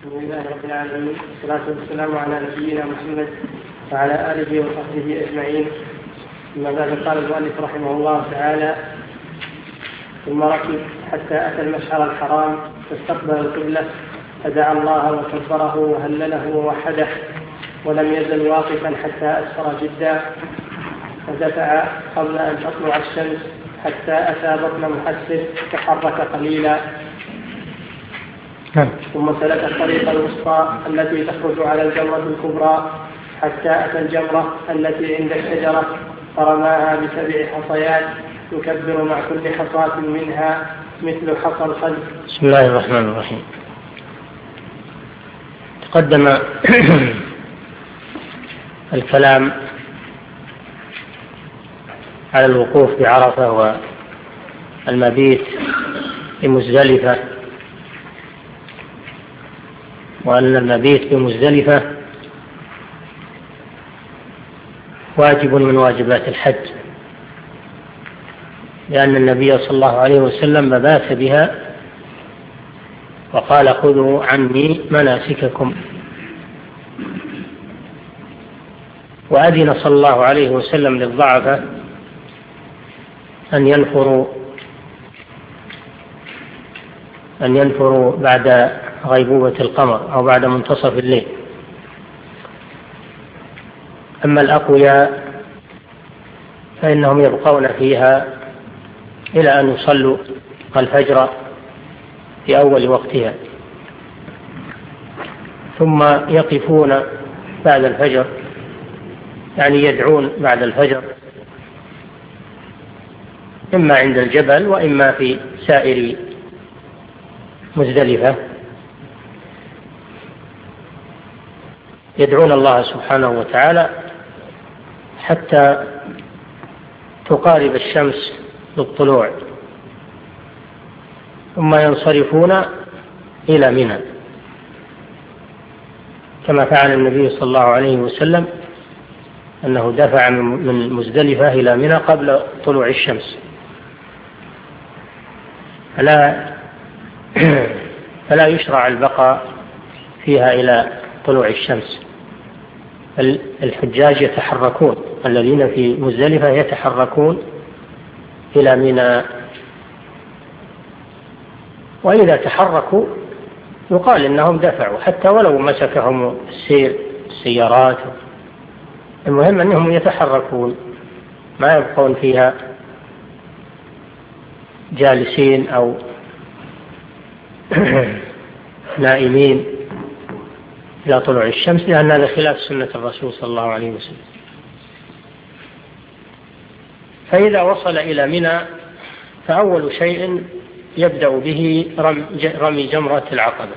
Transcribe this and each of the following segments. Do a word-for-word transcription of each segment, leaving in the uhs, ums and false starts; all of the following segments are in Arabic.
الحمد لله رب العالمين، والصلاة والسلام على نبينا محمد وعلى آله وصحبه أجمعين. أما بعد، قال المؤلف رحمه الله تعالى: ثم ركب حتى أتى المشعر الحرام فاستقبل القبلة فدعا الله وكبره وهلله ووحده، ولم يزل واقفا حتى أسفر جدا، فدفع قبل أن تطلع الشمس حتى أتى بطن محسن تحرك قليلا، ثم سلك الطريق الوسطى التي تخرج على الجمرة الكبرى حتى أتى الجمرة التي عند الشجرة فرماها بسبع حصيات يكبر مع كل حصاة منها مثل حصى الخلف. بسم الله الرحمن الرحيم. تقدم الكلام على الوقوف بعرفة والمبيت بمزدلفة، وأن المبيت بمزدلفة واجب من واجبات الحج، لأن النبي صلى الله عليه وسلم مبات بها وقال: خذوا عني مناسككم. وأذن صلى الله عليه وسلم للضعفاء أن ينفروا أن ينفروا بعد غيبوبة القمر أو بعد منتصف الليل. أما الأقوياء فإنهم يبقون فيها إلى أن يصلوا الفجر في أول وقتها، ثم يقفون بعد الفجر، يعني يدعون بعد الفجر، إما عند الجبل وإما في سائر مزدلفة، يدعون الله سبحانه وتعالى حتى تقارب الشمس للطلوع، ثم ينصرفون إلى منى كما فعل النبي صلى الله عليه وسلم، أنه دفع من مزدلفة إلى منى قبل طلوع الشمس، فلا فلا يشرع البقاء فيها إلى طلوع الشمس. الحجاج يتحركون، الذين في مزدلفة يتحركون إلى منى، وإذا تحركوا يقال إنهم دفعوا حتى ولو مسكهم السير السيارات، المهم أنهم يتحركون، ما يبقون فيها جالسين أو نائمين إلى طلوع الشمس، لأن هذا خلاف سنة الرسول صلى الله عليه وسلم. فإذا وصل إلى منى فأول شيء يبدأ به رمي جمرة العقبة،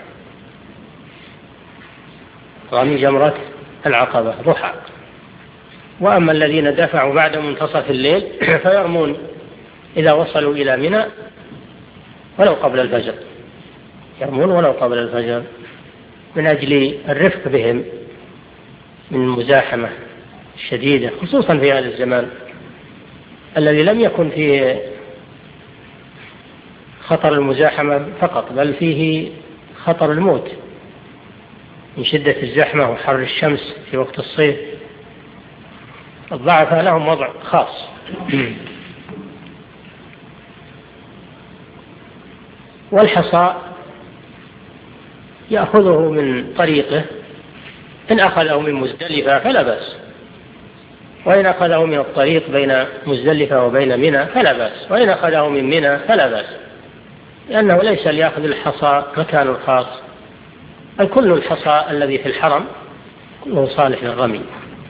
رمي جمرة العقبة ضحى. وأما الذين دفعوا بعد منتصف الليل فيرمون إذا وصلوا إلى منى ولو قبل الفجر، يرمون ولو قبل الفجر من أجل الرفق بهم من المزاحمة الشديدة، خصوصا في هذا الزمان الذي لم يكن فيه خطر المزاحمة فقط، بل فيه خطر الموت من شدة الزحمة وحر الشمس في وقت الصيف. الضعفاء لهم وضع خاص. والحصى يأخذه من طريقه، إن أخذه من مزدلفة فلا بأس، وإن أخذه من الطريق بين مزدلفة وبين منى فلا بأس، وإن أخذه من منى فلا بأس، لأنه ليس ليأخذ الحصى مكان خاص، بل كل الحصى الذي في الحرم كله صالح للرمي.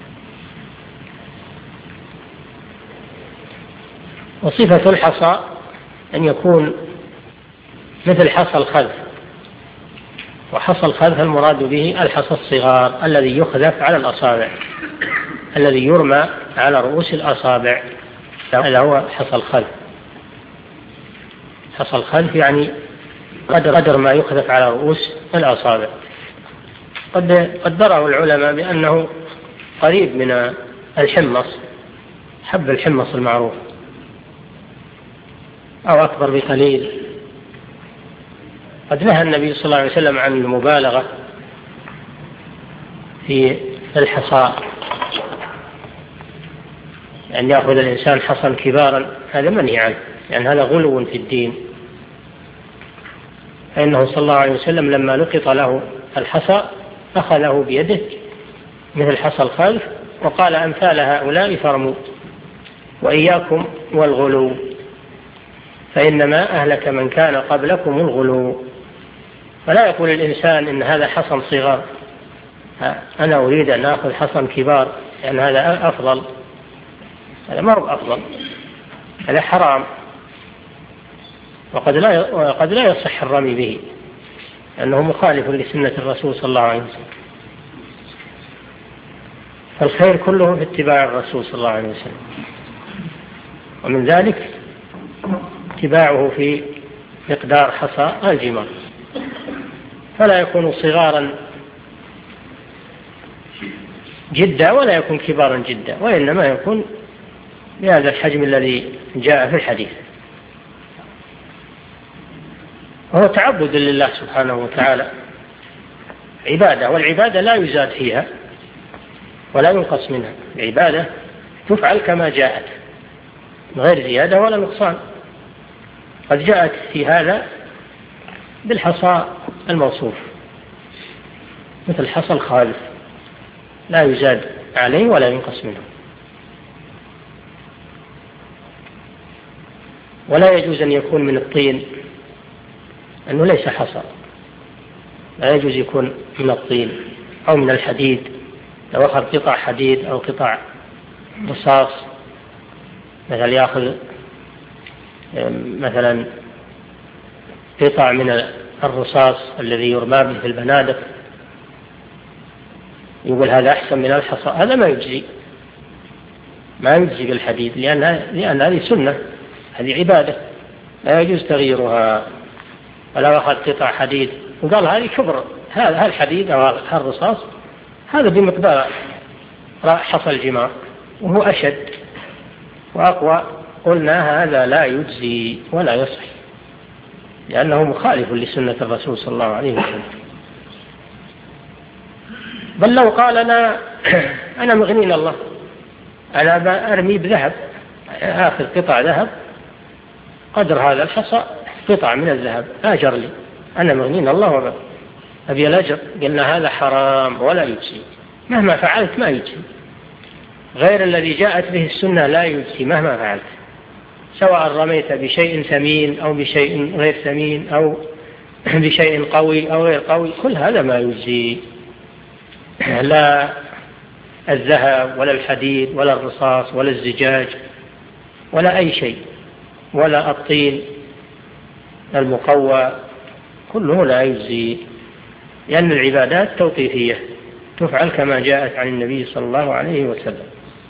وصفة الحصى أن يكون مثل حصى الخذف، وحصى الخذف المراد به الحصى الصغار الذي يخذف على الأصابع، الذي يرمى على رؤوس الأصابع، هذا هو حصى الخذف. حصى الخذف يعني قدر, قدر ما يخذف على رؤوس الأصابع. قد قدره العلماء بأنه قريب من الحمص، حب الحمص المعروف، أو أكبر بقليل. قد نهى النبي صلى الله عليه وسلم عن المبالغة في الحصى، أن يأخذ الإنسان حصا كبارا هذا منهي عنه، يعني هذا غلو في الدين. فإنه صلى الله عليه وسلم لما لقط له الحصى أخذه بيده مثل حصى الخلف وقال أمثال هؤلاء فارموا وإياكم والغلو فإنما أهلك من كان قبلكم الغلو. فلا يقول الإنسان إن هذا حصن صغار، أنا أريد أن أخذ حصن كبار لأن يعني هذا أفضل، هذا ما هو أفضل، هذا حرام، وقد لا وقد لا يصح الرمي به لأنه مخالف لسنة الرسول صلى الله عليه وسلم. فالخير كله في اتباع الرسول صلى الله عليه وسلم، ومن ذلك اتباعه في مقدار حصى الجمار، فلا يكون صغارا جدا ولا يكون كبارا جدا، وإنما يكون بهذا الحجم الذي جاء في الحديث. وهو تعبد لله سبحانه وتعالى، عبادة، والعبادة لا يزاد فيها ولا ينقص منها، العبادة تفعل كما جاءت من غير زيادة ولا نقصان. قد جاءت في هذا بالحصى الموصوف مثل حصى الخالف لا يزاد عليه ولا ينقص منه. ولا يجوز أن يكون من الطين، أنه ليس حصى، لا يجوز يكون من الطين أو من الحديد، لو أخذ قطع حديد أو قطع رصاص، مثلا يأخذ مثلا قطع من الرصاص الذي يرمى به في البنادق يقول هذا أحسن من الحصى، هذا ما يجزي، ما يجزي بالحديد، لأن لأن هذه سنة، هذه عبادة لا يجوز تغييرها. ولو أخذ قطع حديد وقال هذه كبر، هذا الحديد أو الرصاص هذا بمقدار حصى الجمار وهو أشد وأقوى، قلنا هذا لا يجزي ولا يصح لأنه مخالف لسنة الرسول صلى الله عليه وسلم. بل لو قال أنا أنا مغنين الله، أنا أرمي بذهب، آخذ قطع ذهب قدر هذا الحصى، قطع من الذهب آجر لي، أنا مغنين الله وبا أبي الأجر، قلنا هذا حرام ولا يجزي، مهما فعلت ما يجزي، غير الذي جاءت به السنة لا يجزي مهما فعلت، سواء رميت بشيء ثمين أو بشيء غير ثمين أو بشيء قوي أو غير قوي، كل هذا ما يجزي، لا الذهب ولا الحديد ولا الرصاص ولا الزجاج ولا أي شيء ولا الطين المقوى، كله لا يجزي، لأن العبادات توقيفية تفعل كما جاءت عن النبي صلى الله عليه وسلم.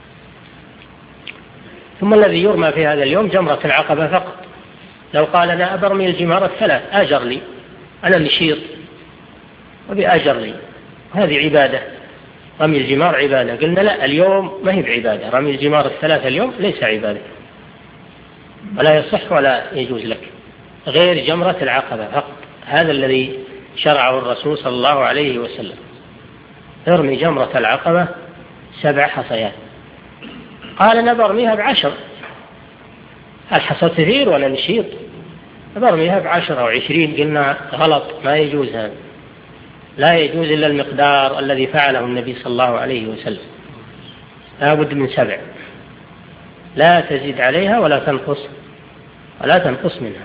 ثم الذي يرمى في هذا اليوم جمرة العقبة فقط. لو قال أنا أبرمي الجمار الثلاث آجر لي، أنا نشيط وبآجر لي، هذه عبادة، رمي الجمار عبادة. قلنا لا، اليوم ما هي بعبادة، رمي الجمار الثلاث اليوم ليس عبادة ولا يصح ولا يجوز لك، غير جمرة العقبة فقط، هذا الذي شرعه الرسول صلى الله عليه وسلم، ارمي جمرة العقبة سبع حصيات. قال أنا برميها بعشر، الحصى كثير ولا نشيط، برميها بعشر أو عشرين، قلنا غلط، ما يجوز هذا، لا يجوز إلا المقدار الذي فعله النبي صلى الله عليه وسلم، لا بد من سبع، لا تزيد عليها ولا تنقص ولا تنقص منها،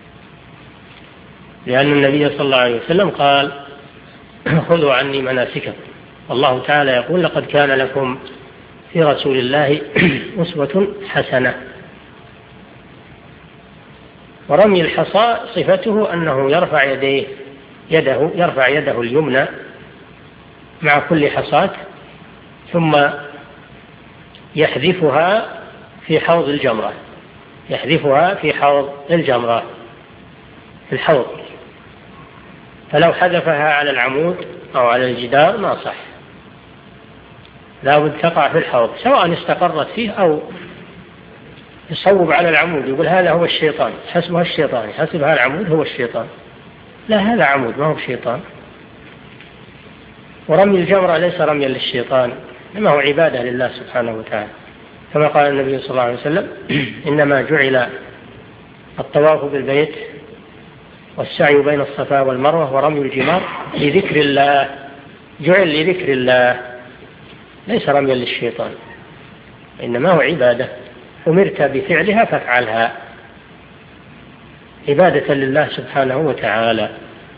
لأن النبي صلى الله عليه وسلم قال خذوا عني مناسككم، والله تعالى يقول لقد كان لكم في رسول الله أسوة حسنة. ورمي الحصى صفته أنه يرفع يديه يده يرفع يده اليمنى مع كل حصاة ثم يحذفها في حوض الجمرة، يحذفها في حوض الجمرة في الحوض، فلو حذفها على العمود أو على الجدار ما صح، لا بد تقع في الحوض، سواء استقرت فيه أو يصوب على العمود، يقول هذا هو الشيطان، حسبها الشيطان، حسبها العمود هو الشيطان، لا هذا عمود ما هو الشيطان، ورمي الجمرة ليس رميا للشيطان، إنما هو عبادة لله سبحانه وتعالى، كما قال النبي صلى الله عليه وسلم: إنما جعل الطواف بالبيت والسعي بين الصفا والمروة ورمي الجمار لذكر الله، جعل لذكر الله ليس رميا للشيطان، إنما هو عبادة أمرت بفعلها فافعلها، عبادة لله سبحانه وتعالى.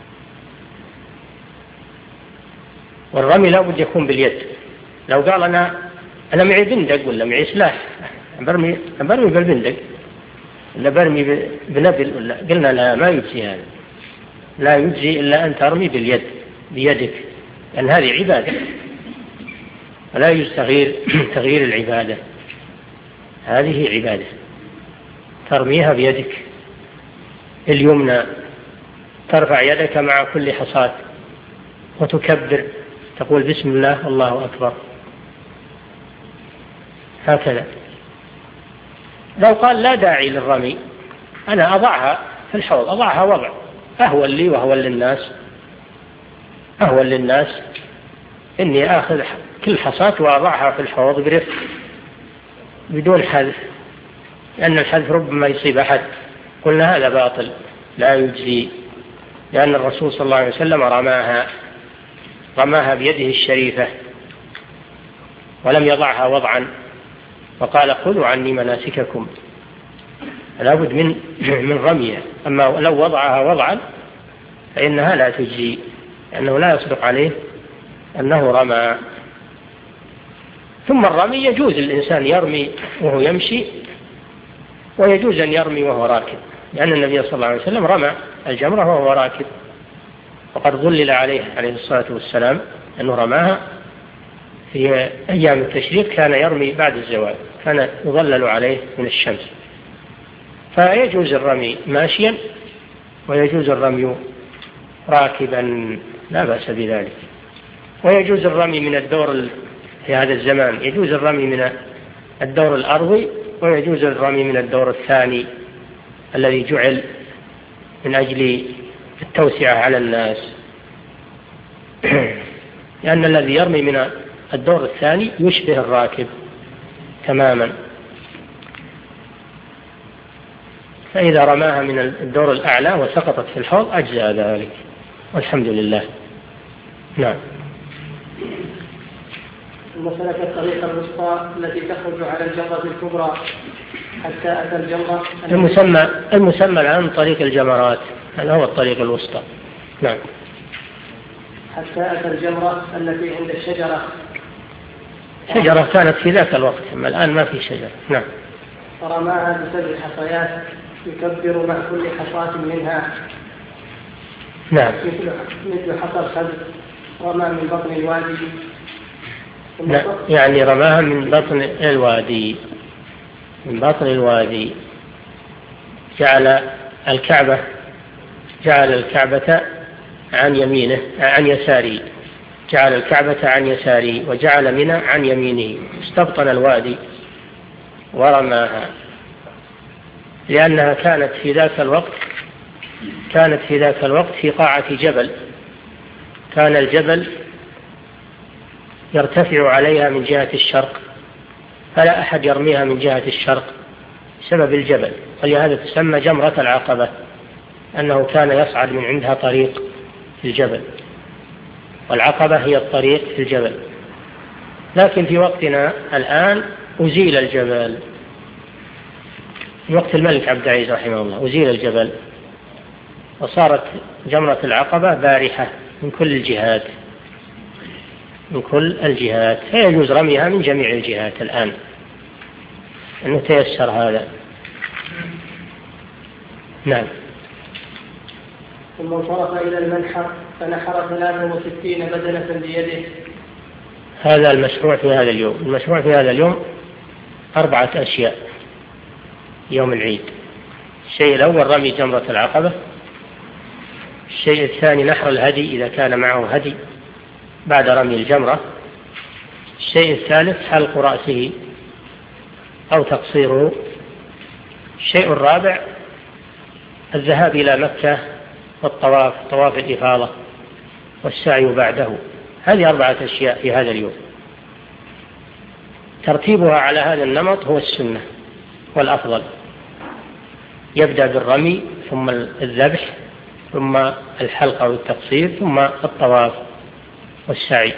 والرمي لا بد يكون باليد. لو قال أنا أنا معي بندق ولا معي سلاح برمي برمي بالبندق ولا برمي بنبل ولا، قلنا لا، ما يجزي هذا، لا يجزي إلا أن ترمي باليد بيدك، لأن هذه عبادة ولا يجوز تغيير تغيير العبادة، هذه عبادة ترميها بيدك اليمنى، ترفع يدك مع كل حصاة وتكبر، تقول بسم الله الله أكبر، هكذا. لو قال لا داعي للرمي، أنا أضعها في الحوض، أضعها وضع أهون لي وأهون للناس، أهون للناس إني آخذ كل حصاة وأضعها في الحوض برفق بدون حذف، لأن الحذف ربما يصيب أحد. قلنا هذا باطل لا يجزي، لأن الرسول صلى الله عليه وسلم رماها رماها بيده الشريفة ولم يضعها وضعا، وقال: خذوا عني مناسككم، لا بد من من رميها. أما لو وضعها وضعا فإنها لا تجزي، لأنه لا يصدق عليه أنه رمى. ثم الرمي يجوز الإنسان يرمي وهو يمشي، ويجوز أن يرمي وهو راكب، لأن النبي صلى الله عليه وسلم رمى الجمرة وهو راكب، وقد ظلل عليه عليه الصلاة والسلام أنه رماها في أيام التشريق، كان يرمي بعد الزوال، كان يظلل عليه من الشمس. فيجوز الرمي ماشيا ويجوز الرمي راكبا، لا بأس بذلك. ويجوز الرمي من الدور في هذا الزمان، يجوز الرمي من الدور الأرضي، ويجوز الرمي من الدور الثاني الذي جعل من أجل التوسعة على الناس، لأن الذي يرمي من الدور الثاني يشبه الراكب تماما. فإذا رماها من الدور الأعلى وسقطت في الحوض أجزاء ذلك، والحمد لله. نعم. المسألة الطريقة الوسطى التي تخرج على الجمرة الكبرى حتى أتى الجمرة المسمى المسمى الآن طريق الجمرات، هذا هو الطريق الوسطى. نعم. حتى أتى الجمرة التي عند الشجرة. شجرة كانت في ذاك الوقت، أما الآن ما في شجرة. نعم. فرماها بسبع حصيات يكبر مع كل حصاة منها. نعم. مثل حصى الخزر، رمى من بطن الوادي. لا، يعني رماها من بطن الوادي، من بطن الوادي. جعل الكعبة جعل الكعبة عن يمينه عن يساره، جعل الكعبة عن يساره وجعل منى عن يمينه، استبطن الوادي ورماها، لأنها كانت في ذاك الوقت كانت في ذاك الوقت في قاعة جبل، كان الجبل يرتفع عليها من جهة الشرق، فلا أحد يرميها من جهة الشرق بسبب الجبل، ولهذا تسمى جمرة العقبة، أنه كان يصعد من عندها طريق في الجبل، والعقبة هي الطريق في الجبل. لكن في وقتنا الآن أزيل الجبل، في وقت الملك عبد العزيز رحمه الله أزيل الجبل، وصارت جمرة العقبة بارحة من كل الجهات من كل الجهات فيجوز رميها من جميع الجهات الآن، أنه تيسر هذا. نعم. ثم انصرف إلى المنحر فنحر ثلاثة وستين بدنة بيده. هذا المشروع في هذا اليوم. المشروع في هذا اليوم أربعة أشياء يوم العيد. الشيء الأول رمي جمرة العقبة، الشيء الثاني نحر الهدي إذا كان معه هدي بعد رمي الجمرة، الشيء الثالث حلق رأسه أو تقصيره، الشيء الرابع الذهاب إلى مكة والطواف طواف الإفاضة والسعي بعده. هذه أربعة أشياء في هذا اليوم، ترتيبها على هذا النمط هو السنة والأفضل. يبدأ بالرمي ثم الذبح ثم الحلق أو التقصير ثم الطواف والسعي.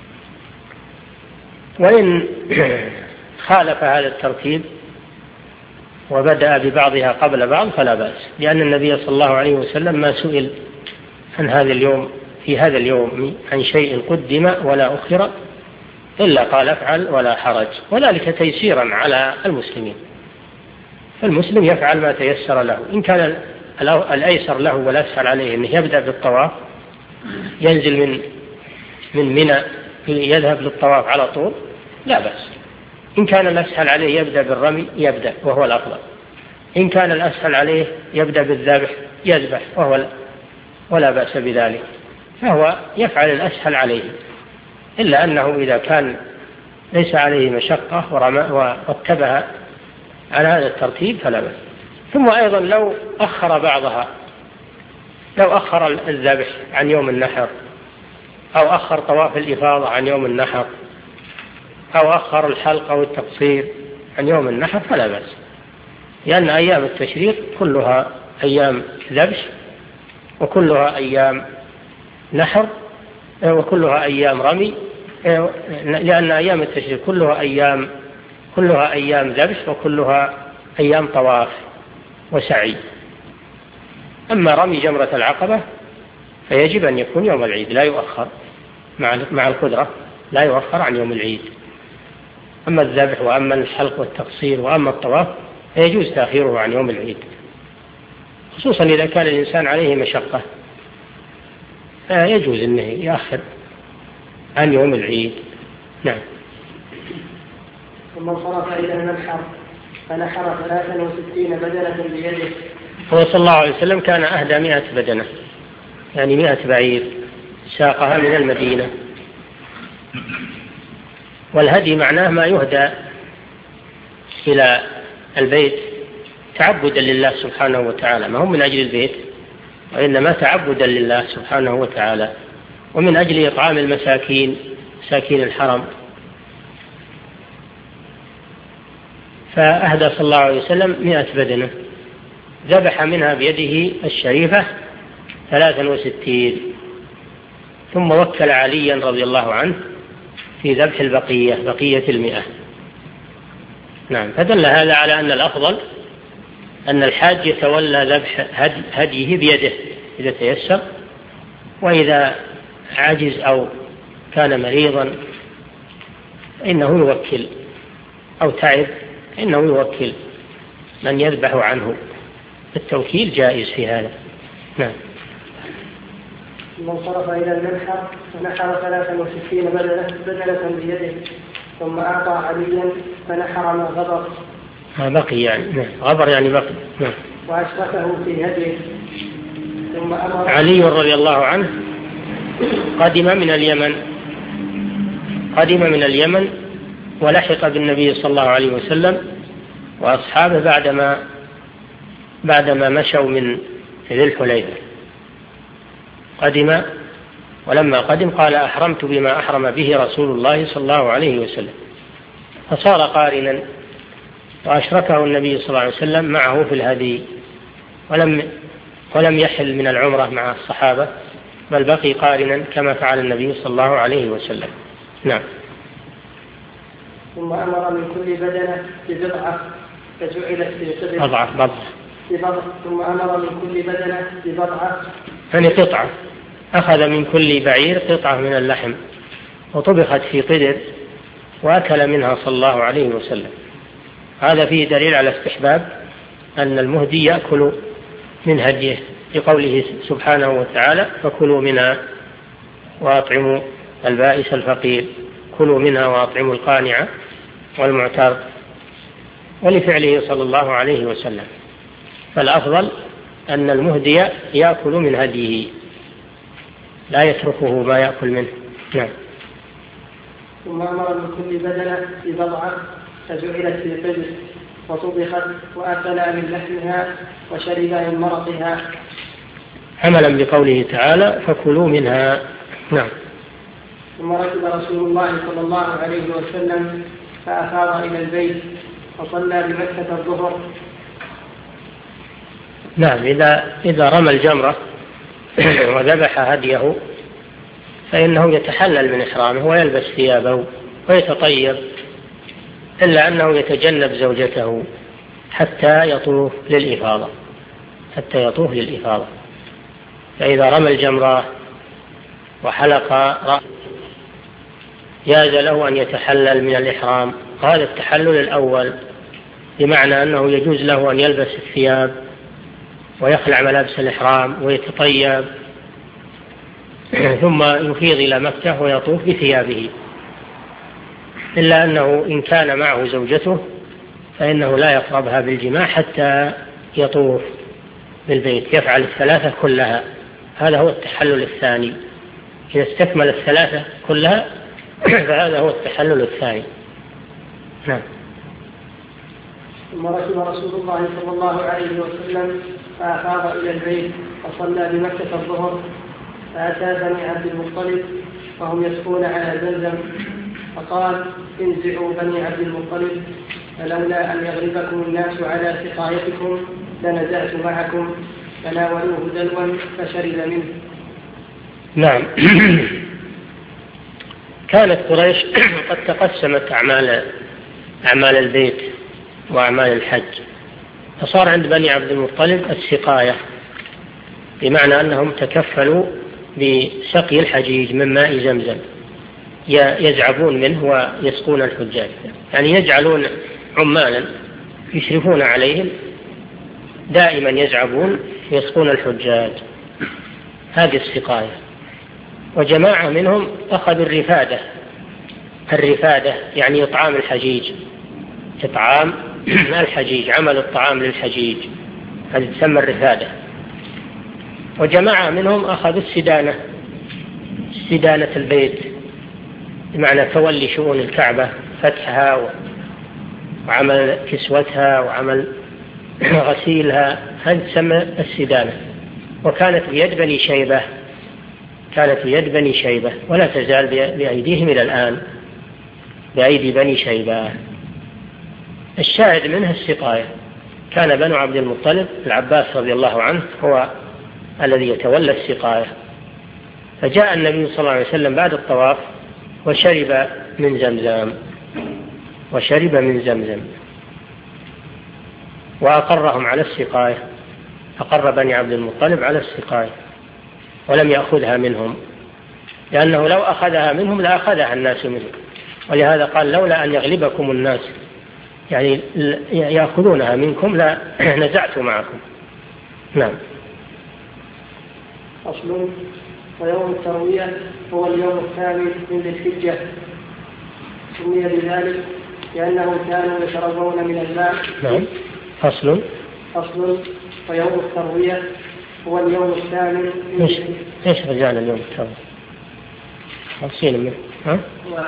وإن خالف هذا الترتيب وبدأ ببعضها قبل بعض فلا بأس، لأن النبي صلى الله عليه وسلم ما سئل عن هذا اليوم في هذا اليوم عن شيء قدم ولا أخر إلا قال افعل ولا حرج، وذلك تيسيرا على المسلمين. فالمسلم يفعل ما تيسر له، إن كان الأيسر له والأسهل عليه أنه يبدأ بالطواف ينزل من من منى يذهب للطواف على طول لا بأس. إن كان الأسهل عليه يبدأ بالرمي يبدأ وهو الأفضل. إن كان الأسهل عليه يبدأ بالذبح يذبح وهو ولا بأس بذلك، فهو يفعل الأسهل عليه، إلا أنه إذا كان ليس عليه مشقة واتبع على هذا الترتيب فلا بأس. ثم أيضا لو أخر بعضها، لو أخر الذبح عن يوم النحر أو أخر طواف الإفاضة عن يوم النحر أو أخر الحلق أو التقصير عن يوم النحر فلا بأس، لأن أيام التشريق كلها أيام ذبح وكلها أيام نحر وكلها أيام رمي، لأن أيام التشريق كلها أيام كلها أيام ذبح وكلها أيام طواف وسعي. أما رمي جمرة العقبة فيجب أن يكون يوم العيد لا يؤخر، مع القدرة لا يؤخر عن يوم العيد. أما الذبح وأما الحلق والتقصير وأما الطواف فيجوز تأخيره عن يوم العيد، خصوصا إذا كان الإنسان عليه مشقة يجوز أنه يأخر عن يوم العيد. نعم. ثم انصرف إلى المنحر فنحر ثلاثا وستين بدنة بيده. هو صلى الله عليه وسلم كان أهدى مئة بدنة، يعني مئة بعير ساقها من المدينة. والهدي معناه ما يهدى إلى البيت تعبدا لله سبحانه وتعالى، ما هو من أجل البيت وإنما تعبدا لله سبحانه وتعالى، ومن أجل إطعام المساكين مساكين الحرم. فأهدى صلى الله عليه وسلم مئة بدنة، ذبح منها بيده الشريفة ثلاثا وستين، ثم وكل عليا رضي الله عنه في ذبح البقية بقية المئة. نعم. فدل هذا على أن الأفضل أن الحاج يتولى ذبح هديه بيده إذا تيسر، وإذا عجز أو كان مريضا إنه يوكل أو تعب إنه يوكل من يذبح عنه، التوكيل جائز في هذا. نعم. ثم انصرف إلى المنحر فنحر ثلاثا وستين بدنة بيده، ثم أعطى عليا فنحر ما غبر. ما بقي يعني. نعم. غبر يعني بقي. نعم. وأشركه في هديه. ثم أمر علي رضي الله عنه قدم من اليمن قدم من اليمن ولحق بالنبي صلى الله عليه وسلم وأصحابه بعدما بعدما مشوا من ذي الحليفة. قدم، ولما قدم قال أحرمت بما أحرم به رسول الله صلى الله عليه وسلم، فصار قارنا، وأشركه النبي صلى الله عليه وسلم معه في الهدي، ولم ولم يحل من العمرة مع الصحابة، بل بقي قارنا كما فعل النبي صلى الله عليه وسلم. نعم. ثم أمر من كل بدنة ببضعة فجعلت في قدر بضعة بضعة ببضعة ثم أمر من كل بدنة ببضعة، يعني قطعة، أخذ من كل بعير قطعة من اللحم وطبخت في قدر وأكل منها صلى الله عليه وسلم. هذا فيه دليل على استحباب أن المهدي يأكل من هديه، لقوله سبحانه وتعالى فكلوا منها وأطعموا البائس الفقير، كلوا منها وأطعموا القانع والمعتر، ولفعله صلى الله عليه وسلم. فالأفضل أن المهدي يأكل من هديه لا يتركه ما يأكل منه. نعم. ثم أمر من كل بدنة ببضعة فجعلت في قدر وطبخت وأكل من لحمها وشرب من مرقها، عملا بقوله تعالى فكلوا منها. نعم. ثم ركب رسول الله صلى الله عليه وسلم فأفاض إلى البيت وصلى بمكة الظهر. نعم، إذا إذا رمى الجمرة وذبح هديه فإنه يتحلل من إحرامه ويلبس ثيابه ويتطيب، إلا أنه يتجنب زوجته حتى يطوف للإفاضة حتى يطوف للإفاضة. فإذا رمى الجمرة وحلق رأسه جاز له أن يتحلل من الإحرام. هذا التحلل الأول بمعنى أنه يجوز له أن يلبس الثياب ويخلع ملابس الإحرام ويتطيب ثم يفيض إلى مكة ويطوف بثيابه، إلا أنه إن كان معه زوجته فإنه لا يقربها بالجماع حتى يطوف بالبيت، يفعل الثلاثة كلها. هذا هو التحلل الثاني. إذا استكمل الثلاثة كلها فهذا هو التحلل الثاني. نعم. ثم ركب رسول الله صلى الله عليه وسلم فأفاض إلى البيت وصلى بمكة الظهر، فأتى بني عبد المطلب وهم يسقون على زمزم فقال: انزعوا بني عبد المطلب، فلولا أن يغلبكم الناس على سقايتكم لنزعت معكم. فناولوه دلوا فشرب منه. نعم. كانت قريش قد تقسمت أعمال أعمال البيت وأعمال الحج، فصار عند بني عبد المطلب السقاية، بمعنى أنهم تكفلوا بسقي الحجيج من ماء زمزم، يزعبون منه ويسقون الحجاج، يعني يجعلون عمالا يشرفون عليهم دائما يزعبون يسقون الحجاج. هذه السقاية. وجماعة منهم أخذوا الرفادة. الرفادة يعني إطعام الحجيج، إطعام الحجيج، عمل الطعام للحجيج، هذه تسمى الرفادة. وجماعة منهم أخذوا السدانة، سدانة البيت، بمعنى تولي شؤون الكعبة، فتحها وعمل كسوتها وعمل غسيلها، هذه تسمى السدانة. وكانت بيد بني شيبة كانت بيد بني شيبة ولا تزال بأيديهم إلى الآن، بأيدي بني شيبة. الشاهد منها السقاية. كان بنو عبد المطلب العباس رضي الله عنه هو الذي يتولى السقاية. فجاء النبي صلى الله عليه وسلم بعد الطواف وشرب من زمزم وشرب من زمزم وأقرهم على السقاية، أقر بني عبد المطلب على السقاية ولم يأخذها منهم، لأنه لو أخذها منهم لأخذها الناس منه. ولهذا قال: لولا أن يغلبكم الناس، يعني يأخذونها منكم لا نزعت معكم. نعم. أصل. ويوم التروية هو اليوم الثامن من ذي الحجة، سمي بذلك لأنهم كانوا يشربون من الماء. نعم. فصل. فصل. ويوم التروية هو اليوم الثامن. ايش ايش رجعنا اليوم الثامن؟ خمسين منه. ها؟ هو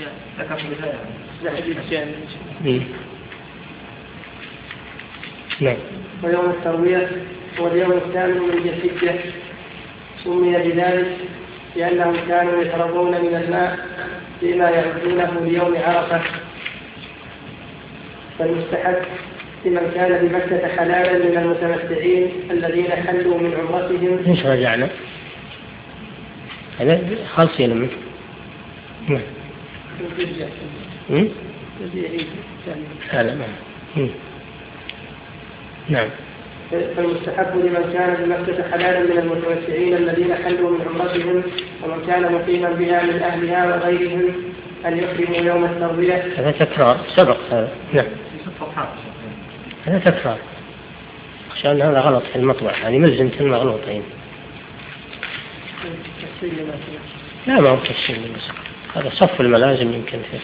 نعم. ويوم التروية هو اليوم الثامن من ذي الحجة، سمي بذلك لأنهم كانوا يشربون من الماء فيما يعدونه ليوم عرفة. فالمستحب لمن كان بمكة حلالا من المتمتعين الذين حلوا من عمرتهم. ايش رجعنا؟ هذا خالصين منه. نعم. هذا نعم. نعم. فالمستحب لمن كان بمكة حلالا من المتمتعين الذين حلوا من عمرتهم ومن كان مقيما بها من أهلها وغيرهم أن يحرموا يوم التروية. هذا تكرار سبق هذا. نعم. هذا تكرار، عشان هذا غلط في المطبع، يعني ملزمة المغلوطين. لا ما هو تفصيل، هذا صف الملازم يمكن فيه.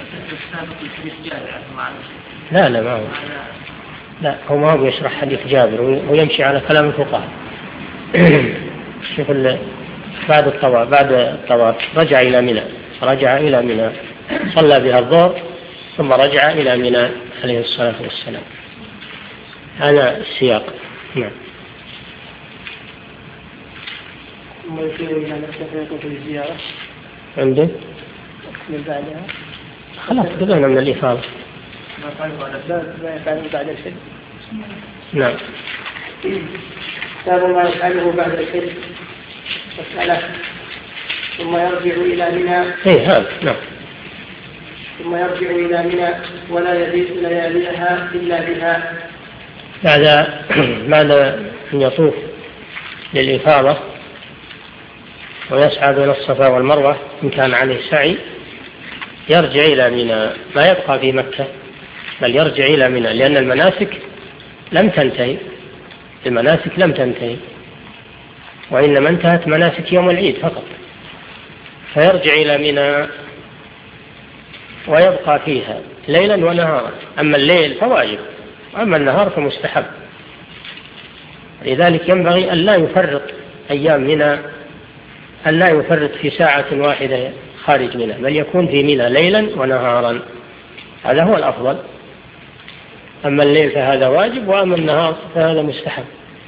لا لا ما هو. لا هو ما هو يشرح حديث جابر ويمشي على كلام الفقهاء. شوف بعد الطواف بعد الطواف رجع إلى منى رجع إلى منى صلى بها الظهر ثم رجع إلى منى عليه الصلاة والسلام. هذا السياق. نعم. ثم يشير إلى مكة في الزيارة. عندك من بعدها خلاص قبلنا من الإفاضة. ما يفعله بعد الحج. نعم. باب ما يفعله بعد الحج مسألة. ثم يرجع إلى منى. إيه هذا نعم. ثم يرجع إلى منى ولا يبيت لياليها إلا بها. بعد ماذا أن يطوف للإفاضة ويسعى بين الصفا والمروة إن كان عليه سعي يرجع إلى منى، ما يبقى في مكة بل يرجع إلى منى، لأن المناسك لم تنتهي، المناسك لم تنتهي وإنما انتهت مناسك يوم العيد فقط، فيرجع إلى منى ويبقى فيها ليلا ونهارا. أما الليل فواجب وأما النهار فمستحب. لذلك ينبغي أن لا يفرط أيام منى، أن لا يفرط في ساعة واحدة خارج منى، بل يكون في منى ليلا ونهارا، هذا هو الأفضل. أما الليل فهذا واجب وأما النهار فهذا مستحب.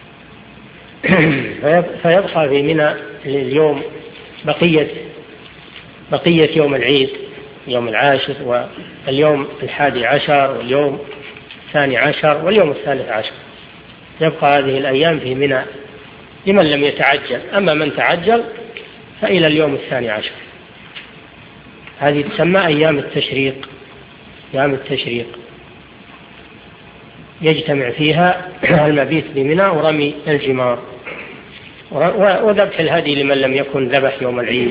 فيبقى في منى اليوم بقية بقية يوم العيد، يوم العاشر واليوم الحادي عشر واليوم الثاني عشر واليوم الثالث عشر، يبقى هذه الأيام في منى لمن لم يتعجل. أما من تعجل فإلى اليوم الثاني عشر. هذه تسمى أيام التشريق. أيام التشريق يجتمع فيها المبيت بمنى ورمي الجمار وذبح الهدي لمن لم يكن ذبح يوم العيد.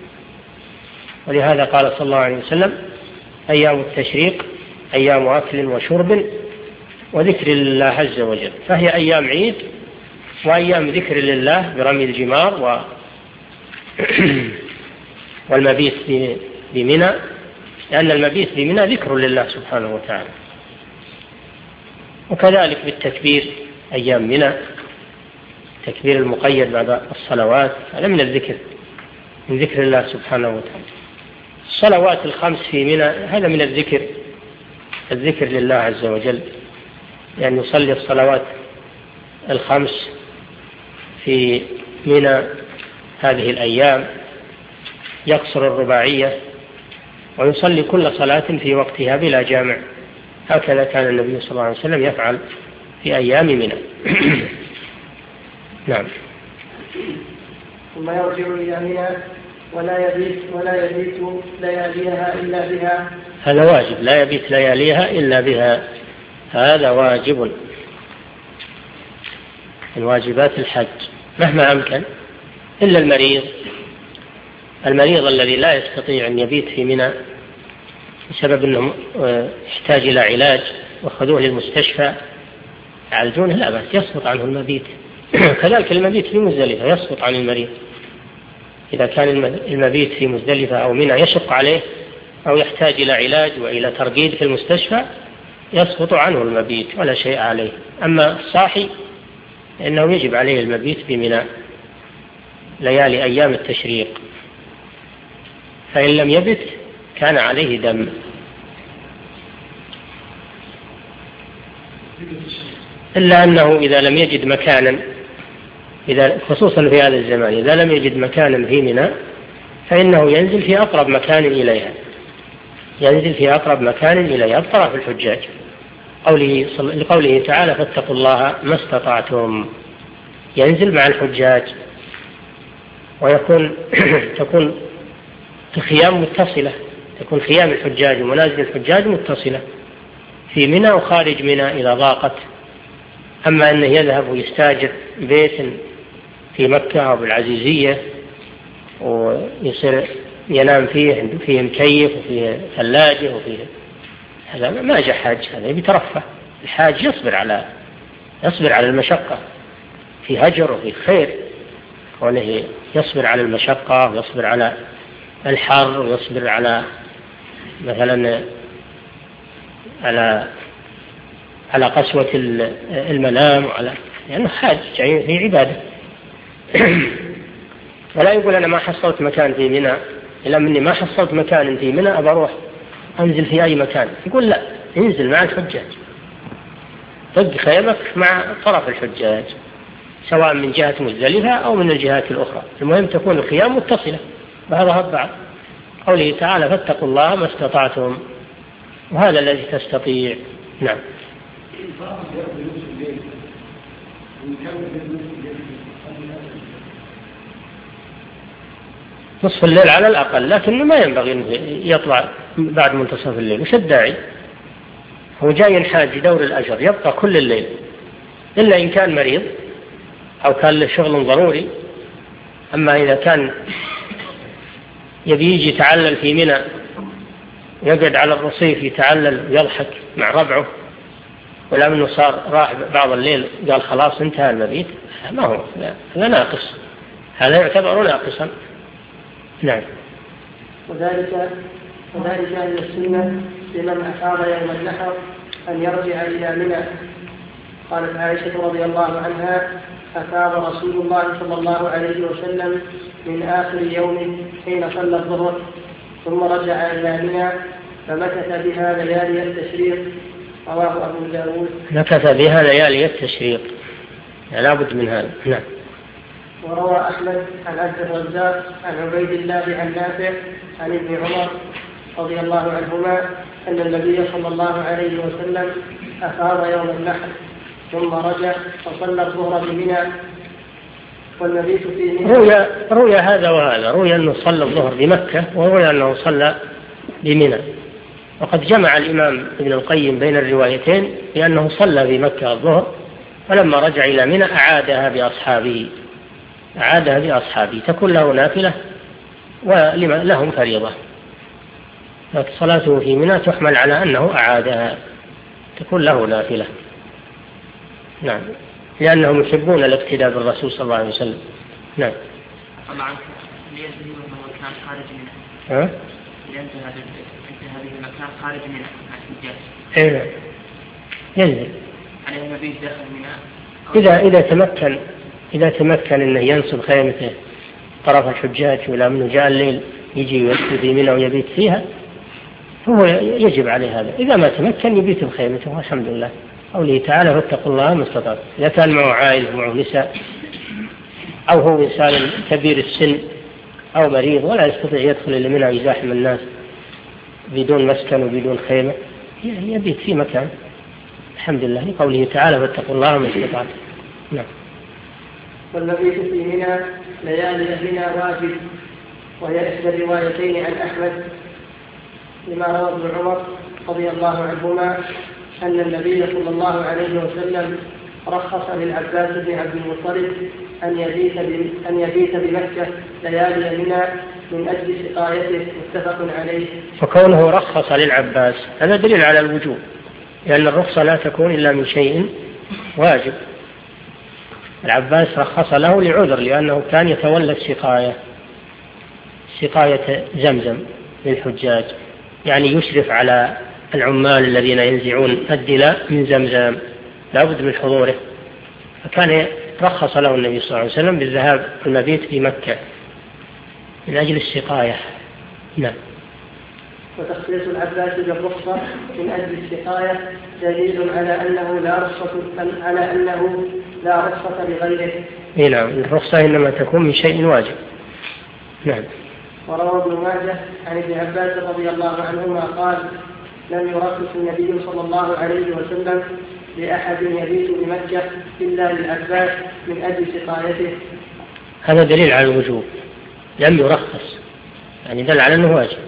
ولهذا قال صلى الله عليه وسلم: أيام التشريق أيام أكل وشرب وذكر لله عز وجل. فهي أيام عيد وأيام ذكر لله برمي الجمار و والمبيت بمنى، لأن المبيت بمنى ذكر لله سبحانه وتعالى. وكذلك بالتكبير أيام منى، تكبير المقيد بعد الصلوات هذا من الذكر، من ذكر الله سبحانه وتعالى. الصلوات الخمس في منى هذا من الذكر، الذكر لله عز وجل، يعني يصلي الصلوات الخمس في منى هذه الأيام، يقصر الرباعية ويصلي كل صلاة في وقتها بلا جامع. هكذا كان النبي صلى الله عليه وسلم يفعل في أيام منى. نعم. ثم يرجع إلى منى ولا يبيت ولا يبيت لياليها إلا بها. هذا واجب، لا يبيت لياليها إلا بها، هذا واجب من واجبات الحج مهما أمكن، إلا المريض. المريض الذي لا يستطيع أن يبيت في منى بسبب أنه يحتاج إلى علاج وخذوه للمستشفى يعالجونه لا بأس، يسقط عنه المبيت. كذلك المبيت في مزدلفة يسقط عن المريض، إذا كان المبيت في مزدلفة أو منى يشق عليه أو يحتاج إلى علاج وإلى ترقيد في المستشفى يسقط عنه المبيت ولا شيء عليه. أما الصاحي إنه يجب عليه المبيت بمنى ليالي أيام التشريق، فإن لم يبت كان عليه دم. إلا أنه إذا لم يجد مكانا، إذا خصوصا في هذا الزمان إذا لم يجد مكانا في منى فإنه ينزل في أقرب مكان إليها، ينزل في أقرب مكان إليها بطرف الحجاج، قوله لقوله تعالى: فاتقوا الله ما استطعتم. ينزل مع الحجاج ويكون تكون الخيام متصلة، تكون خيام الحجاج ومنازل الحجاج متصلة في منى وخارج منى إذا ضاقت. أما أنه يذهب ويستاجر بيت في مكة أو بالعزيزية ويصير ينام فيه، فيه مكيف وفيه ثلاجة وفيه، هذا ما جاء حاج، هذا بيترفه. الحاج يصبر على يصبر على المشقة، في هجر وفي خير، وله يصبر على المشقة ويصبر على الحر ويصبر على مثلا على على قسوة المنام وعلى، لأنه يعني حاج جاي في عبادة. ولا يقول أنا ما حصلت مكان في منى، إلا مني ما حصلت مكان في منى أبى أروح أنزل في أي مكان. يقول لا، انزل مع الحجاج، طق خيمك مع طرف الحجاج سواء من جهة مزدلفة أو من الجهات الأخرى، المهم تكون الخيام متصلة بعضها ببعض. قوله تعالى فاتقوا الله ما استطعتم، وهذا الذي تستطيع. نعم. نصف الليل على الأقل، لكنه ما ينبغي أن يطلع بعد منتصف الليل. وش الداعي؟ هو جاي حاج يدور الأجر يبقى كل الليل، إلا إن كان مريض أو كان له شغل ضروري. أما إذا كان يبي يجي يتعلل في منى، يقعد على الرصيف يتعلل ويضحك مع ربعه، ولا منه صار راح بعض الليل قال خلاص انتهى المبيت، ما هو لا ناقص، هذا يعتبر ناقصا. نعم. وذلك وذلك أن السنة لمن أفاض يوم النحر أن يرجع إلى منى. قالت عائشة رضي الله عنها: أفاض رسول الله صلى الله عليه وسلم من آخر يوم حين صلى الظهر، ثم رجع إلى منى فمكث بها ليالي التشريق. رواه أبو داود. مكث بها ليالي التشريق، لا بد من هذا. نعم. وروى أحمد عن عبد الرزاق عن عبيد الله عن نافع عن ابن عمر رضي الله عنهما أن النبي صلى الله عليه وسلم أفاض يوم النحر ثم رجع فصلى الظهر بمنى والمبيت في منى. روي روي هذا وهذا، روي أنه صلى الظهر بمكة، وروي أنه صلى بمنى. وقد جمع الإمام ابن القيم بين الروايتين لأنه صلى بمكة الظهر، ولما رجع إلى منى أعادها بأصحابه أعادها بأصحابه تكون له نافلة ولهم فريضة. صلاته في منى تحمل على أنه أعادها تكون له نافلة. نعم، لأنهم يحبون الاقتداء بالرسول صلى الله عليه وسلم. نعم. طبعا لينتهي من مكان خارج منه. ها؟ لينتهي هذه المكان خارج منه مع الحجاج. إيه. ينزل. عليه المبيت داخل منه. إذا إذا تمكن إذا تمكن إنه ينصب خيمته طرف الحجاج، ولا منه جاء الليل يجي يسجد في منى ويبيت فيها، فهو يجب عليه هذا. إذا ما تمكن يبيت بخيمته والحمد لله. قوله تعالى فاتقوا الله ما استطعتم. إذا كان معه عائلة ومعه نساء، أو هو إنسان كبير السن أو مريض ولا يستطيع يدخل إلى منى ويزاحم الناس بدون مسكن وبدون خيمة، يبيت في مكان الحمد لله. لقوله تعالى فاتقوا الله ما استطعتم. نعم. والمبيت في منى ليالي منى واجب، وهي إحدى الروايتين عن أحمد لما روى ابن عمر رضي الله عنهما أن النبي صلى الله عليه وسلم رخص للعباس بن عبد المطلب أن يبيت أن يبيت بمكة ليالي منى من أجل سقايته، متفق عليه. فكونه رخص للعباس هذا دليل على الوجوب، لأن الرخصة لا تكون إلا من شيء واجب. العباس رخص له لعذر، لأنه كان يتولى السقاية سقاية زمزم للحجاج، يعني يشرف على العمال الذين ينزعون الدلاء من زمزم، لا بد من حضوره. فكان رخص له النبي صلى الله عليه وسلم بالذهاب المبيت في مكة من أجل السقاية. نعم. وتخصيص العباس بالرخصة من أجل السقاية دليل على أنه لا رخصة على أنه لا رخصة لغيره. إيه نعم، الرخصة إنما تكون من شيء واجب. نعم. وروى ابن ماجه عن ابن عباس رضي الله عنهما قال: لم يرخص النبي صلى الله عليه وسلم لأحد يبيت بمكة إلا للعباس من أجل سقايته. هذا دليل على الوجوب، لم يرخص يعني دل على أنه واجب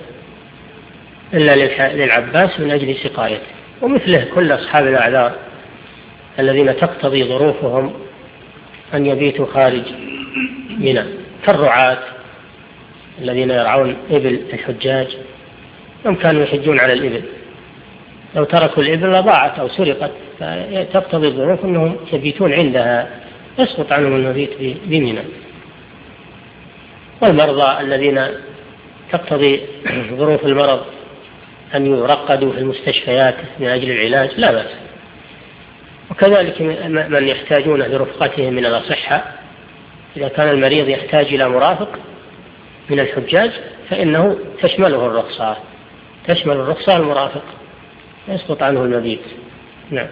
إلا للعباس من أجل سقايته. ومثله كل أصحاب الأعذار الذين تقتضي ظروفهم أن يبيتوا خارج منى، كالرعاة الذين يرعون إبل الحجاج، هم كانوا يحجون على الإبل، لو تركوا الإبل لضاعت أو سرقت، فتقتضي الظروف أنهم يبيتون عندها، يسقط عنهم المبيت بمنى. والمرضى الذين تقتضي ظروف المرض أن يرقدوا في المستشفيات من أجل العلاج لا بأس. وكذلك من يحتاجون لرفقتهم من الأصحة، إذا كان المريض يحتاج إلى مرافق من الحجاج فإنه تشمله الرخصة تشمل الرخصة المرافق، يسقط عنه المبيت. نعم.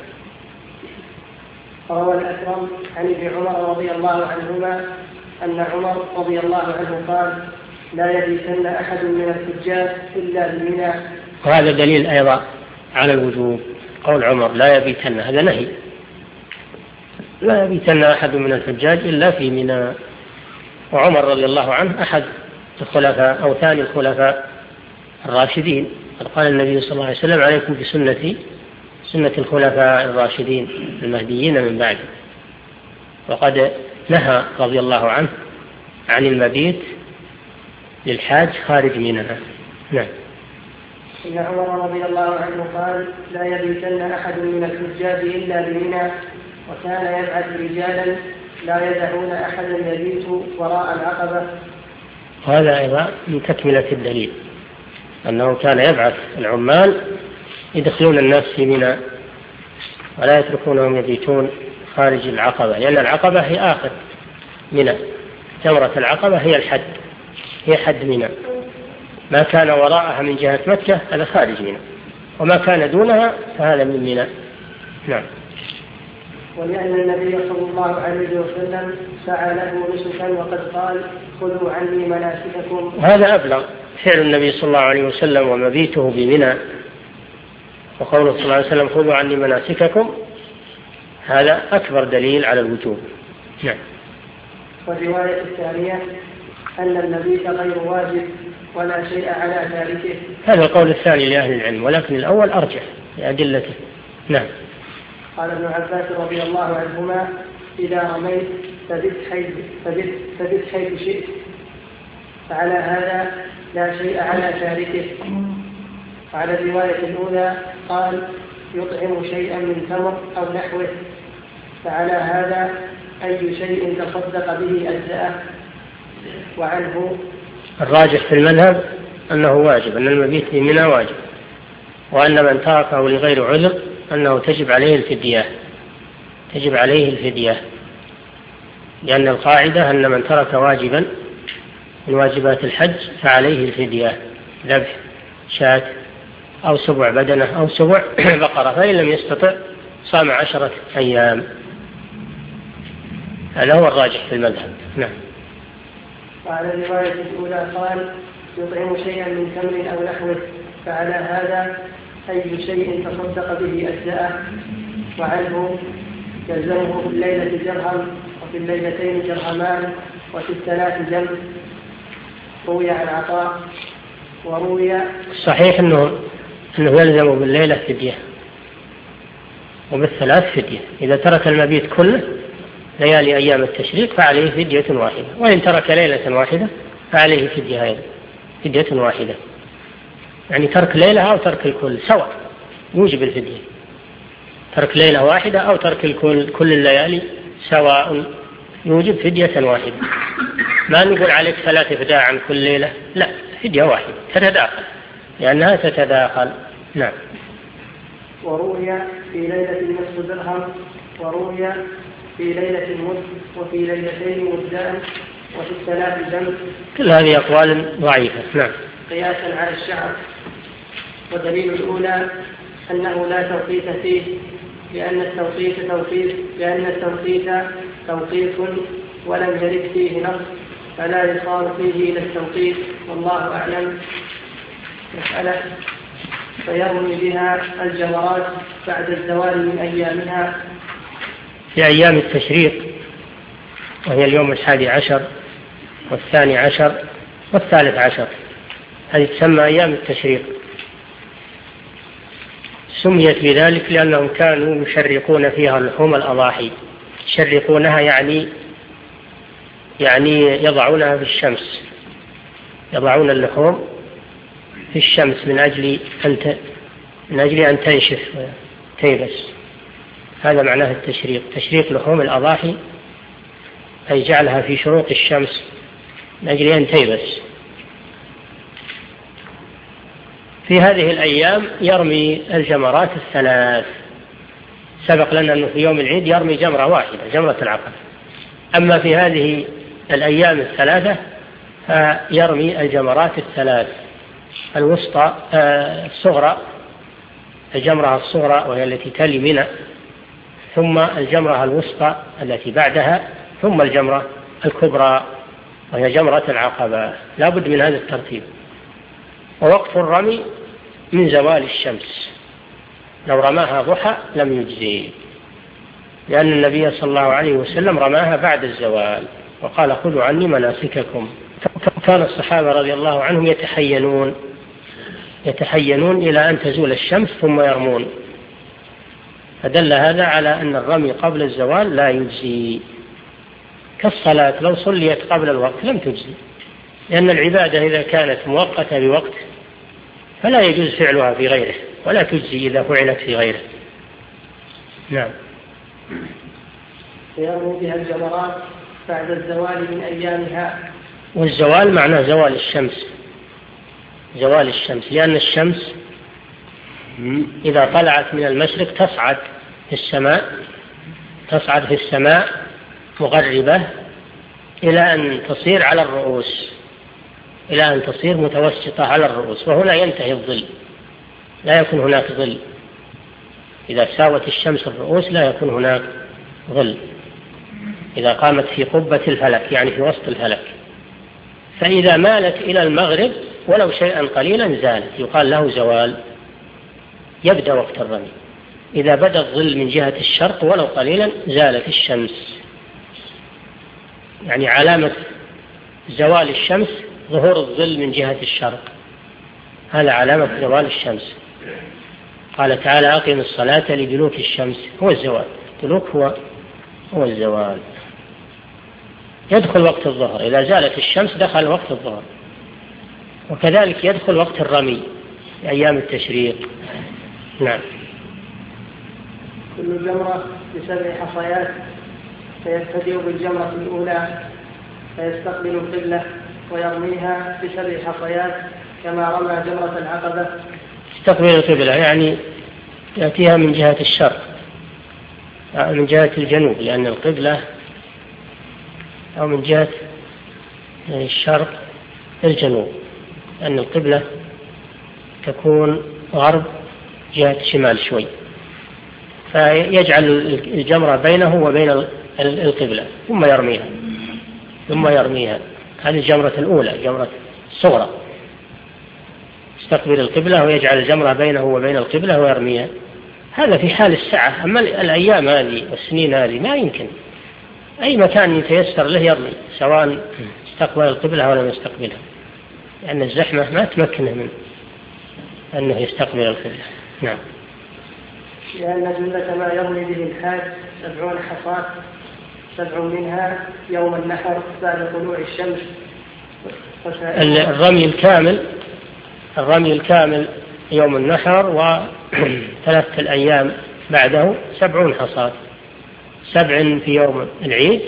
روى الأكرم عن ابن عمر رضي الله عنهما أن عمر رضي الله عنه قال: لا يبيتن أحد من الحجاج إلا بمنى. وهذا دليل أيضا على الوجوب، قول عمر لا يبيتن، هذا نهي، لا يبيتن أحد من الحجاج إلا في منى. وعمر رضي الله عنه أحد الخلفاء أو ثاني الخلفاء الراشدين، قال النبي صلى الله عليه وسلم عليكم بسنتي سنة الخلفاء الراشدين المهديين من بعد. وقد نهى رضي الله عنه عن المبيت للحاج خارج منى. نعم. إن عمر رضي الله عنه قال لا يبيتن أحد من الحجاج إلا بمنى، وكان يبعث رجالا لا يدعون أحدا يبيت وراء العقبة. وهذا أيضا من تكملة الدليل أنه كان يبعث العمال يدخلون الناس في منى ولا يتركونهم يبيتون خارج العقبة، لأن العقبة هي آخر منى، جمرة العقبة هي الحد، هي حد منى، ما كان وراءها من جهة مكة هذا خارج منى، وما كان دونها فهذا من منى. نعم. ولأن النبي صلى الله عليه وسلم سعى له نسكا وقد قال خذوا عني مناسككم. هذا أبلغ، فعل النبي صلى الله عليه وسلم ومبيته بمنى وقوله صلى الله عليه وسلم خذوا عني مناسككم، هذا أكبر دليل على الوجوب. نعم. والرواية الثانية أن المبيت غير واجب ولا شيء على تاركه. هذا القول الثاني لأهل العلم، ولكن الأول أرجح لأدلته. نعم. قال ابن عباس رضي الله عنهما إذا رميت فبت حيث, فبت فبت حيث شئت، فعلى هذا لا شيء على تاركه. وعلى الرواية الأولى قال يطعم شيئا من تمر أو نحوه، فعلى هذا أي شيء تصدق به أجزاءه. وعنه الراجح في المذهب أنه واجب، أن المبيت في منى واجب، وأن من تركه لغير عذر أنه تجب عليه الفدية، تجب عليه الفدية، لأن القاعدة أن من ترك واجبا من واجبات الحج فعليه الفدية، ذبح شاة أو سبع بدنة أو سبع بقرة، فإن لم يستطع صام عشرة أيام. هذا هو الراجح في المذهب. نعم. وعلى الرواية الأولى قال يطعم شيئا من تمر أو نحوه، فعلى هذا أي شيء تصدق به أجزاءه. وعنه يلزمه في الليلة درهم وفي الليلتين درهمان وفي الثلاث جنب. روي عن عطاء وروي صحيح أنه أنه يلزم بالليلة فدية وبالثلاث فدية. إذا ترك المبيت كله ليالي أيام التشريق فعليه فدية واحدة، وإن ترك ليلة واحدة فعليه فدية هذه فدية واحدة، يعني ترك ليلة أو ترك الكل سواء يوجب الفدية، ترك ليلة واحدة أو ترك الكل كل الليالي سواء يوجب فدية واحدة. ما نقول عليك ثلاث فداء عن كل ليلة، لا، فدية واحدة تتداخل لأنها تتداخل. نعم. وروي في ليلة نصف درهم وروي في ليلة مد وفي ليلتين مدان وفي الثلاث جنب. كل هذه أقوال ضعيفة. نعم. قياسا على الشعر. ودليل الأولى أنه لا توقيت فيه، لأن التوقيت توقيت لأن التوقيت توقيت ولم يرد فيه نص، فلا يصار فيه إلى التوقيت، والله أعلم. مسألة فيرمي بها الجمرات بعد الزوال من أيامها في أيام التشريق، وهي اليوم الحادي عشر والثاني عشر والثالث عشر، هذه تسمى أيام التشريق. سميت بذلك لأنهم كانوا يشرقون فيها لحوم الأضاحي، يشرقونها يعني يعني يضعونها في الشمس، يضعون اللحوم في الشمس من أجل أن من أجل أن تنشف وتيبس. هذا معناه التشريق، تشريق لحوم الأضاحي أي جعلها في شروق الشمس من أجل أن تيبس. في هذه الأيام يرمي الجمرات الثلاث، سبق لنا أنه في يوم العيد يرمي جمرة واحدة جمرة العقبة، أما في هذه الأيام الثلاثة فيرمي الجمرات الثلاث، الوسطى الصغرى، الجمرة الصغرى وهي التي تلي منى، ثم الجمرة الوسطى التي بعدها، ثم الجمرة الكبرى وهي جمرة العقبة، لا بد من هذا الترتيب. ووقت الرمي من زوال الشمس، لو رماها ضحى لم يجزي، لأن النبي صلى الله عليه وسلم رماها بعد الزوال وقال خذوا عني مناسككم. كان الصحابة رضي الله عنهم يتحينون يتحينون إلى أن تزول الشمس ثم يرمون، فدل هذا على أن الرمي قبل الزوال لا يجزي، كالصلاة لو صليت قبل الوقت لم تجزي، لأن العبادة إذا كانت مؤقتة بوقت فلا يجوز فعلها في غيره، ولا تجزي إذا فعلت في غيره. نعم. فيرمي بها الجمرات بعد الزوال من أيامها. والزوال معناه زوال الشمس، زوال الشمس، لأن الشمس إذا طلعت من المشرق تصعد في السماء تصعد في السماء مغربة إلى أن تصير على الرؤوس، إلى أن تصير متوسطة على الرؤوس، وهنا ينتهي الظل، لا يكون هناك ظل. إذا ساوت الشمس الرؤوس لا يكون هناك ظل، إذا قامت في قبة الفلك يعني في وسط الفلك. فإذا مالت إلى المغرب ولو شيئا قليلا زالت، يقال له زوال، يبدأ وقت الرمي. إذا بدأ الظل من جهة الشرق ولو قليلا زالت الشمس، يعني علامة زوال الشمس ظهور الظل من جهة الشرق، هذا علامة زوال الشمس. قال تعالى أقم الصلاة لدلوك الشمس، هو الزوال، دلوك هو هو الزوال. يدخل وقت الظهر، إذا زالت الشمس دخل وقت الظهر، وكذلك يدخل وقت الرمي في أيام التشريق. نعم. كل جمرة بسبع حصيات، فيبتدئ بالجمرة الأولى فيستقبل القبلة ويرميها بسبع حصيات كما رمى جمرة العقبة. يستقبل القبلة يعني يأتيها من جهة الشرق، من جهة الجنوب، لأن القبلة أو من جهة الشرق الجنوب، لأن القبلة تكون غرب جهة الشمال شوي، فيجعل الجمرة بينه وبين القبلة ثم يرميها ثم يرميها هذه الجمرة الأولى، جمرة الصغرى. يستقبل القبلة ويجعل الجمرة بينه وبين القبلة ويرميها، هذا في حال الساعة. أما الأيام هذه والسنين هذه ما يمكن، أي مكان يتيسر له يرمي، سواء استقبل القبلة ولا يستقبلها، لأن الزحمة ما تمكنه من أنه يستقبل القبلة. نعم. لأن جملة ما يرمي به الحاج سبعون حصاة، سبع منها يوم النحر بعد طلوع الشمس. الرمي الكامل الرمي الكامل يوم النحر وثلاثة الأيام بعده سبعون حصاة، سبع في يوم العيد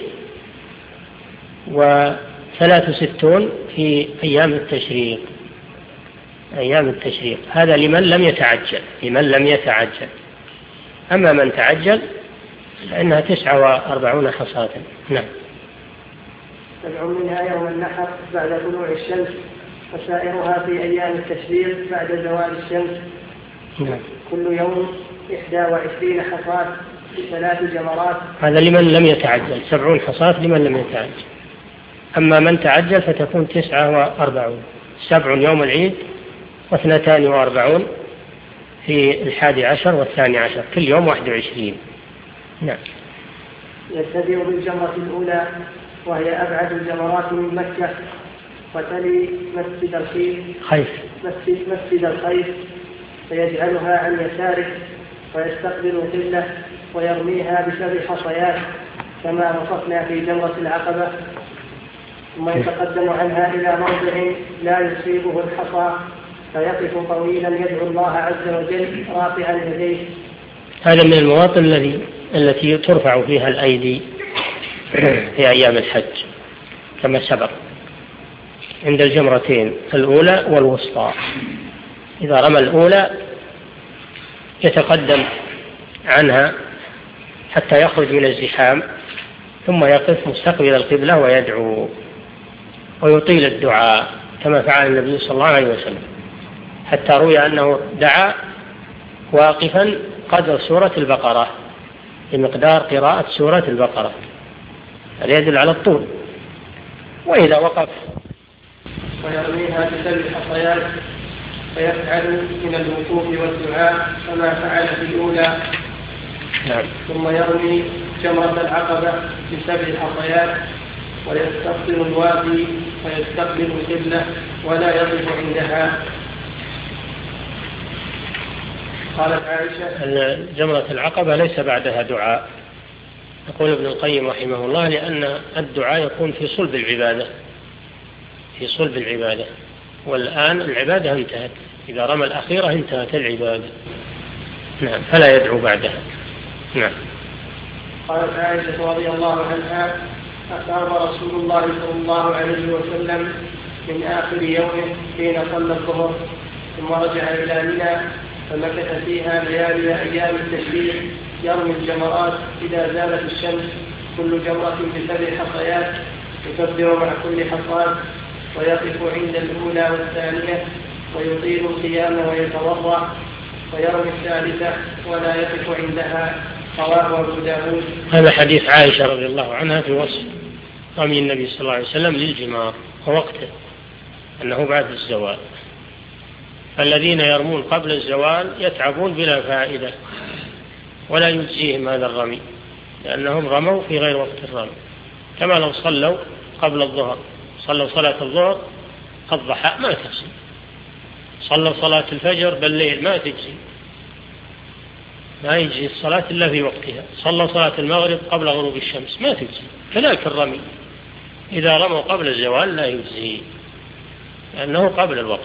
وثلاث وستون في أيام التشريق أيام التشريق هذا لمن لم يتعجل لمن لم يتعجل أما من تعجل فإنها تسعة وأربعون حصاة. نعم. سبع منها يوم النحر بعد طلوع الشمس، وسائرها في أيام التشريق بعد زوال الشمس. نعم. كل يوم إحدى وعشرين حصاة ثلاث جمرات. هذا لمن لم يتعجل، سبعون حصاة لمن لم يتعجل. أما من تعجل فتكون تسعة وأربعون، سبع يوم العيد واثنتان وأربعون في الحادي عشر والثاني عشر، كل يوم واحد وعشرين. نعم. يبتدئ بالجمرة الأولى وهي أبعد الجمرات من مكة، وتلي مسجد الخيف خيف مسجد, مسجد الخيف، فيجعلها عن يساره ويستقبل القبلة ويرميها بسبع حصيات كما وصفنا في جمرة العقبة، ثم يتقدم عنها إلى موضع لا يصيبه الحصى فيقف طويلا يدعو الله عز وجل رافعا يديه. هذا من المواطن الذي التي ترفع فيها الأيدي في أيام الحج كما سبق عند الجمرتين الأولى والوسطى. إذا رمى الأولى يتقدم عنها حتى يخرج من الزحام، ثم يقف مستقبل القبلة ويدعو ويطيل الدعاء كما فعل النبي صلى الله عليه وسلم، حتى روي أنه دعا واقفا قدر سورة البقرة بمقدار قراءة سورة البقرة، هذا يدل على الطول. وإذا وقف ويرميها بسبع حصيات فيفعل من الوقوف والدعاء كما فعل في الأولى. نعم. ثم يرمي جمرة العقبة بسبع حصيات ويستقبل الوادي ويستقبل القبلة ولا يقف عندها. قالت عائشة: جمرة العقبة ليس بعدها دعاء. يقول ابن القيم رحمه الله: لأن الدعاء يكون في صلب العبادة في صلب العبادة والآن العبادة انتهت، إذا رمى الأخيرة انتهت العبادة. نعم، فلا يدعو بعدها. نعم. قالت عائشة رضي الله عنها: أفاض رسول الله صلى الله عليه وسلم من آخر يوم حين صلى الظهر ثم رجع إلى منى فمكث فيها ليالي أيام التشريق يرمي الجمرات إذا زالت الشمس كل جمرة بسبع حصيات يكبر مع كل حصاة ويقف عند الأولى والثانية ويطيل القيام ويتوضأ ويرمي الثالثة ولا يقف عندها. رواه أبو داود. هذا حديث عائشة رضي الله عنها في وصف رمي النبي صلى الله عليه وسلم للجمار ووقته أنه بعد الزوال. فالذين يرمون قبل الزوال يتعبون بلا فائدة ولا يجزيهم هذا الرمي، لأنهم رموا في غير وقت الرمي، كما لو صلوا قبل الظهر، صلوا صلاة الظهر الضحى ما تجزي، صلوا صلاة الفجر بالليل ما تجزي، ما يجزي الصلاة إلا في وقتها، صلوا صلاة المغرب قبل غروب الشمس ما تجزي. كذلك الرمي إذا رموا قبل الزوال لا يجزي لأنه قبل الوقت.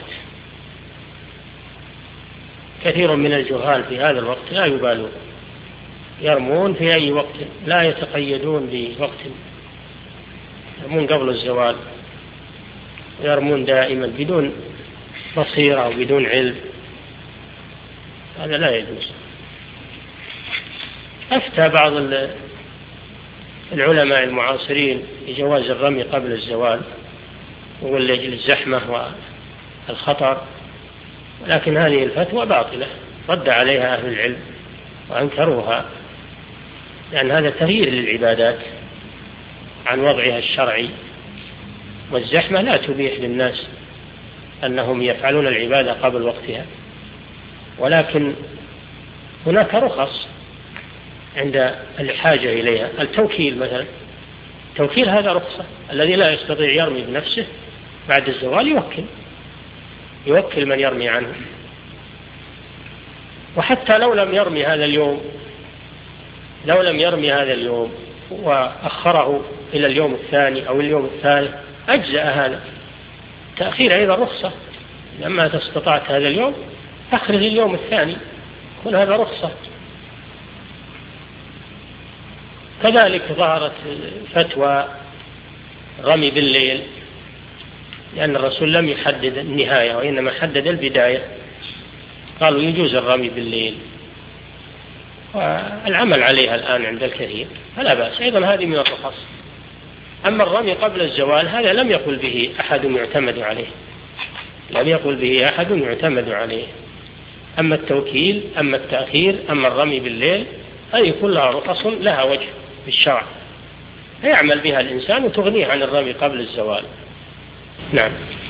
كثير من الجهال في هذا الوقت لا يبالون، يرمون في أي وقت، لا يتقيدون بوقت، يرمون قبل الزوال، يرمون دائما بدون بصيرة وبدون علم، هذا لا يجوز. أفتى بعض العلماء المعاصرين بجواز الرمي قبل الزوال ولأجل الزحمة والخطر، لكن هذه الفتوى باطلة، رد عليها أهل العلم وأنكروها، لأن هذا تغيير للعبادات عن وضعها الشرعي، والزحمة لا تبيح للناس أنهم يفعلون العبادة قبل وقتها، ولكن هناك رخص عند الحاجة إليها. التوكيل مثلا، التوكيل هذا رخصة، الذي لا يستطيع يرمي بنفسه بعد الزوال يوكل يوكل من يرمي عنه. وحتى لو لم يرمي هذا اليوم لو لم يرمي هذا اليوم وأخره إلى اليوم الثاني أو اليوم الثالث أجزأ هذا. تأخير أيضا رخصة، لما تستطعت هذا اليوم أخرج اليوم الثاني، كل هذا رخصة. كذلك ظهرت فتوى رمي بالليل، لأن الرسول لم يحدد النهاية وإنما حدد البداية، قالوا يجوز الرمي بالليل، والعمل عليها الآن عند الكثير فلا بأس، أيضا هذه من الرخص. أما الرمي قبل الزوال هذا لم يقل به أحد يعتمد عليه لم يقل به أحد يعتمد عليه. أما التوكيل، أما التأخير، أما الرمي بالليل، هذه كلها رخص لها وجه في الشرع يعمل بها الإنسان وتغنيه عن الرمي قبل الزوال. نعم.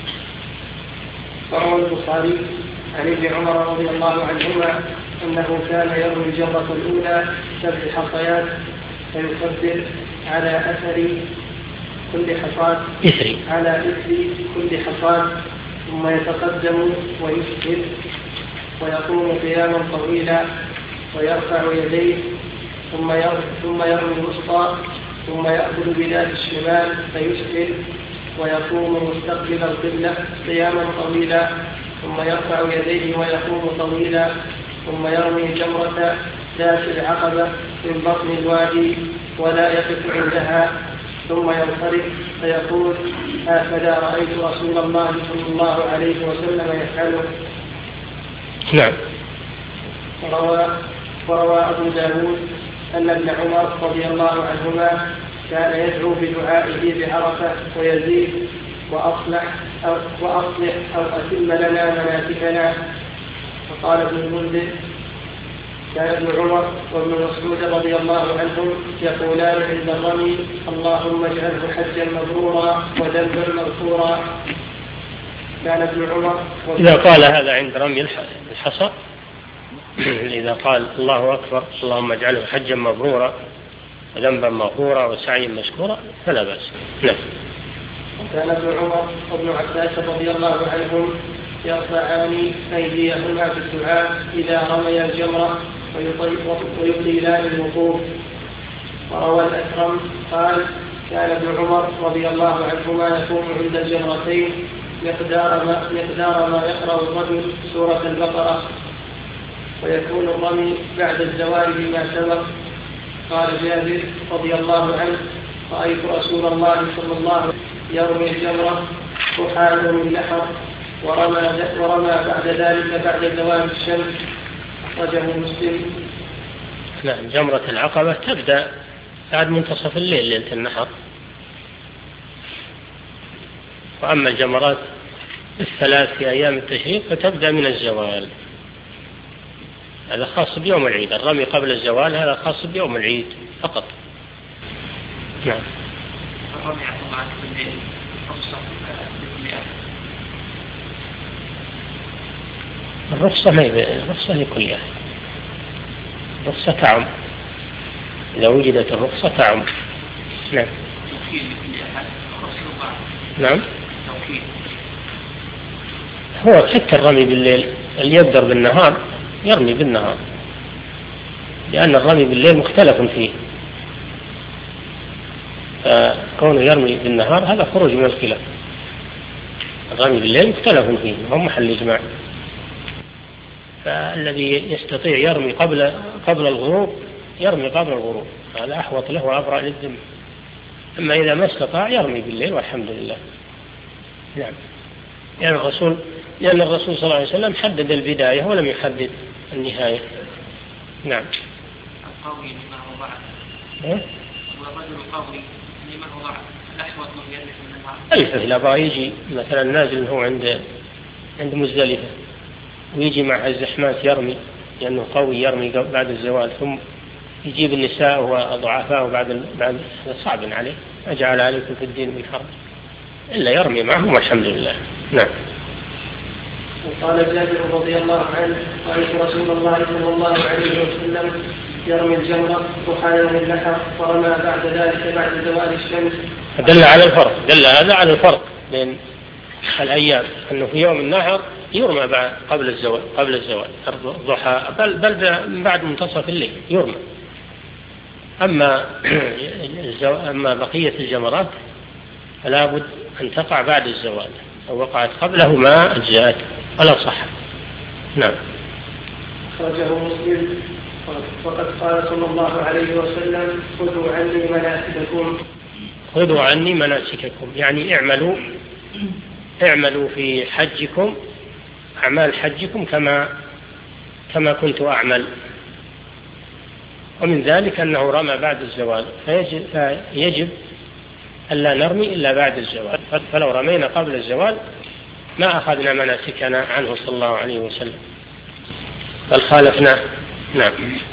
روى البخاري عن ابن عمر رضي الله عنهما أنه كان يرمي الجمرة الأولى سبع حصيات فيكبر على أثر كل حصاة على إثر كل حصاة ثم يتقدم ويسجد ويقوم قياما طويلا ويرفع يديه ثم ثم يرمي الوسطى ثم يأخذ بذات الشمال فيسجد ويقوم مستقبل القبلة قياما طويلا ثم يرفع يديه ويقوم طويلا ثم يرمي جمرة ذات العقبة من بطن الوادي ولا يقف عندها ثم ينصرف فيقول: هكذا رأيت رسول الله صلى الله عليه وسلم يفعله. نعم. وروى, وروى أبو داود أن ابن عمر رضي الله عنهما كان يدعو بدعائه بعرفة ويزيد: وأصلح أو, وأصلح أو أتم لنا مناسكنا. وقال ابن المنذر: كان ابن عمر وابن مسعود رضي الله عنهم يقولان عند الرمي اللهم اجعله حجا مبرورا وذنبا مغفورا. كان ابن عمر إذا قال هذا عند رمي الحصى، إذا قال الله أكبر اللهم اجعله حجا مبرورا وذنبا مغفورا وسعيا مشكورا فلا بأس. نعم. كان ابن عمر وابن عباس رضي الله عنهم يرفعان أيديهما في الدعاء إذا رمي الجمرة ويطيلان الوقوف. وروى الأكرم قال كان ابن عمر رضي الله عنهما يقوم عند الجمرتين مقدار ما, مقدار ما يقرأ الرجل سورة البقرة، ويكون الرمي بعد الزوال بما سبق. قال جابر رضي الله عنه رأيت رسول الله صلى الله عليه وسلم يرمي الجمرة ضحى يوم النحر ورمى, ورمى بعد ذلك بعد زوال الشمس. أخرجه مسلم. نعم. جمرة العقبة تبدأ بعد منتصف الليل ليلة النحر، وأما الجمرات الثلاث في أيام التشريق فتبدأ من الزوال. هذا خاص بيوم العيد، الرمي قبل الزوال هذا خاص بيوم العيد فقط. نعم. الرمي عقبة بالليل الرخصة ما هي الرخصة لكل أحد، الرخصة تعم، إذا وجدت الرخصة تعم. نعم. نعم. هو حتى الرمي بالليل اللي يقدر بالنهار يرمي بالنهار، لأن الرمي بالليل مختلف فيه، فكونه يرمي بالنهار هذا خروج من الخلاف. الرمي بالليل مختلف فيه هم محل إجماع، فالذي يستطيع يرمي قبل قبل الغروب يرمي قبل الغروب، هذا أحوط له وأبرأ للذمة. أما إذا ما استطاع يرمي بالليل والحمد لله. نعم. لأن الرسول لأن الرسول صلى الله عليه وسلم حدد البداية ولم يحدد النهاية. نعم. القوي لما هو ضعف. والرجل القوي لما هو ضعف الأحوط من يرمي في النهار. إذا بغى يجي مثلا نازل هو عند عند مزدلفة ويجي مع الزحمات يرمي لأنه قوي يرمي بعد الزوال، ثم يجيب النساء وضعفاء بعد بعد صعب عليه، أجعل عليكم في الدين من حرج، إلا يرمي معهم والحمد لله. نعم. وقال جابر رضي الله عنه رأيت رسول الله صلى الله عليه وسلم يرمي الجمرة ضحى يوم النحر ورمى بعد ذلك بعد زوال الشمس. دل على الفرق، دل هذا على الفرق بين الأيام، أنه في يوم النحر يرمى بعد قبل الزوال قبل الزوال الضحى، بل بل بعد منتصف الليل يرمى. أما أما بقية الجمرات فلا بد أن تقع بعد الزوال، لو وقعت قبله ما أجزأت ولا صح. نعم. أخرجه مسلم. وقد قال صلى الله عليه وسلم خذوا عني مناسككم. خذوا عني مناسككم يعني اعملوا اعملوا في حجكم أعمال حجكم كما كما كنت أعمل. ومن ذلك أنه رمى بعد الزوال، فيجب, فيجب ألا نرمي إلا بعد الزوال، فلو رمينا قبل الزوال ما أخذنا مناسكنا عنه صلى الله عليه وسلم بل خالفنا. نعم.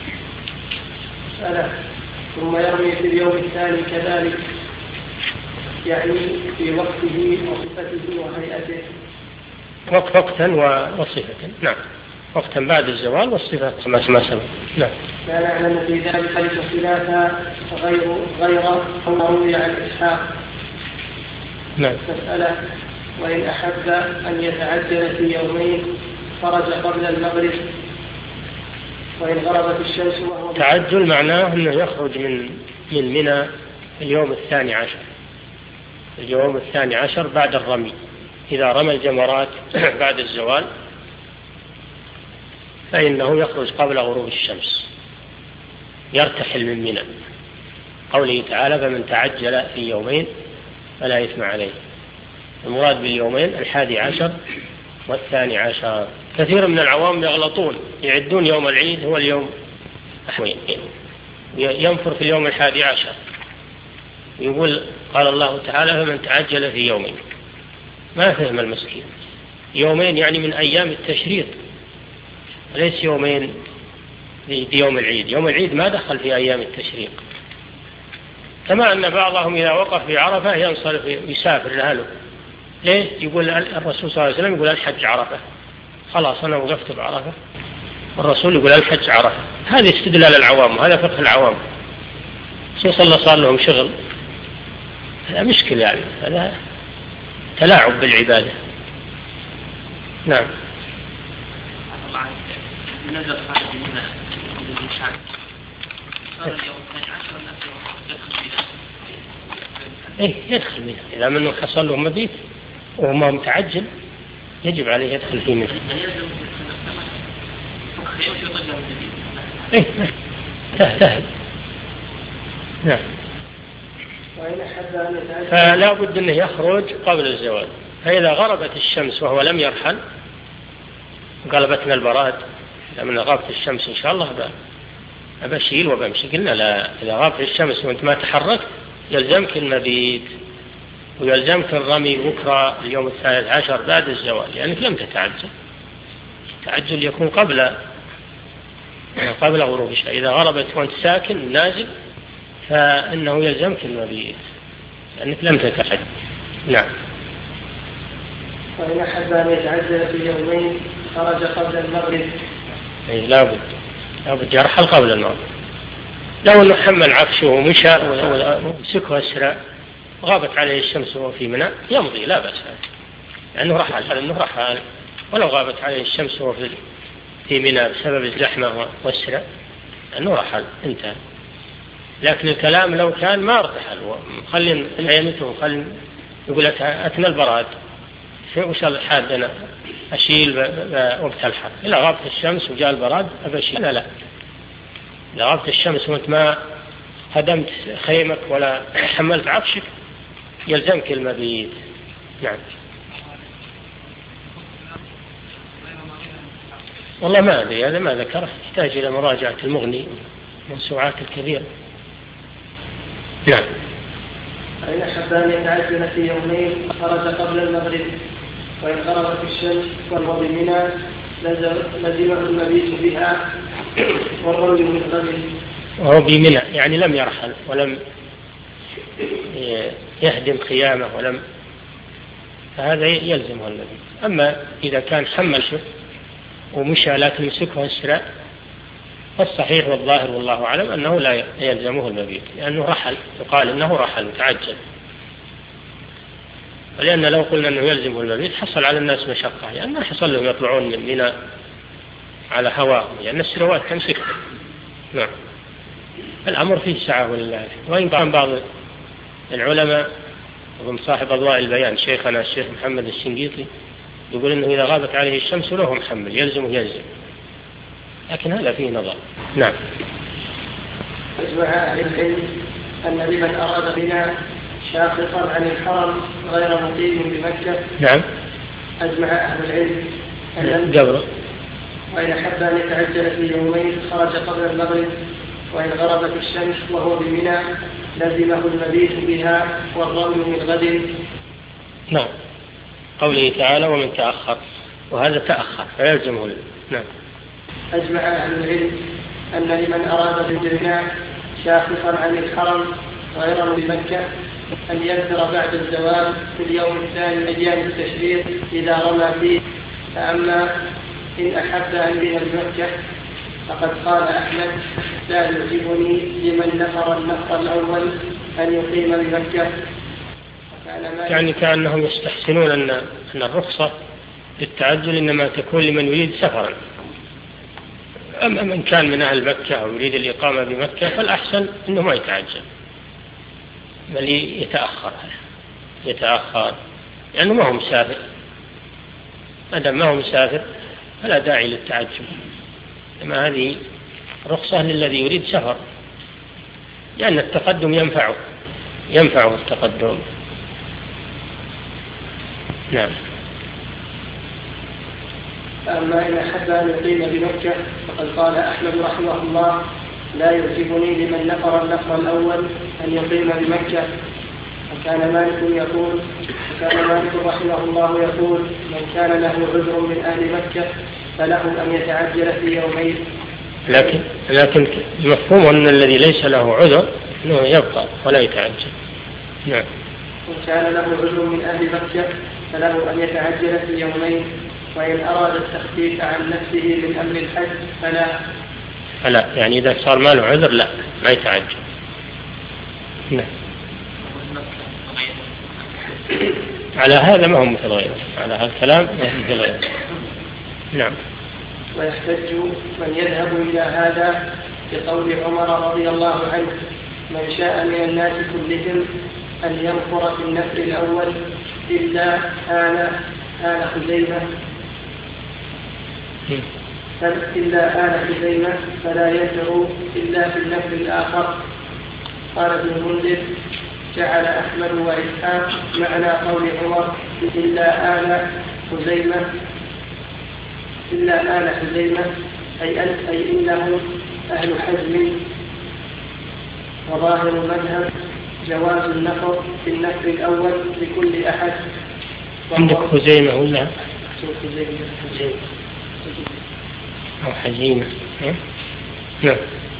ألا ثم يرمي في اليوم الثاني كذلك، يعني في وقته وصفته وهيئته. وقت وقتا وصفة. نعم. وقتا بعد الزوال والصفات كما سبق. نعم. لا نعلم في ذلك خلافا غير غير أو روي عن إسحاق. نعم. مسألة وإن أحب أن يتعجل في يومين خرج قبل المغرب وإن غربت الشمس وهو تعجل معناه أنه يخرج من من منى اليوم الثاني عشر، اليوم الثاني عشر بعد الرمي. إذا رمى الجمرات بعد الزوال فإنه يخرج قبل غروب الشمس، يرتحل من منى. قوله تعالى فمن تعجل في يومين فلا إثم عليه. المراد باليومين الحادي عشر والثاني عشر. كثير من العوام يغلطون، يعدون يوم العيد هو اليوم أحوين، ينفر في اليوم الحادي عشر، يقول قال الله تعالى فمن تعجل في يومين. ما فهم المسكين، يومين يعني من أيام التشريق، ليس يومين في يوم العيد. يوم العيد ما دخل في أيام التشريق، كما أن بعضهم إذا وقف في عرفة ينصرف يسافر لأهله. ليه؟ يقول الرسول صلى الله عليه وسلم يقول الحج عرفة، خلاص أنا وقفت بعرفة، الرسول يقول الحج عرفة. هذا استدلال العوام وهذا فقه العوام، خصوصا الله صار لهم شغل. هذا مشكل يعني، هذا تلاعب بالعبادة. نعم. نزل خارج منها الإنسان صار اليوم اثني عشر يدخل منها. إيه يدخل منها إذا منه حصل له مبيت وما متعجل يجب عليه يدخل في منها. إيه تهتهد. نعم. فلا بد أنه يخرج قبل الزوال. فإذا غربت الشمس وهو لم يرحل غلبتنا البراد، لما غابت الشمس إن شاء الله أبشيل وبمشي. قلنا لا، إذا غابت الشمس وأنت ما تحركت يلزمك المبيت ويلزمك الرمي بكرة اليوم الثالث عشر بعد الزوال، لأنك لم تتعجل. التعجل يكون قبل قبل غروب الشمس. إذا غربت وأنت ساكن نازل فإنه يلزمك المبيت لأنك لم تتعجل. نعم. وإن أحب أن يتعجل في يومين خرج قبل المغرب. أي لابد لابد يرحل قبل المغرب. لو أنه حمل عفشه ومشى ومسكه أسرع غابت عليه الشمس وهو في منى يمضي لا بأس، لأنه رحل لأنه رحل. ولو غابت عليه الشمس وهو في منى بسبب الزحمة والسرع لأنه رحل انتهى. لكن الكلام لو كان ما ارتحل وخلين عينته وخلين يقول أتنى البراد وش الحاد أنا أشيل وقت الحر. إذا غابت الشمس وجاء البراد أبشيل لا لا. إذا غابت الشمس وأنت ما هدمت خيمك ولا حملت عفشك يلزمك المبيت. نعم. والله ما أدري هذا ما ذكره، يحتاج إلى مراجعة المغني والموسوعات الكبيرة. نعم. فإن أحب أن يتعجل في يومين خرج قبل المغرب، وإن غربت الشمس وهو بمنى لزمه المبيت بها والرمي من غد. وهو بمنى يعني لم يرحل ولم يهدم خيامه ولم، فهذا يلزمه المبيت. أما إذا كان حمل شف ومشى لكن يمسكه السرع فالصحيح والظاهر والله أعلم أنه لا يلزمه المبيت، لأنه رحل، يقال أنه رحل وتعجل. ولأن لو قلنا أنه يلزمه المبيت حصل على الناس مشقة، يعني ما حصل لهم يطلعون من منى على هواهم، لأن يعني السروات تمسكهم. نعم. الأمر فيه سعة ولله. وإن كان بعض العلماء وهم صاحب أضواء البيان شيخنا الشيخ محمد الشنقيطي يقول أنه إذا غابت عليه الشمس له محمل يلزمه يلزم، لكن هذا فيه نظر. نعم. أجمع أهل العلم أن لمن أراد بنا شاققا عن الحرم غير مقيم بمكة. نعم. أجمع أهل العلم أن قبره. وإن أحب أن يتعجل في يومين خرج قبل المغرب، وإن غربت الشمس وهو بمنى لزمه المبيت بها والرمي من غد. نعم. قوله تعالى ومن تأخر، وهذا تأخر فيلزمه. نعم. أجمع أهل العلم أن لمن أراد بالجنة شاخصا عن الحرم غير بمكة أن ينذر بعد الزوال في اليوم الثاني من أيام التشريق إذا رمى فيه. فأما إن أحب أن بها بمكة فقد قال أحمد لا يعجبني لمن نفر النفر الأول أن يقيم بمكة. يعني كأنهم يستحسنون أن أن الرخصة للتعجل إنما تكون لمن يريد سفرا. أما من كان من أهل مكة أو يريد الإقامة بمكة فالأحسن أنه ما يتعجل بل يتأخر يتأخر لأنه ما هو مسافر. ما دام ما هو مسافر فلا داعي للتعجل، أما هذه رخصة للذي يريد سفر، لأن التقدم ينفعه ينفعه التقدم. نعم. أما إن أحب أن يقيم بمكة فقد قال أحمد رحمه الله لا يعجبني لمن نفر النفر الأول أن يقيم بمكة. وكان مالك يقول وكان مالك رحمه الله يقول من كان له عذر من أهل مكة فله أن يتعجل في يومين. لكن لكن مفهوم أن الذي ليس له عذر أنه يبقى ولا يتعجل. نعم. وإن كان له عذر من أهل مكة فله أن يتعجل في يومين، وإن أراد التخفيف عن نفسه من أمر الحج فلا. فلا يعني إذا صار ما له عذر لا ما يتعجل. نعم. على هذا ما هم مثل غيره، على هذا الكلام ما هم مثل غيره. نعم. ويحتج من يذهب إلى هذا بقول عمر رضي الله عنه: من شاء من الناس كلهم أن ينفر في النفر الأول إلا آل آل خزيمة إلا آل خزيمة فلا ينفر إلا في النفر الآخر. قال ابن المنذر: جعل أحمد وإسحاق معنى قول عمر إلا آل خزيمة إلا آل خزيمة أي أنت أي إنهم أهل حزم. وظاهر المذهب جواز النفر في النفر الأول لكل أحد. عندك خزيمة ولا خزيمة أو حزيمة؟ نعم.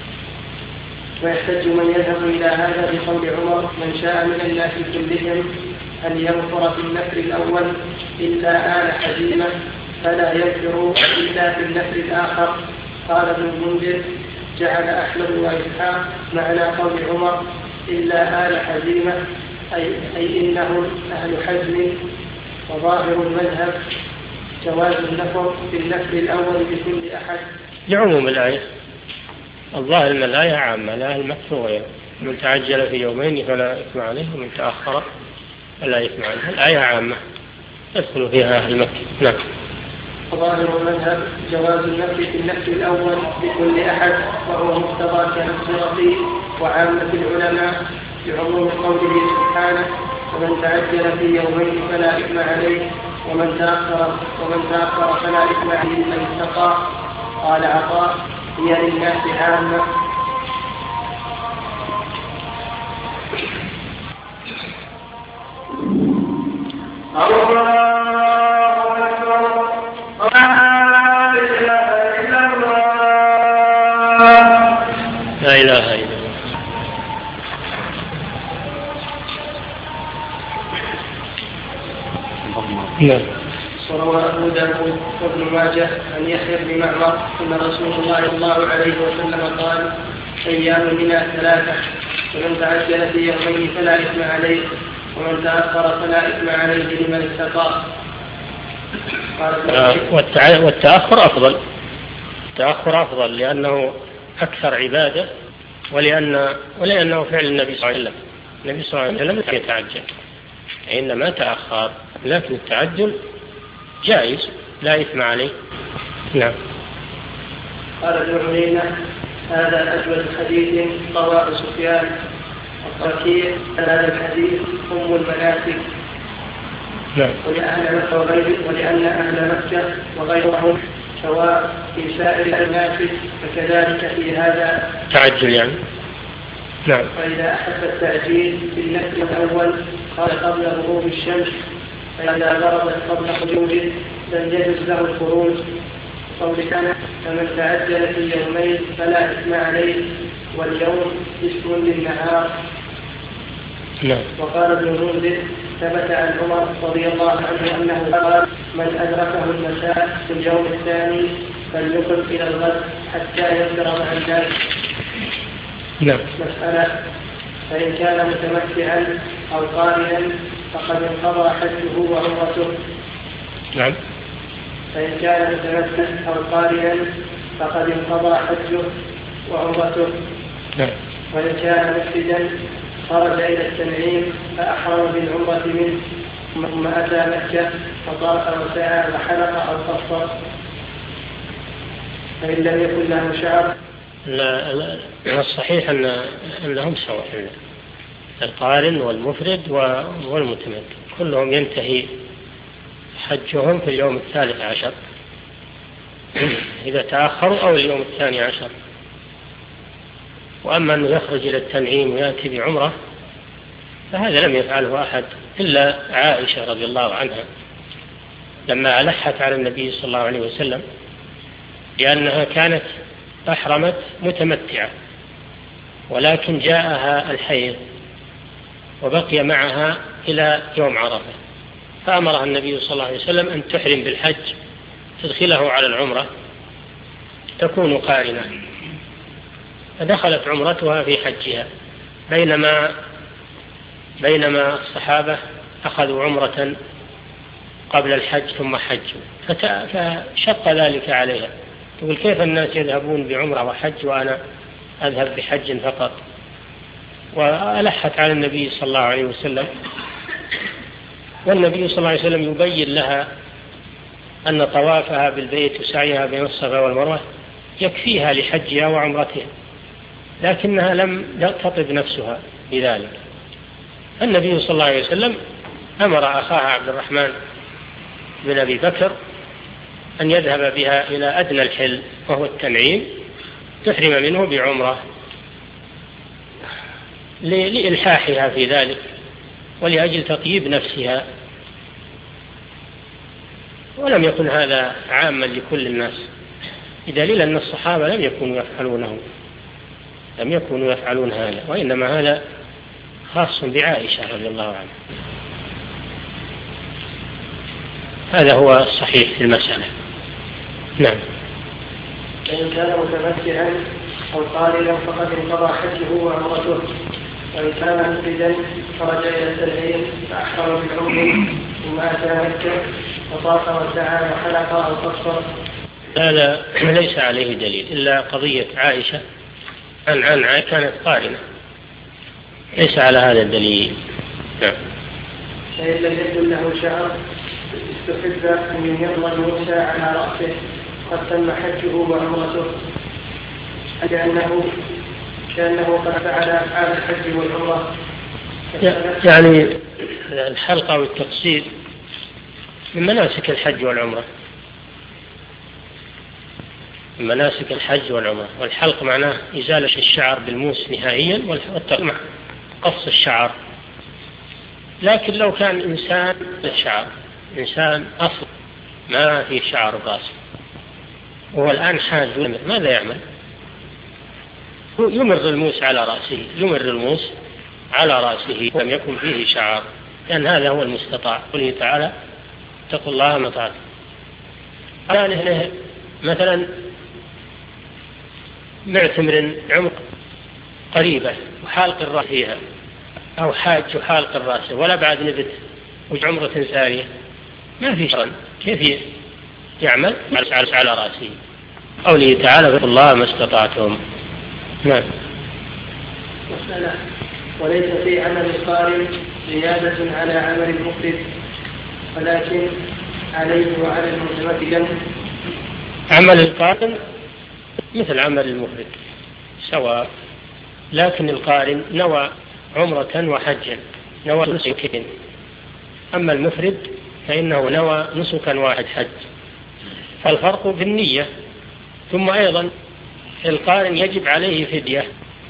ويحتج من يذهب إلى هذا بقول عمر: من شاء من الناس كلهم أن ينفر في النفر الأول إلا آل حزيمة فلا ينفر إلا في النفر الآخر. قال ابن المنذر: جعل أحمد وإسحاق معنى قول عمر إلا آل حزيمة أي, أي إنهم أهل حزم. وظاهر المذهب جواز النفر في النفر الأول لكل أحد لعموم الآية. الظاهر أن الآية عامة لا المكة وغيره. من تعجل في يومين فلا إثم عليه ومن تأخر فلا إثم عليه. الآية عامة يدخل فيها أهل مكة. نعم. وظاهر المذهب جواز النفر في النفر الأول لكل أحد، وهو مقتضى كالصرف وعامة العلماء بعموم قوله سبحانه: ومن تعجل في يومين فلا إثم عليه ومن تأخر ومن تأخر فلا إثم عليه من اتقى. قال عطاء: هي للناس عامة. لا إله إلا الله. نعم. وروى أبو داود وابن ماجه عن يحيى بن معمر أن رسول الله صلى الله عليه وسلم قال: أيام منها ثلاثة، ومن تعجل في يومين فلا إثم عليه ومن تأخر فلا إثم عليه لمن اتقى. والتأخر أفضل. التأخر أفضل لأنه أكثر عبادة، ولأن ولأنه فعل النبي صلى الله عليه وسلم. النبي صلى الله عليه وسلم يتعجل إنما تأخر، لكن التعجل جائز لا إثم عليه. نعم. قال ابن عيينة: هذا أجود حديث رواه سفيان. وكيع هذا الحديث أم المناسك. نعم. ولأهل مكة وغير ولأن أهل مكة وغيرهم سواء في سائر الناس فكذلك في هذا تعجل يعني. نعم. فإذا أحب التعجيل في النفر الأول قال قبل غروب الشمس، فإذا غربت قبل خروجه لم يجوز له الخروج. قول كان: فمن تعجل في يومين فلا إثم عليه، واليوم اسم للنهار. نعم. وقال ابن المنذر: ثبت عن عمر رضي الله عنه أنه قال: من أدركه المساء في اليوم الثاني فليقم إلى الغد حتى ينفر مع الناس. نعم. مسألة: فإن كان متمتعا أو قارنا فقد انقضى حجه وعمرته. نعم. فإن كان متمتعا أو قارنا فقد انقضى حجه وعمرته. نعم. وإن كان مفسدا خرج إلى التنعيم فأحرم بالعمرة منه، ثم أتى مكة فطاف وسعى وحلق أو قصر. فإن لم يكن له شعر. لا, لا الصحيح أن أنهم سواء، القارن والمفرد والمتمتع كلهم ينتهي حجهم في اليوم الثالث عشر إذا تأخروا، أو اليوم الثاني عشر. وأما أنه يخرج إلى التنعيم ويأتي بعمرة فهذا لم يفعله أحد إلا عائشة رضي الله عنها لما ألحت على النبي صلى الله عليه وسلم، لأنها كانت أحرمت متمتعة ولكن جاءها الحيض وبقي معها إلى يوم عرفة، فأمرها النبي صلى الله عليه وسلم أن تحرم بالحج تدخله على العمرة تكون قارنة، فدخلت عمرتها في حجها، بينما بينما الصحابة أخذوا عمرة قبل الحج ثم حجوا، فشق ذلك عليها، تقول كيف الناس يذهبون بعمرة وحج وأنا أذهب بحج فقط؟ وألحت على النبي صلى الله عليه وسلم، والنبي صلى الله عليه وسلم يبين لها أن طوافها بالبيت وسعيها بين الصفا والمروة يكفيها لحجها وعمرتها، لكنها لم تطب نفسها بذلك. النبي صلى الله عليه وسلم أمر أخاها عبد الرحمن بن أبي بكر أن يذهب بها إلى أدنى الحل وهو التنعيم تحرم منه بعمرة لإلحاحها في ذلك ولأجل تطيب نفسها، ولم يكن هذا عاما لكل الناس، بدليل أن الصحابة لم يكونوا يفعلونه لم يكونوا يفعلون هذا، وإنما هذا خاص بعائشة رضي الله عنها. هذا هو الصحيح في المسألة. نعم. فإن كان متمتعا أو قارنا فقد انقضى حجه وعمرته، وإن كان مفردا خرج إلى التنعيم فأحرم بالعمر ثم أتى مكة وطاف وسعى وحلق أو قصر. هذا ليس عليه دليل إلا قضية عائشة عن عن عائشة كانت قارنة، ليس على هذا الدليل. نعم. فإن لم يكن له شعر استحب أن يمر موسى على رأسه قد تم حجه وعمرته، لأنه كأنه قد فعل أفعال الحج والعمرة. يعني الحلقة والتقصير من مناسك الحج والعمرة، من مناسك الحج والعمرة، والحلق معناه إزالة الشعر بالموس نهائيا، والتقصير قص الشعر. لكن لو كان إنسان الشعر إنسان أصل ما في شعر قاصر وهو الآن حاج ماذا يعمل؟ يمر الموس على رأسه يمر الموس على رأسه ولم يكن فيه شعر، لأن هذا هو المستطاع. قوله تعالى اتقوا الله ما استطعتم. الآن مثلا معتمر عمر قريبة وحالق الرأس فيها، أو حاج وحالق الرأس ولا بعد نبت وعمرة ثانية ما في شرا، كيف يعمل على رأسه؟ قوله تعالى اتقوا الله ما استطعتم. نعم. وليس في عمل القارن زيادة على عمل المفرد، ولكن عليه وعلى المتمكن. عمل القارن مثل عمل المفرد سواء، لكن القارن نوى عمرة وحجا، نوى نسكين، أما المفرد فإنه نوى نسكا واحد حج، فالفرق بالنية. ثم أيضا القارن يجب عليه فدية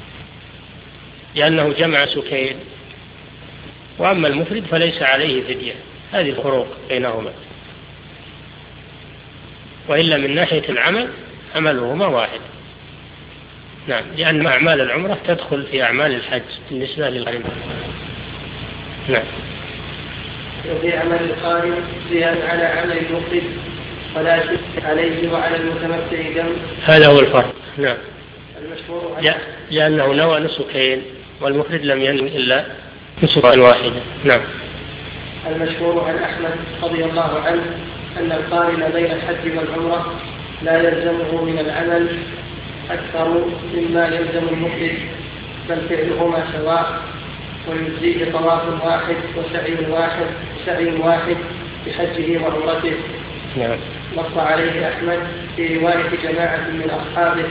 لأنه جمع سكين، وأما المفرد فليس عليه فدية. هذه الفروق بينهما، وإلا من ناحية العمل عملهما واحد. نعم، لأن أعمال العمرة تدخل في أعمال الحج بالنسبة للقارن. نعم. وفي عمل القارن زيادة على عمل المفرد، ولكن عليه وعلى المتمتع دم. هذا هو الفرق. نعم. المشهور لأنه نوى نسكين والمفرد لم ينوي إلا نسكا واحدة. نعم. المشهور عن أحمد رضي الله عنه أن القارن بين الحج والعمرة لا يلزمه من العمل أكثر مما يلزم المفرد، بل فعلهما سواء، ويجزيه طواف واحد وسعي واحد سعي واحد بحجه وعمرته. نعم. نص عليه أحمد في رواية جماعة من أصحابه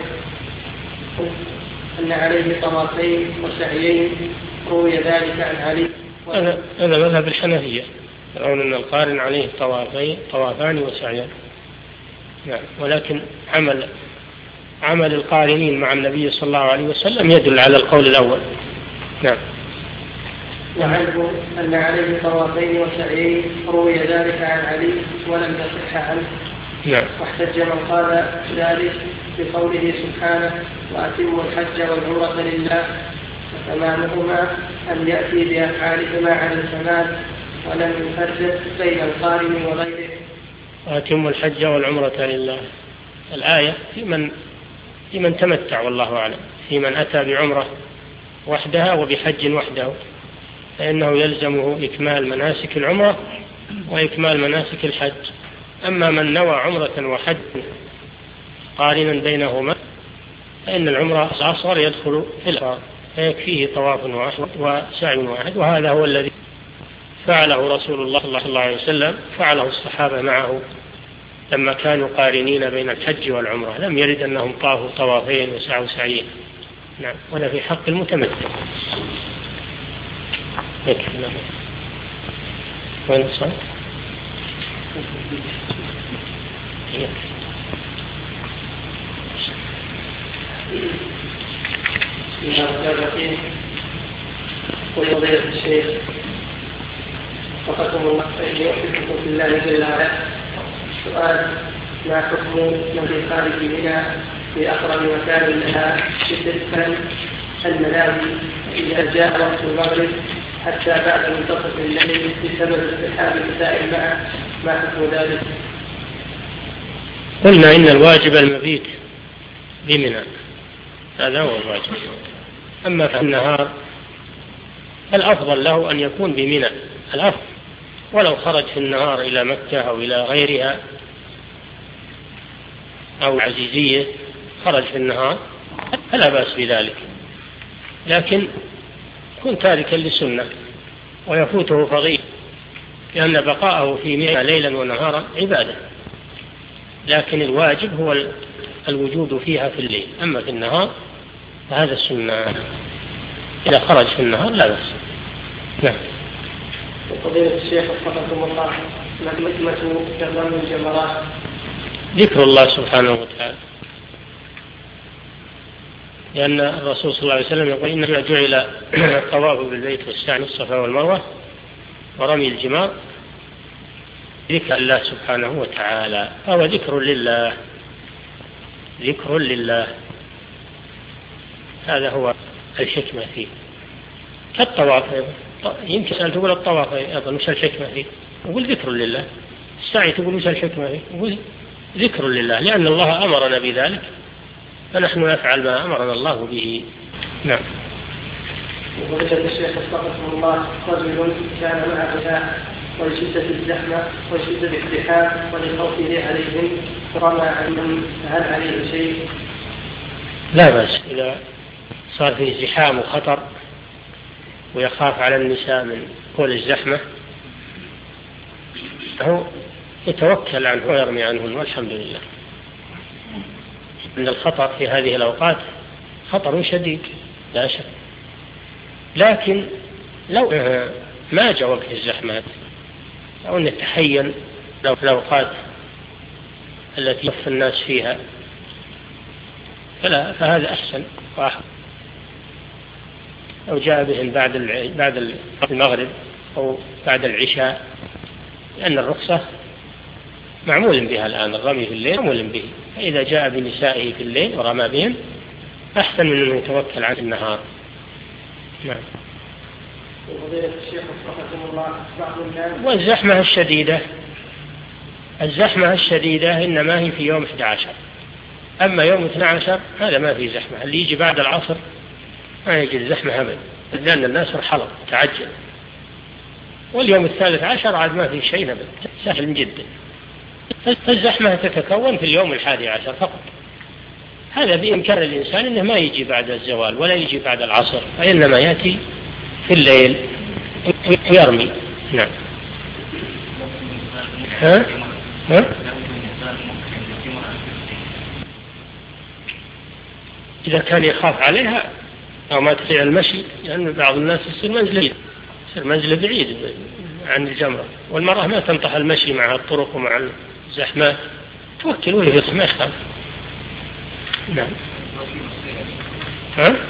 أن عليه طوافين وسعيين، روي ذلك عن علي. هذا هذا مذهب الحنفية، يرون أن القارن عليه طوافين طوافان وسعيان. نعم. ولكن عمل عمل القارنين مع النبي صلى الله عليه وسلم يدل على القول الأول. نعم. وعنه أن عليه طوافين وسعيين، روي ذلك عن علي ولم يصح عنه. نعم. واحتج من قال ذلك بقوله سبحانه وأتموا الحج والعمرة لله، وتمامهما أن يأتي بأفعالهما على الكمال ولم يفرق بين القارن وغيره. وأتموا الحج والعمرة لله، الآية في من في من تمتع والله أعلم، في من أتى بعمرة وحدها وبحج وحده، فإنه يلزمه إكمال مناسك العمرة وإكمال مناسك الحج. أما من نوى عمرة وحج قارنا بينهما فإن العمرة الأصغر يدخل في الأصغر، فيكفيه طواف واحد وسعي واحد، وهذا هو الذي فعله رسول الله صلى الله عليه وسلم، فعله الصحابة معه لما كانوا قارنين بين الحج والعمرة، لم يرد أنهم طافوا طوافين وسعوا سعيين. نعم. ولا في حق المتمتع. وين الصوت؟ بسم الله الرحمن الرحيم. قل فضيلة الشيخ وفقكم الله فإني أحبكم في الله جل وعلا. سؤال: ما حكم من في خارج منى في أقرب مكان لها شدة المنام إذا جاء وقت المغرب حتى بعد منتصف الليل بسبب ازدحام النساء معه، ما حكم ذلك؟ قلنا إن الواجب المبيت بمنى، هذا هو الواجب. أما في النهار الأفضل له أن يكون بمنى، الأفضل، ولو خرج في النهار إلى مكة أو إلى غيرها أو عزيزية خرج في النهار فلا بأس بذلك، لكن كن تاركا للسنة ويفوته فضيلة، لأن بقاءه في منى ليلا ونهارا عبادة، لكن الواجب هو الوجود فيها في الليل. أما في النهار فهذا السنة، إذا خرج في النهار لا بأس. نعم. فضيلة الشيخ وفقكم الله، ما حكمة كرم الجمرات؟ ذكر الله سبحانه وتعالى، لأن الرسول صلى الله عليه وسلم يقول إن جعل الطواف بالبيت والسعي الصفا والمروة ورمي الجمار ذكر الله سبحانه وتعالى، فهو ذكر لله، ذكر لله، هذا هو الحكمة فيه. كالطواف أيضا، يمكن أن تقول الطواف أيضا وش الحكمة فيه؟ يقول ذكر لله. السعي تقول وش الحكمة فيه؟ يقول ذكر لله، لأن الله أمرنا بذلك فنحن نفعل ما أمرنا الله به. نعم. ووجد الشيخ وفقكم الله رجل كان معه فتاة ولشدة الزحمة ولشدة الازدحام ولخوفه عليهم رمى عنهم، هل عليه شيء؟ لا بأس، إذا صار فيه ازدحام وخطر ويخاف على النساء من طول الزحمة هو يتوكل عنه ويرمي عنهن، والحمد لله. أن الخطر في هذه الأوقات خطر شديد لا شك، لكن لو ما جاء وقت الزحمات أو نتحين لو في الأوقات التي يخف الناس فيها فلا، فهذا أحسن وأحسن. لو جاء بهم بعد بعد المغرب أو بعد العشاء، لأن الرخصة معمول بها الآن، الرمي في الليل معمول به، فإذا جاء بنسائه في الليل ورمى بهم أحسن من أنه يتوكل عن النهار. نعم. والزحمة الشديدة، الزحمة الشديدة إنما هي في يوم أحد عشر، أما يوم اثني عشر هذا ما في زحمة، اللي يجي بعد العصر ما يجي زحمة أبدا، لأن الناس رحلوا تعجل. واليوم الثالث عشر عاد ما في شيء أبدا، سهل جدا. فالزحمة تتكون في اليوم الحادي عشر فقط، هذا بإمكان الإنسان إنه ما يجي بعد الزوال ولا يجي بعد العصر، فإنما يأتي في الليل ويرمي. نعم. ها؟ ها؟ إذا كان يخاف عليها أو ما تطيع المشي، لأن يعني بعض الناس يصير منزله يصير منزله بعيد عن الجمرة، والمرأة ما تنطح المشي مع الطرق ومع الزحمات، توكل وهي ما يخاف. نعم. ها؟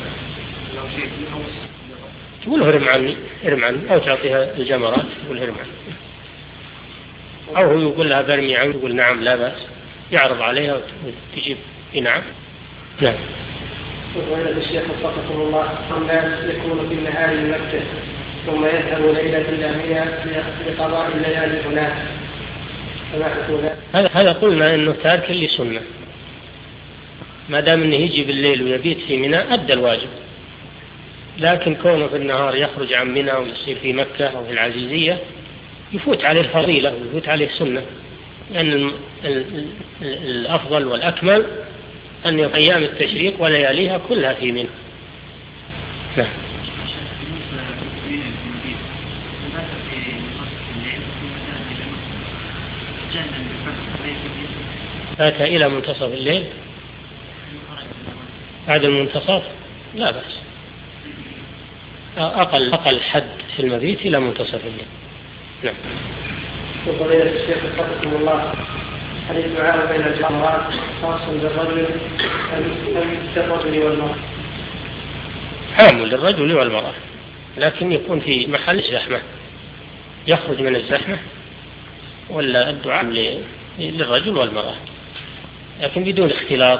تقول هرم عني هرم عني، أو تعطيها الجمرات تقول هرم عني، أو هو يقول لها برمي عني، تقول نعم لا بأس. يعرض عليها وتجيب. نعم. نعم. وقال الشيخ وفقكم الله الناس يكون في النهار من مكة ثم يذهب ليلة إلى منى لقضاء الليالي هناك، فما حكم هذا؟ هذا قلنا إنه تارك لسنة، ما دام إنه يجي بالليل ويبيت في منى أدى الواجب. لكن كونه في النهار يخرج عن منى ويصير في مكة أو في العزيزية يفوت عليه الفضيلة ويفوت عليه السنة، لأن الأفضل والأكمل أن أيام التشريق ولياليها كلها في منى. نعم. فات إلى منتصف الليل بعد المنتصف لا بأس، أقل أقل حد في المبيت إلى منتصف الليل. نعم. وفضيلة الشيخ وفقكم الله هل الدعاء بين الجمرات خاص بالرجل أم للرجل والمرأة؟ عام للرجل والمرأة، لكن يكون في محل الزحمة، يخرج من الزحمة، ولا الدعاء للرجل والمرأة، لكن بدون اختلاط،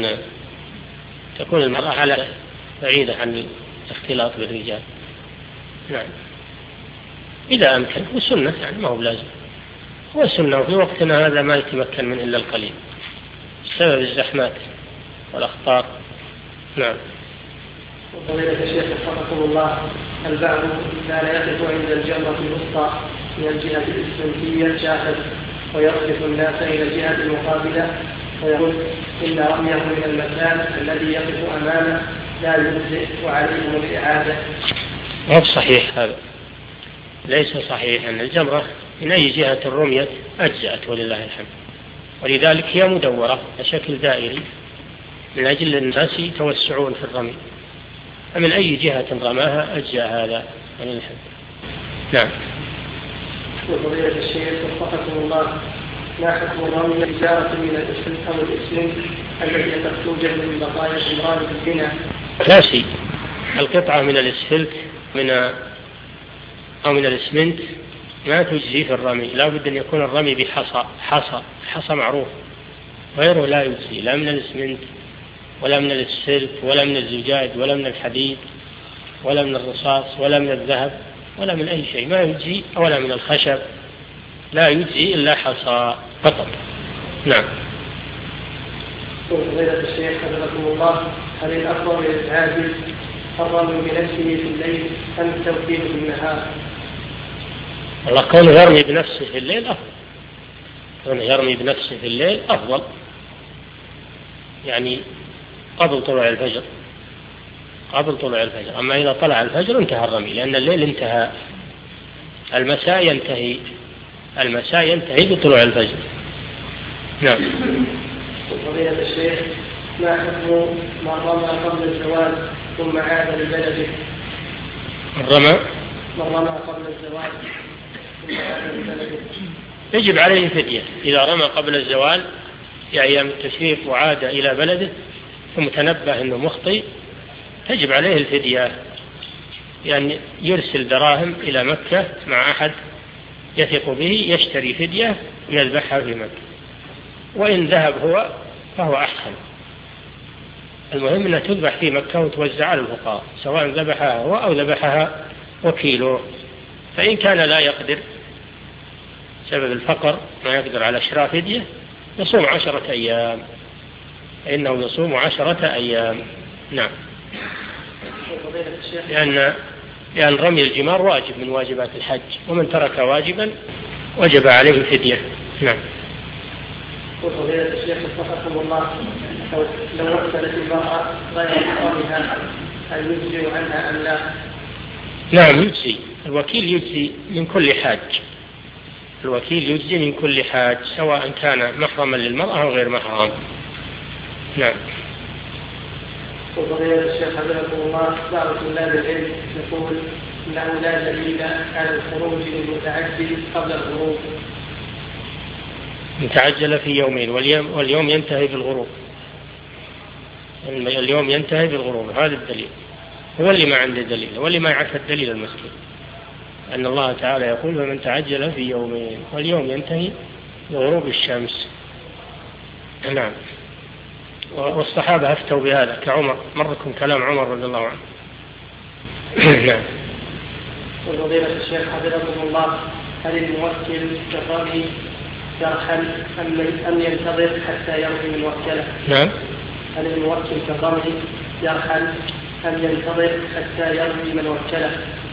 تكون المرأة على بعيدة عن الاختلاط بالرجال. نعم. إذا أمكن، والسنة يعني ما هو بلازم، هو السنة، وفي وقتنا هذا ما يتمكن من إلا القليل بسبب الزحمات والأخطار. نعم. وفضيلة الشيخ وفقكم الله البعض كان يقف عند الجمرة الوسطى من الجهة الإسلامية شاهد ويصرف الناس إلى الجهة المقابلة ويقول إن رميه من المكان الذي يقف أمامه لا يجزئ وعليهم الإعادة. غير صحيح، هذا ليس صحيح، أن الجمرة من أي جهة رميت أجزأت ولله الحمد، ولذلك هي مدورة بشكل دائري من أجل الناس يتوسعون في الرمي، فمن أي جهة رماها أجزأ هذا ولله الحمد. نعم. وفضيلة الشيخ وفقكم الله ما حكم الرمي الإجارة من الإسلام أو الإسلام التي قد توجد من بقايا الإمران في البناء؟ كاسي القطعة من الإسفلت من أو من الإسمنت ما تجزي في الرمي، لا بد أن يكون الرمي بحصى، حصى حصى معروف، غيره لا يجزي، لا من الإسمنت ولا من الإسفلت ولا من الزجاج ولا من الحديد ولا من الرصاص ولا من الذهب ولا من أي شيء، ما يجزي، ولا من الخشب، لا يجزي إلا حصى فقط. نعم. فضيلة الشيخ حفظكم الله هل الأفضل للعابد الرمي بنفسه في الليل أم التوكيل في النهار؟ الله كونه يرمي بنفسه في الليل أفضل، كونه يرمي بنفسه في الليل أفضل، يعني قبل طلوع الفجر، قبل طلوع الفجر. أما إذا طلع الفجر انتهى الرمي، لأن الليل انتهى، المساء ينتهي، المساء ينتهي بطلوع الفجر. نعم. فضيلة الشيخ ما حكم من رمى قبل الزواج ثم عاد لبلده؟ الرمى من رمى قبل الزواج ثم عاد لبلده يجب عليه فدية. إذا رمى قبل الزوال في أيام التشريق وعاد إلى بلده ثم تنبه أنه مخطئ تجب عليه الفدية، يعني يرسل دراهم إلى مكة مع أحد يثق به يشتري فدية ويذبحها في مكة، وإن ذهب هو فهو أحسن. المهم أنها تذبح في مكة وتوزع على الفقراء، سواء ذبحها هو أو ذبحها وكيله. فإن كان لا يقدر سبب الفقر ما يقدر على شراء فدية يصوم عشرة أيام، فإنه يصوم عشرة أيام. نعم. لأن لأن رمي الجمار واجب من واجبات الحج، ومن ترك واجبا وجب عليه الفدية. نعم. وفضيلة الشيخ وفقكم الله لو وكلت المرأة غير محرمها هل يجزي عنها أم لا؟ نعم يجزي، الوكيل يجزي من كل حاج، الوكيل يجزي من كل حاج سواء كان محرما للمرأة أو غير محرم. نعم. وفضيلة الشيخ حفظكم الله بعض طلاب العلم يقول إنه لا دليل على الخروج للمتعجل قبل الغروب. متعجل في يومين واليوم, واليوم ينتهي بالغروب، اليوم ينتهي بالغروب، هذا الدليل، هو اللي ما عنده دليل، هو اللي ما يعرف الدليل المسكين، أن الله تعالى يقول فمن تعجل في يومين واليوم ينتهي بغروب الشمس. نعم. والصحابة أفتوا بهذا كعمر، مركم كلام عمر رضي الله عنه. نعم. وفضيلة الشيخ حفظكم الله، هل الموكل كالرمي يرحل أم ينتظر حتى يرمي من وكله؟ نعم. هل الموكل كالرمي يرحل أم ينتظر حتى يرمي من وكله؟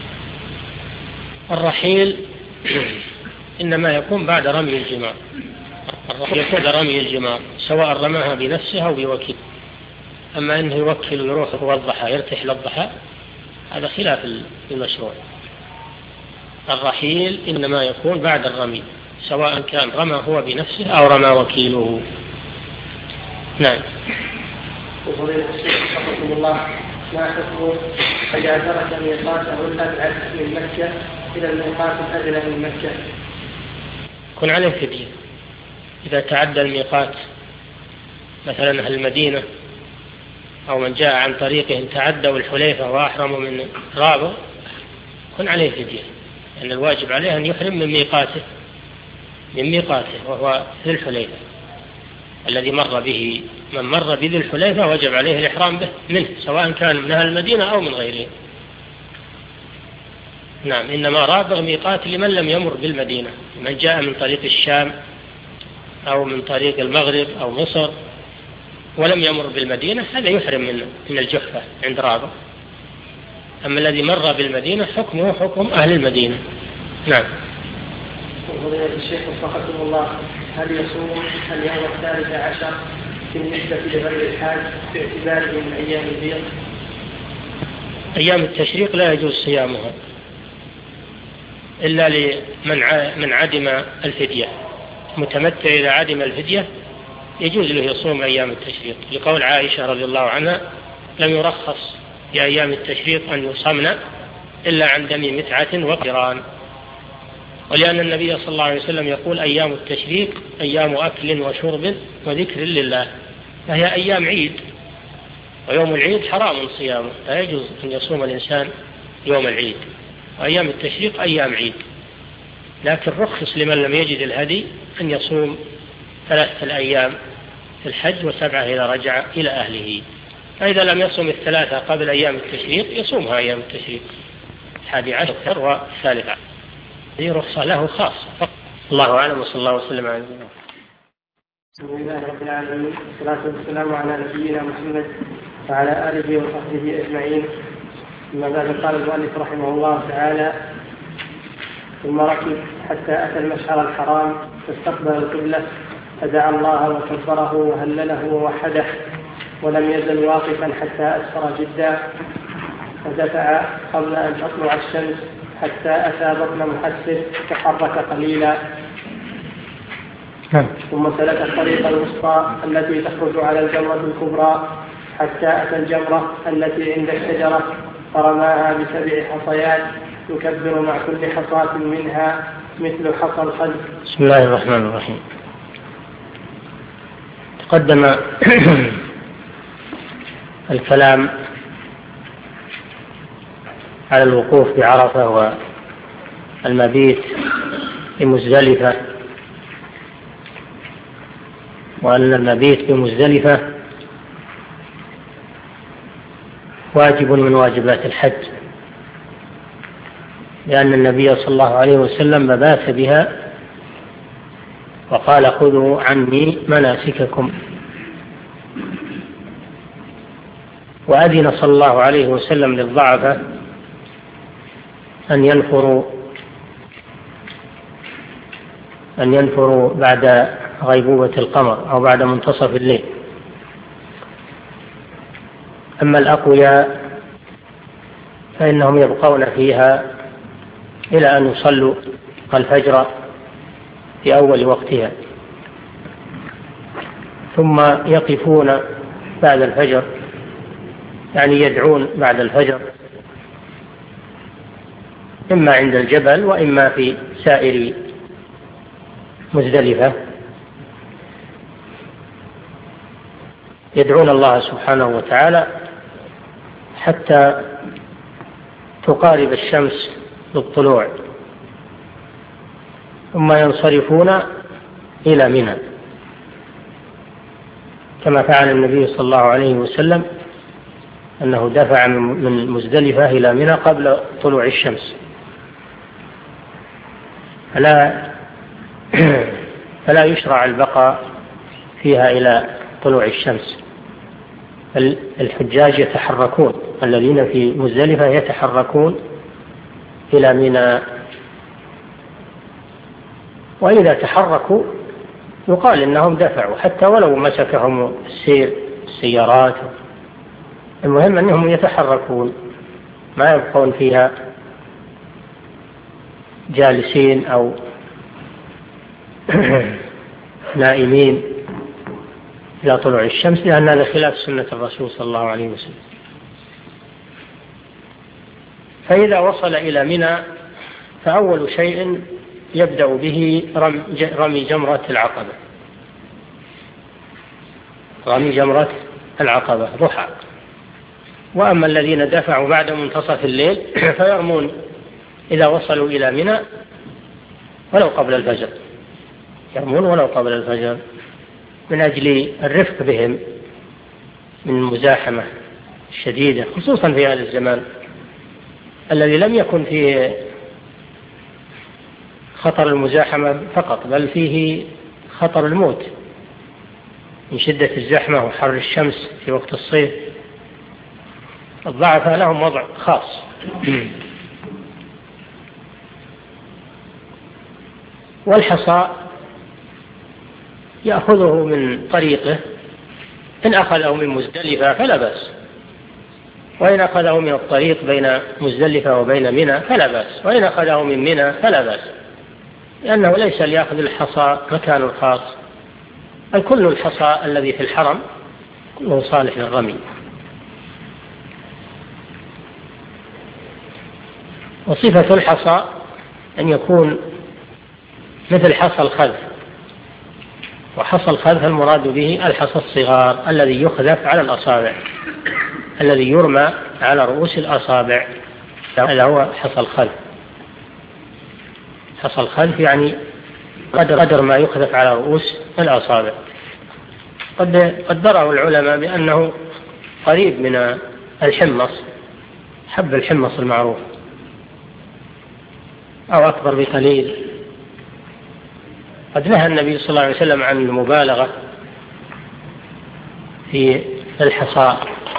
الرحيل إنما يكون بعد رمي الجمار. الرحيل بعد رمي الجمار سواء رماها بنفسه أو بوكيل. أما أنه يوكل ويروح هو الضحى يرتحل الضحى هذا خلاف المشروع. الرحيل إنما يكون بعد الرمي سواء كان رمى هو بنفسه أو رمى وكيله. نعم. وفضيلة الشيخ حفظكم الله، ما حكم إذا ترك ميقاته الأبعد من مكة إلى الميقات الأدنى من مكة؟ يكون عليه فدية إذا تعدى الميقات، مثلا أهل المدينة أو من جاء عن طريقهم تعدوا الحليفة وأحرموا من رابغ يكون عليه فدية، لأن يعني الواجب عليه أن يحرم من ميقاته من ميقاته وهو ذي الحليفة الذي مر به. من مر بذي الحليفة وجب عليه الإحرام به منه سواء كان من أهل المدينة أو من غيره. نعم. إنما رابغ ميقات لمن لم يمر بالمدينة، من جاء من طريق الشام أو من طريق المغرب أو مصر ولم يمر بالمدينة هذا يحرم من من الجحفة عند رابغ. أما الذي مر بالمدينة حكمه حكم أهل المدينة. نعم. وفضيلة الشيخ وفقكم الله، هل يصوم اليوم الثالث عشر بالنسبة لغير الحاج باعتباره من أيام البيض؟ أيام التشريق لا يجوز صيامها إلا لمن من عدم الفدية. متمتع إذا عدم الفدية يجوز له يصوم أيام التشريق، لقول عائشة رضي الله عنها: لم يرخص في أيام التشريق أن يصمن إلا عن دم متعة وقران. ولأن النبي صلى الله عليه وسلم يقول: أيام التشريق أيام أكل وشرب وذكر لله، فهي أيام عيد، ويوم العيد حرام صيامه، لا يجوز أن يصوم الإنسان يوم العيد. وأيام التشريق أيام عيد، لكن رخص لمن لم يجد الهدي أن يصوم ثلاثة الأيام في الحج وسبعة إذا رجع إلى أهله. فإذا لم يصوم الثلاثة قبل أيام التشريق يصومها أيام التشريق الحادي عشر والثالث عشر، هذه رخصة له خاصة. الله أعلم، وصلى الله وسلم على نبينا محمد. بسم الله رب العالمين، والصلاة والسلام على نبينا محمد وعلى آله وصحبه أجمعين. ثم بعد، قال المؤلف رحمه الله تعالى: ثم ركب حتى أتى المشعر الحرام فاستقبل القبلة فدعا الله وكبره وهلله ووحده، ولم يزل واقفا حتى أسفر جدا، فدفع قبل أن تطلع الشمس حتى أتى بطن محسر تحرك قليلا، ثم سلك الطريق الوسطى التي تخرج على الجمرة الكبرى حتى أتى الجمرة التي عند الشجرة فرماها بسبع حصيات يكبر مع كل حصاة منها مثل حصى الخلف. بسم الله الرحمن الرحيم. تقدم الكلام على الوقوف بعرفة والمبيت بمزدلفة، وأن المبيت بمزدلفة واجب من واجبات الحج، لأن النبي صلى الله عليه وسلم مبات بها وقال: خذوا عني مناسككم. وأذن صلى الله عليه وسلم للضعفة أن ينفروا أن ينفروا بعد غيبوبة القمر أو بعد منتصف الليل. أما الأقوياء فإنهم يبقون فيها إلى أن يصلوا الفجر في أول وقتها، ثم يقفون بعد الفجر، يعني يدعون بعد الفجر، إما عند الجبل وإما في سائر مزدلفة، يدعون الله سبحانه وتعالى حتى تقارب الشمس بالطلوع، ثم ينصرفون إلى منى. كما فعل النبي صلى الله عليه وسلم أنه دفع من مزدلفة إلى منى قبل طلوع الشمس، فلا فلا يشرع البقاء فيها إلى طلوع الشمس. الحجاج يتحركون، الذين في مزدلفة يتحركون إلى منى، وإذا تحركوا يقال إنهم دفعوا حتى ولو مسكهم السير السيارات، المهم أنهم يتحركون ما يبقون فيها جالسين أو نائمين إلى طلوع الشمس، لأن هذا خلاف سنة الرسول صلى الله عليه وسلم. فإذا وصل إلى منى فأول شيء يبدأ به رمي جمرة العقبة، رمي جمرة العقبة ضحى. وأما الذين دفعوا بعد منتصف الليل فيرمون إذا وصلوا إلى منى ولو قبل الفجر، يرمون ولو قبل الفجر من أجل الرفق بهم من المزاحمة الشديدة، خصوصا في هذا الزمان الذي لم يكن فيه خطر المزاحمة فقط، بل فيه خطر الموت من شدة الزحمة وحر الشمس في وقت الصيف. الضعفاء لهم وضع خاص. والحصى يأخذه من طريقه، إن أخذه من مزدلفة فلا بأس، وإن أخذه من الطريق بين مزدلفة وبين منى فلا بأس، وإن أخذه من منى فلا بأس، لأنه ليس ليأخذ الحصى مكان خاص، الكل الحصى الذي في الحرم كله صالح للرمي. وصفة الحصى أن يكون مثل حصى الخذف، وحصى الخذف المراد به الحصى الصغار الذي يخذف على الأصابع، الذي يرمى على رؤوس الأصابع، هذا هو حصى الخذف. حصى الخذف يعني قدر, قدر ما يخذف على رؤوس الأصابع. قد قدره العلماء بأنه قريب من الحمص، حب الحمص المعروف، أو أكبر بقليل. قد نهى النبي صلى الله عليه وسلم عن المبالغة في الحصى،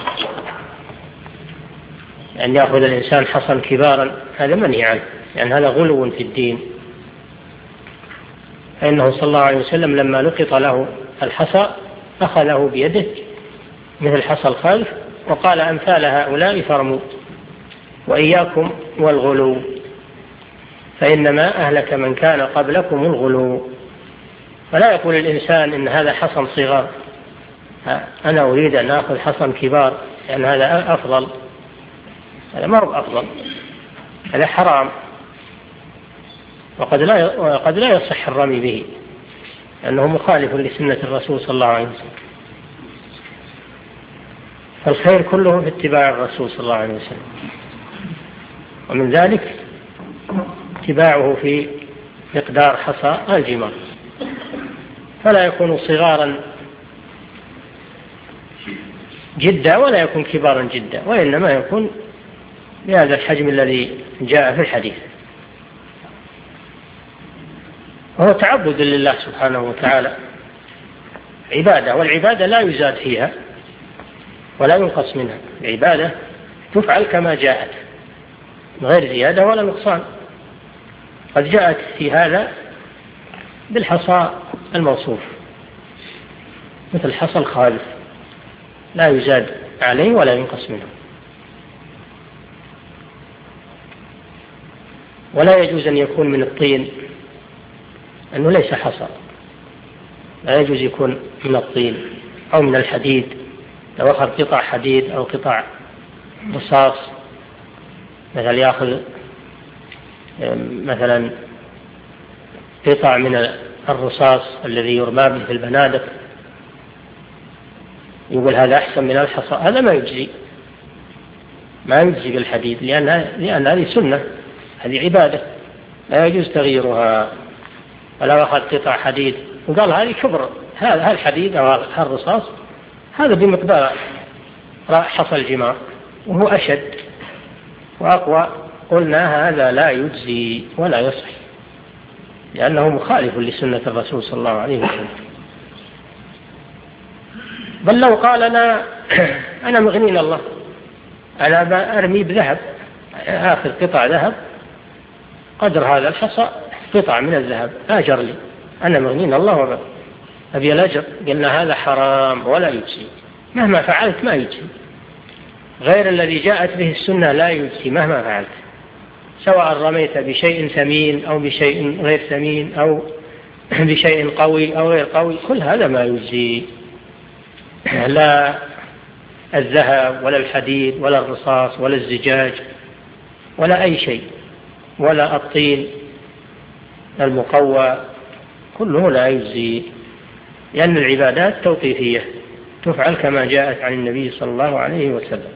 أن يأخذ الإنسان حصى كبارا، هذا منهي عنه، لأن يعني هذا غلو في الدين. فإنه صلى الله عليه وسلم لما لقط له الحصى أخذه بيده مثل حصى الخلف وقال: أمثال هؤلاء فارموا وإياكم والغلو، فإنما أهلك من كان قبلكم الغلو. فلا يقول الإنسان إن هذا حصى صغار، أنا أريد أن أخذ حصى كبار لأن يعني هذا أفضل، هذا ما هو أفضل، هذا حرام، وقد لا وقد لا يصح الرمي به لأنه مخالف لسنة الرسول صلى الله عليه وسلم. فالخير كله في اتباع الرسول صلى الله عليه وسلم، ومن ذلك اتباعه في مقدار حصى الجمار، فلا يكون صغارا جدا ولا يكون كبارا جدا، وإنما يكون بهذا الحجم الذي جاء في الحديث. وهو تعبد لله سبحانه وتعالى، عبادة، والعبادة لا يزاد فيها ولا ينقص منها، العبادة تفعل كما جاءت من غير زيادة ولا نقصان. قد جاءت في هذا بالحصى الموصوف مثل حصى الخالف، لا يزاد عليه ولا ينقص منه. ولا يجوز أن يكون من الطين، أنه ليس حصى، لا يجوز يكون من الطين أو من الحديد. لو أخذ قطع حديد أو قطع رصاص، مثلا يأخذ مثلا قطع من الرصاص الذي يرمى به في البنادق، يقول هذا أحسن من الحصى، هذا ما يجزي، ما يجزي بالحديد، لأن لأن هذه سنة، هذه عبادة لا يجوز تغييرها. ولو أخذ قطع حديد وقال هذه كبر، هذا الحديد أو الرصاص هذا بمقدار حصى الجمار، وهو أشد وأقوى قلنا هذا لا يجزي ولا يصح، لأنه مخالف لسنة الرسول صلى الله عليه وسلم. بل لو قال أنا أنا مغنين الله، أنا أرمي بذهب، آخذ قطع ذهب قدر هذا الحصى، قطع من الذهب آجر لي، أنا مغنين الله وبا أبي الأجر. قلنا هذا حرام ولا يجزي، مهما فعلت ما يجزي، غير الذي جاءت به السنة لا يجزي مهما فعلت، سواء رميت بشيء ثمين أو بشيء غير ثمين أو بشيء قوي أو غير قوي، كل هذا ما يجزي، لا الذهب ولا الحديد ولا الرصاص ولا الزجاج ولا أي شيء، ولا الطين المقوى، كله لا يجزي، لأن العبادات توقيفية تفعل كما جاءت عن النبي صلى الله عليه وسلم.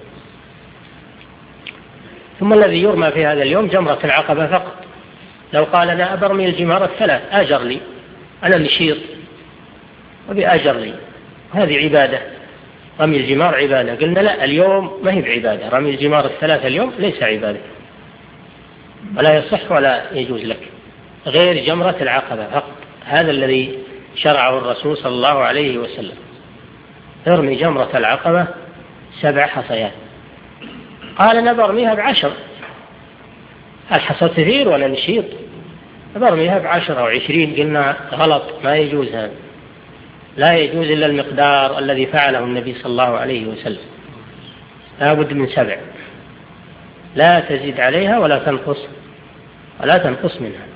ثم الذي يرمى في هذا اليوم جمرة العقبة فقط. لو قال أنا أبرمي الجمار الثلاث آجر لي، أنا نشيط وبآجر لي، هذه عبادة، رمي الجمار عبادة. قلنا لا، اليوم ما هي بعبادة، رمي الجمار الثلاث اليوم ليس عبادة ولا يصح ولا يجوز لك، غير جمرة العقبة فقط، هذا الذي شرعه الرسول صلى الله عليه وسلم. ارمي جمرة العقبة سبع حصيات. قال أنا برميها بعشر، الحصى كثير ولا نشيط، برميها بعشر أو عشرين. قلنا غلط، ما يجوز هذا، لا يجوز إلا المقدار الذي فعله النبي صلى الله عليه وسلم، لا بد من سبع، لا تزيد عليها ولا تنقص ولا تنقص منها،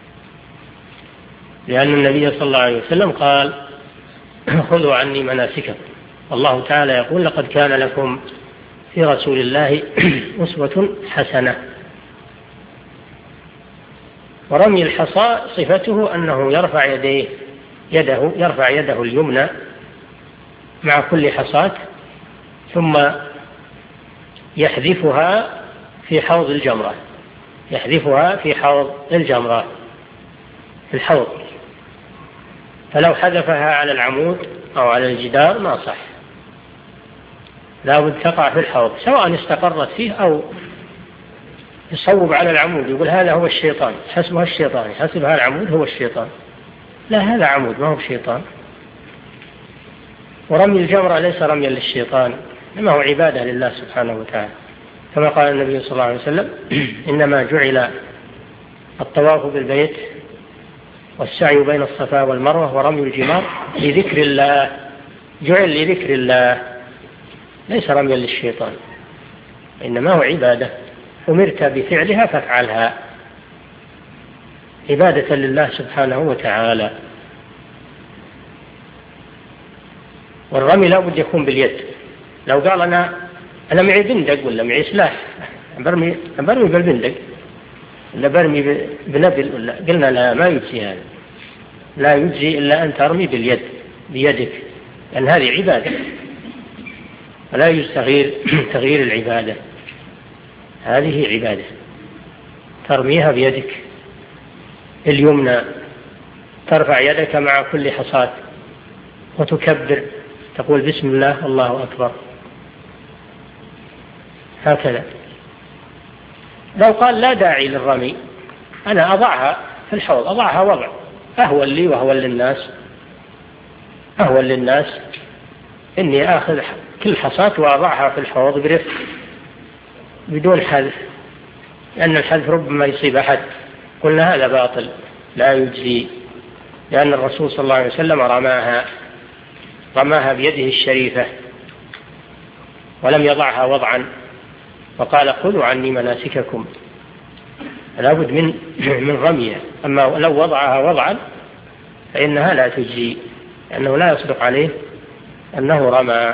لأن النبي صلى الله عليه وسلم قال خذوا عني مناسككم. الله تعالى يقول لقد كان لكم في رسول الله أسوة حسنة. ورمي الحصى صفته أنه يرفع يديه يده يرفع يده اليمنى مع كل حصاة، ثم يحذفها في حوض الجمرة، يحذفها في حوض الجمرة في الحوض، فلو حذفها على العمود أو على الجدار ما صح، لا بد تقع في الحوض، سواء استقرت فيه أو يصوب على العمود، يقول هذا هو الشيطان، حسبها الشيطان، حسبها العمود هو الشيطان، لا هذا عمود ما هو الشيطان. ورمي الجمرة ليس رميا للشيطان، إنما هو عبادة لله سبحانه وتعالى، كما قال النبي صلى الله عليه وسلم إنما جعل الطواف بالبيت والسعي بين الصفا والمروة ورمي الجمار لذكر الله، جعل لذكر الله ليس رميا للشيطان، إنما هو عبادة أمرت بفعلها فافعلها، عبادة لله سبحانه وتعالى. والرمي لا بد يكون باليد. لو قال أنا أنا معي بندق ولا معي سلاح برمي برمي بالبندق ولا برمي بنبل ولا، قلنا لا، ما يجزي هذا، لا يجزي إلا أن ترمي باليد بيدك، لأن هذه عبادة ولا يجوز تغيير تغيير العبادة، هذه عبادة ترميها بيدك اليمنى، ترفع يدك مع كل حصاة وتكبر، تقول بسم الله الله أكبر، هكذا. لو قال لا داعي للرمي، أنا أضعها في الحوض، أضعها وضع أهون لي وأهون للناس، أهون للناس إني آخذ كل حصاة وأضعها في الحوض برفق بدون حذف، لأن الحذف ربما يصيب أحد، قلنا هذا باطل لا يجزي، لأن الرسول صلى الله عليه وسلم رماها رماها بيده الشريفة ولم يضعها وضعا، وقال خذوا عني مناسككم، لا بد من من رميها. أما لو وضعها وضعا فإنها لا تجزي، لأنه لا يصدق عليه أنه رمى.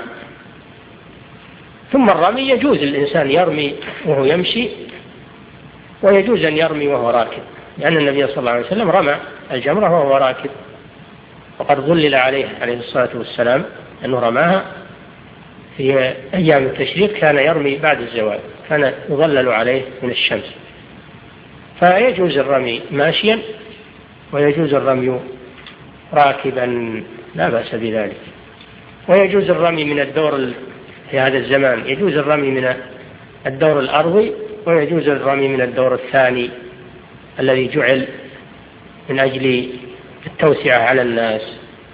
ثم الرمي يجوز الإنسان يرمي وهو يمشي، ويجوز أن يرمي وهو راكب، لأن النبي صلى الله عليه وسلم رمى الجمرة وهو راكب، وقد ظلل عليه عليه الصلاة والسلام أنه رماها في أيام التشريق، كان يرمي بعد الزوال، كان يظلل عليه من الشمس. فيجوز الرمي ماشيا ويجوز الرمي راكبا، لا بأس بذلك. ويجوز الرمي من الدور في هذا الزمان، يجوز الرمي من الدور الأرضي ويجوز الرمي من الدور الثاني الذي جعل من أجل التوسعة على الناس،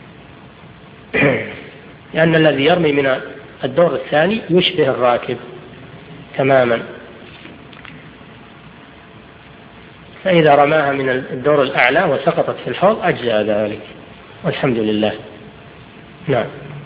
لأن الذي يرمي من الدور الثاني يشبه الراكب تماما، فإذا رماها من الدور الأعلى وسقطت في الحوض أجزاء ذلك والحمد لله. نعم.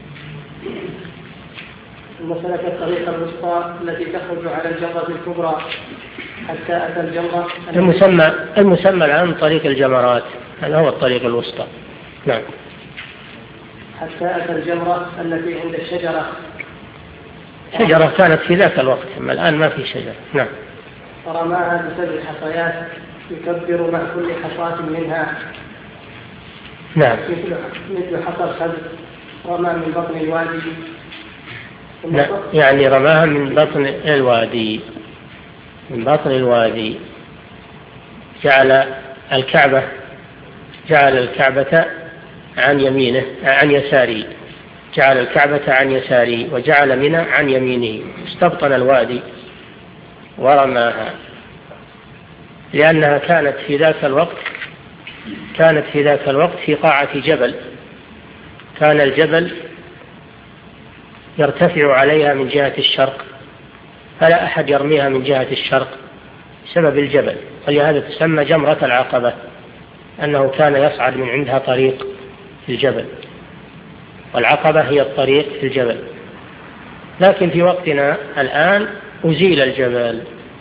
المسألة الطريقة الوسطى التي تخرج على الجمرة الكبرى حتى أتى الجمرة المسمى المسمى الآن طريق الجمرات، هذا هو الطريق الوسطى. نعم. حتى أتى الجمرة التي عند الشجرة. شجرة كانت في ذاك الوقت، أما الآن ما في شجرة. نعم. فرماها بسبع حصيات يكبر مع كل حصاة منها. نعم. مثل حصى الخز رمى من بطن الوادي. لا يعني رماها من بطن الوادي، من بطن الوادي. جعل الكعبة جعل الكعبة عن يمينه عن يساره، جعل الكعبة عن يساره وجعل منى عن يمينه، استبطن الوادي ورماها، لأنها كانت في ذاك الوقت كانت في ذاك الوقت في قاعة جبل، كان الجبل يرتفع عليها من جهة الشرق، فلا أحد يرميها من جهة الشرق بسبب الجبل، ولهذا تسمى جمرة العقبة، أنه كان يصعد من عندها طريق في الجبل، والعقبة هي الطريق في الجبل. لكن في وقتنا الآن أزيل الجبل،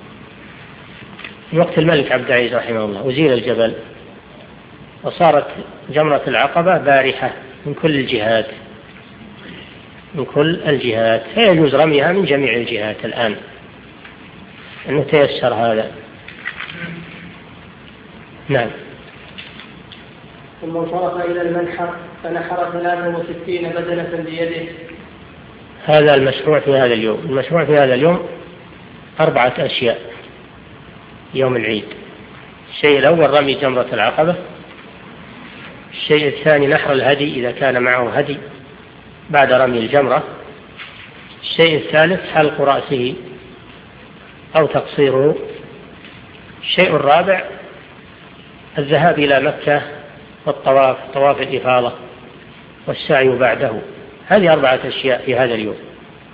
في وقت الملك عبد العزيز رحمه الله أزيل الجبل، وصارت جمرة العقبة بارحة من كل الجهات من كل الجهات فيجوز رميها من جميع الجهات الآن، أنه تيسر هذا. نعم. ثم انصرف إلى المنحر فنحر ثلاثة وستين بدنة بيده. هذا المشروع في هذا اليوم. المشروع في هذا اليوم أربعة أشياء يوم العيد. الشيء الأول رمي جمرة العقبة، الشيء الثاني نحر الهدي إذا كان معه هدي بعد رمي الجمرة، الشيء الثالث حلق رأسه أو تقصيره، الشيء الرابع الذهاب إلى مكة والطواف طواف الإفاضة والسعي بعده. هذه أربعة أشياء في هذا اليوم،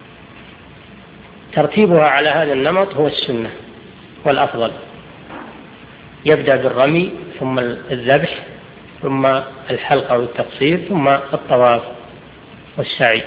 ترتيبها على هذا النمط هو السنة والأفضل، يبدأ بالرمي ثم الذبح ثم الحلق أو التقصير ثم الطواف والسعي.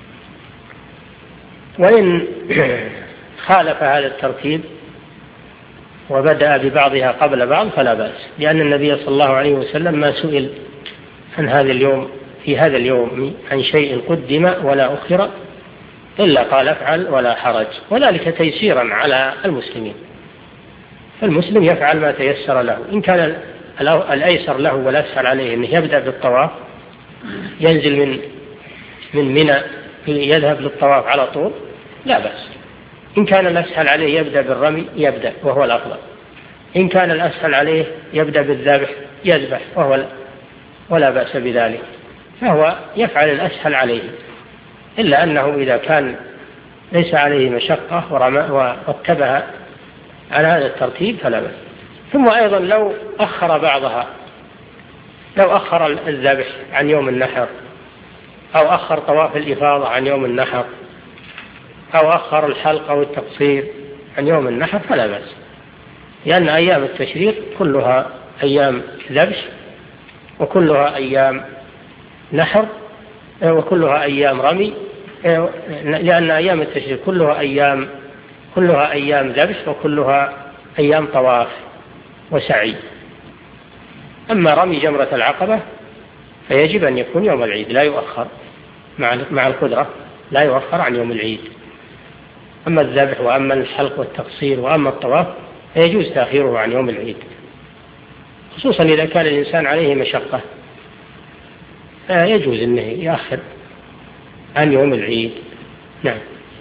وإن خالف هذا الترتيب وبدأ ببعضها قبل بعض فلا بأس، لأن النبي صلى الله عليه وسلم ما سئل عن هذا اليوم في هذا اليوم عن شيء قدم ولا أخر إلا قال افعل ولا حرج، وذلك تيسيرا على المسلمين، فالمسلم يفعل ما تيسر له. إن كان الأيسر له والأسهل عليه أنه يبدأ بالطواف، ينزل من من منى يذهب للطواف على طول لا بأس. إن كان الأسهل عليه يبدأ بالرمي يبدأ وهو الأفضل، إن كان الأسهل عليه يبدأ بالذبح يذبح وهو ولا بأس بذلك، فهو يفعل الأسهل عليه، إلا أنه إذا كان ليس عليه مشقة ورتبها على هذا الترتيب فلا بأس. ثم أيضا لو أخر بعضها، لو أخر الذبح عن يوم النحر أو أخر طواف الإفاضة عن يوم النحر أو أخر الحلق أو التقصير عن يوم النحر فلا بأس، لأن أيام التشريق كلها أيام ذبح وكلها أيام نحر وكلها أيام رمي، لأن أيام التشريق كلها أيام كلها أيام ذبح وكلها أيام طواف وسعي. أما رمي جمرة العقبة فيجب أن يكون يوم العيد لا يؤخر، مع القدرة لا يؤخر عن يوم العيد. أما الذبح وأما الحلق والتقصير وأما الطواف فيجوز تأخيره عن يوم العيد، خصوصا إذا كان الإنسان عليه مشقة فيجوز أنه يأخر عن يوم العيد. نعم.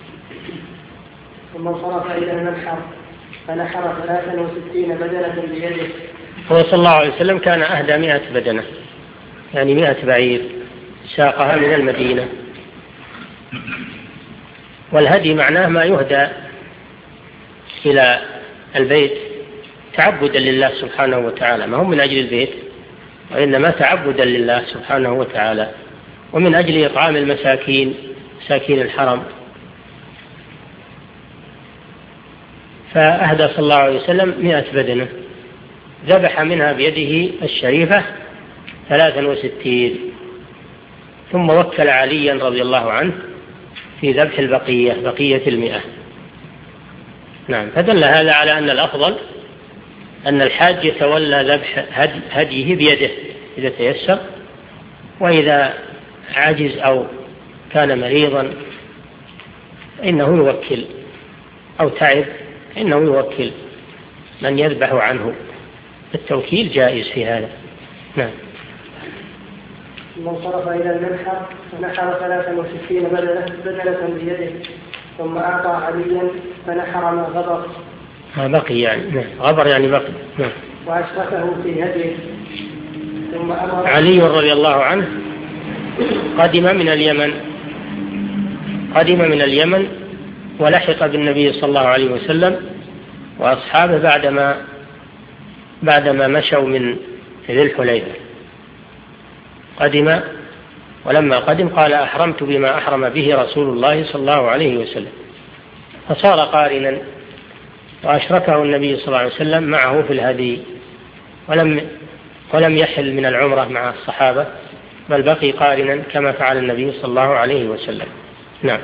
ثم انصرف إلى المنحر فنحر ثلاثا وستين بدنة بيده. هو صلى الله عليه وسلم كان أهدى مئة بدنة، يعني مئة بعير ساقها من المدينة والهدي معناه ما يهدى إلى البيت تعبدا لله سبحانه وتعالى، ما هو من أجل البيت وإنما تعبدا لله سبحانه وتعالى، ومن أجل إطعام المساكين مساكين الحرم. فأهدى صلى الله عليه وسلم مئة بدنة، ذبح منها بيده الشريفة ثلاثا وستين، ثم وكل عليا رضي الله عنه في ذبح البقية بقية المئة. نعم، فدل هذا على أن الأفضل أن الحاج يتولى ذبح هديه بيده إذا تيسر، وإذا عجز أو كان مريضا إنه يوكل، أو تعب إنه يوكل من يذبح عنه، التوكيل جائز في هذا. نعم. ثم انصرف إلى المنحر فنحر ثلاثا وستين بدنة بيده، ثم أعطى عليا فنحر ما غبر. ما بقي يعني، غبر يعني بقي. نعم. وأشركه في هديه. ثم أمر علي رضي الله عنه قدم من اليمن قدم من اليمن ولحق بالنبي صلى الله عليه وسلم وأصحابه بعدما بعدما مشوا من ذي الحليفة. قدم، ولما قدم قال: أحرمت بما أحرم به رسول الله صلى الله عليه وسلم، فصار قارنا، وأشركه النبي صلى الله عليه وسلم معه في الهدي، ولم ولم يحل من العمرة مع الصحابة، بل بقي قارنا كما فعل النبي صلى الله عليه وسلم. نعم.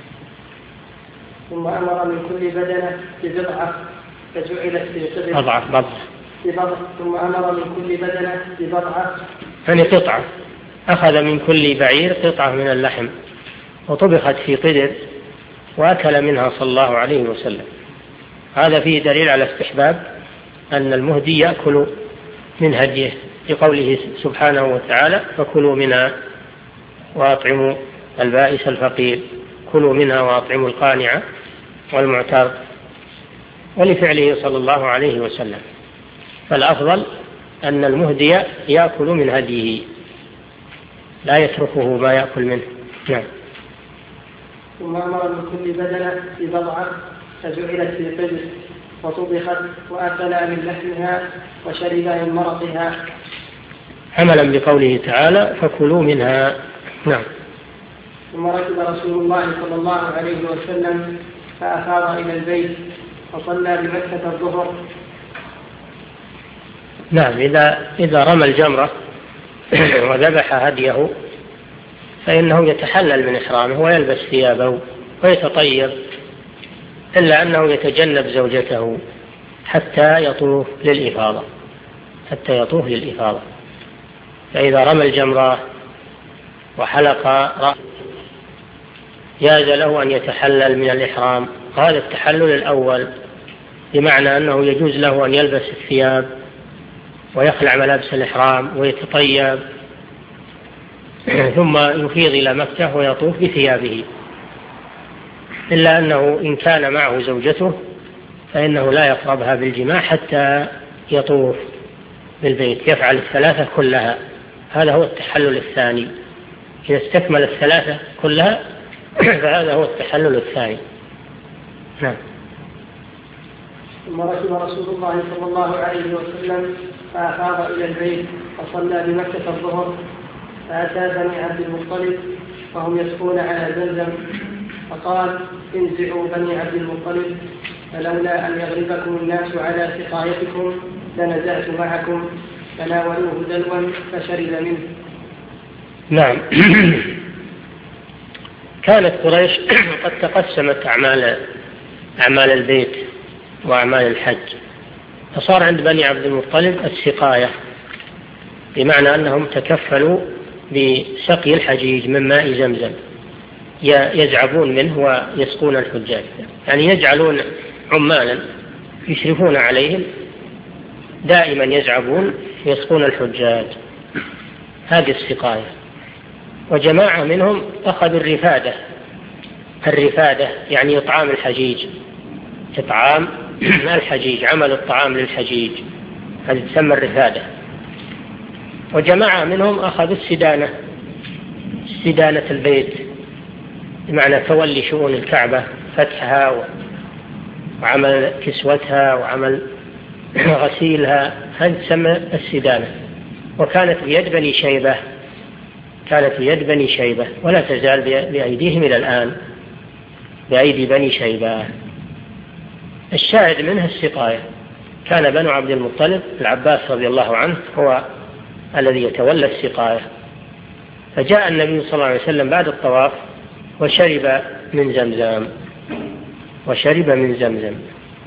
ثم أمر من كل بدنة ببضعة فجعلت في قدر بضعة بضعة ببضعة ثم أمر من كل بدنة ببضعة، يعني قطعة، أخذ من كل بعير قطعة من اللحم وطبخت في قدر وأكل منها صلى الله عليه وسلم. هذا فيه دليل على استحباب أن المهدي يأكل من هديه، لقوله سبحانه وتعالى: فكلوا منها وأطعموا البائس الفقير، كلوا منها وأطعموا القانع والمعتر، ولفعله صلى الله عليه وسلم. فالأفضل أن المهدي يأكل من هديه، لا يتركه ما يأكل منه. نعم. ثم أمر من كل بدنة ببضعة فجعلت في قدر وطبخت وأكلا من لحمها وشربا من مرقها، عملا بقوله تعالى: فكلوا منها. نعم. ثم ركب رسول الله صلى الله عليه وسلم فأفاض إلى البيت وصلى بمكة الظهر. نعم. إذا إذا رمى الجمرة وذبح هديه فإنه يتحلل من إحرامه ويلبس ثيابه ويتطيب، إلا أنه يتجنب زوجته حتى يطوف للإفاضة حتى يطوف للإفاضة. فإذا رمى الجمرة وحلق رأسه جاز له أن يتحلل من الإحرام. هذا التحلل الأول، بمعنى أنه يجوز له أن يلبس الثياب ويخلع ملابس الإحرام ويتطيب، ثم يفيض إلى مكة ويطوف بثيابه، إلا أنه إن كان معه زوجته فإنه لا يقربها بالجماع حتى يطوف بالبيت، يفعل الثلاثة كلها. هذا هو التحلل الثاني. إذا استكمل الثلاثة كلها فهذا هو التحلل الثاني. نعم. ثم ركب رسول الله صلى الله عليه وسلم فأفاض إلى البيت وصلى بمكة الظهر، فأتى بني عبد المطلب وهم يسقون على زمزم، فقال: انزعوا بني عبد المطلب، فلولا أن يغلبكم الناس على سقايتكم لنزعت معكم، فناولوه دلوا فشرب منه. نعم. كانت قريش قد تقسمت أعمال أعمال البيت وأعمال الحج، فصار عند بني عبد المطلب السقاية، بمعنى أنهم تكفلوا بسقي الحجيج من ماء زمزم، يزعبون منه ويسقون الحجاج، يعني يجعلون عمالا يشرفون عليهم دائما يزعبون يسقون الحجاج. هذه السقاية. وجماعة منهم أخذوا الرفادة. الرفادة يعني إطعام الحجيج، إطعام الحجيج، عمل الطعام للحجيج، هذه تسمى الرفادة. وجماعة منهم أخذوا السدانة، سدانة البيت، بمعنى تولي شؤون الكعبة، فتحها وعمل كسوتها وعمل غسيلها، هذه تسمى السدانة. وكانت بيد بني شيبة، كانت بيد بني شيبة ولا تزال بأيديهم إلى الآن، بأيدي بني شيبة. الشاهد منها السقاية. كان بنو عبد المطلب العباس رضي الله عنه هو الذي يتولى السقاية. فجاء النبي صلى الله عليه وسلم بعد الطواف وشرب من زمزم وشرب من زمزم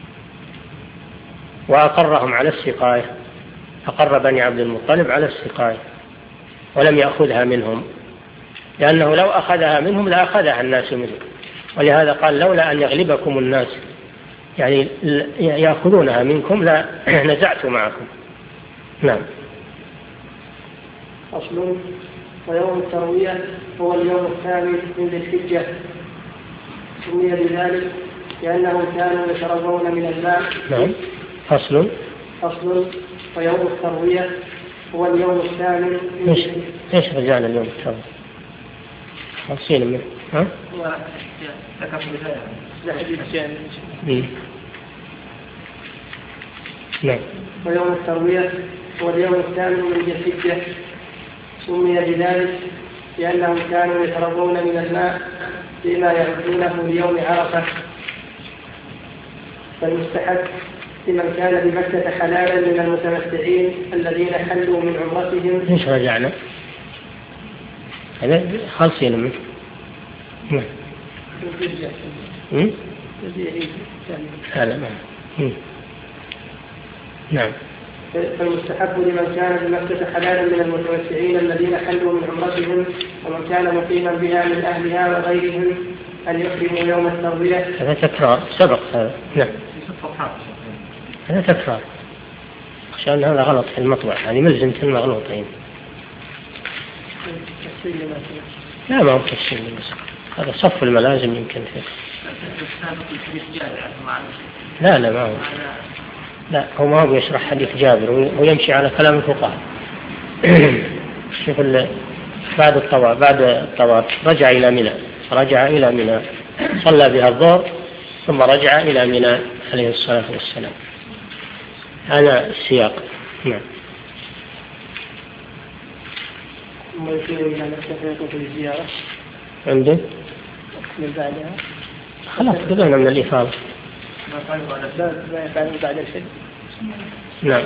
وأقرهم على السقاية، أقر بني عبد المطلب على السقاية ولم يأخذها منهم، لأنه لو أخذها منهم لأخذها الناس منه. ولهذا قال لولا أن يغلبكم الناس، يعني يأخذونها منكم لا نزعت معكم. نعم. أصل. ويوم التروية هو اليوم الثامن من ذي الحجة، سمي بذلك لأنهم كانوا يشربون من الماء. نعم. فصل. فصل. ويوم التروية هو اليوم الثامن من ايش ايش رجعنا اليوم التروية؟ خمسين منه. ها؟ هو ذكر بداية. نعم. ويوم التروية هو اليوم الثامن من ذي الحجة، سمي بذلك لأنهم كانوا يشربون من الماء فيما يعدونه ليوم عرفة. فالمستحب لمن كان بمكة حلالا من المتمتعين الذين حلوا من عمرتهم. ايش رجعنا؟ هذا خالصين منه. نعم. هذا نعم. نعم. فالمستحب لمن كان بمكة حلالا من المتمتعين الذين حلوا من عمرتهم ومن كان مقيما بها من أهلها وغيرهم أن يحرموا يوم التروية. هذا تكرار سبق هذا. نعم. هذا تكرار، عشان هذا غلط في المطبع، يعني ملزمة المغلوطين. لا ما هو تفصيل المسك، هذا صف الملازم يمكن فيه. لا لا ما هو. لا هو ما هو يشرح حديث جابر ويمشي على كلام الفقهاء. شوف بعد الطواف بعد الطواف رجع إلى منى، رجع إلى منى صلى بها الظهر ثم رجع إلى منى عليه الصلاة والسلام. هذا السياق. نعم. ثم يشير إلى نفسه في الزيارة عنده من بعدها. خلاص بدأنا من الإفاضة. ما يفعله بعد الحج. نعم.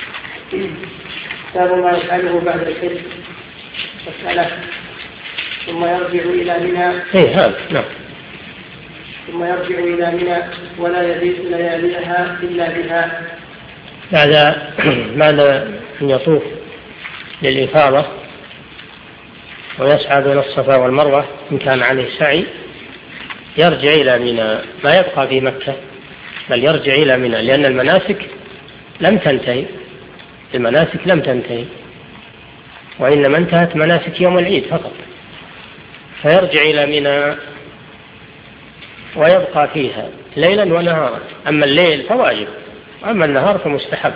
كتاب ما يفعله بعد الحج مسألة. ثم يرجع إلى منى. إيه هذا. نعم. ثم يرجع إلى منى ولا يبيت لياليها إلا بها. بعد بعد أن يطوف للإفاضة ويسعى بين الصفا والمروة إن كان عليه سعي يرجع إلى منى، ما يبقى في مكة بل يرجع إلى منى، لأن المناسك لم تنتهي، المناسك لم تنتهي وإنما انتهت مناسك يوم العيد فقط. فيرجع إلى منى ويبقى فيها ليلا ونهارا. أما الليل فواجب، أما النهار فمستحب.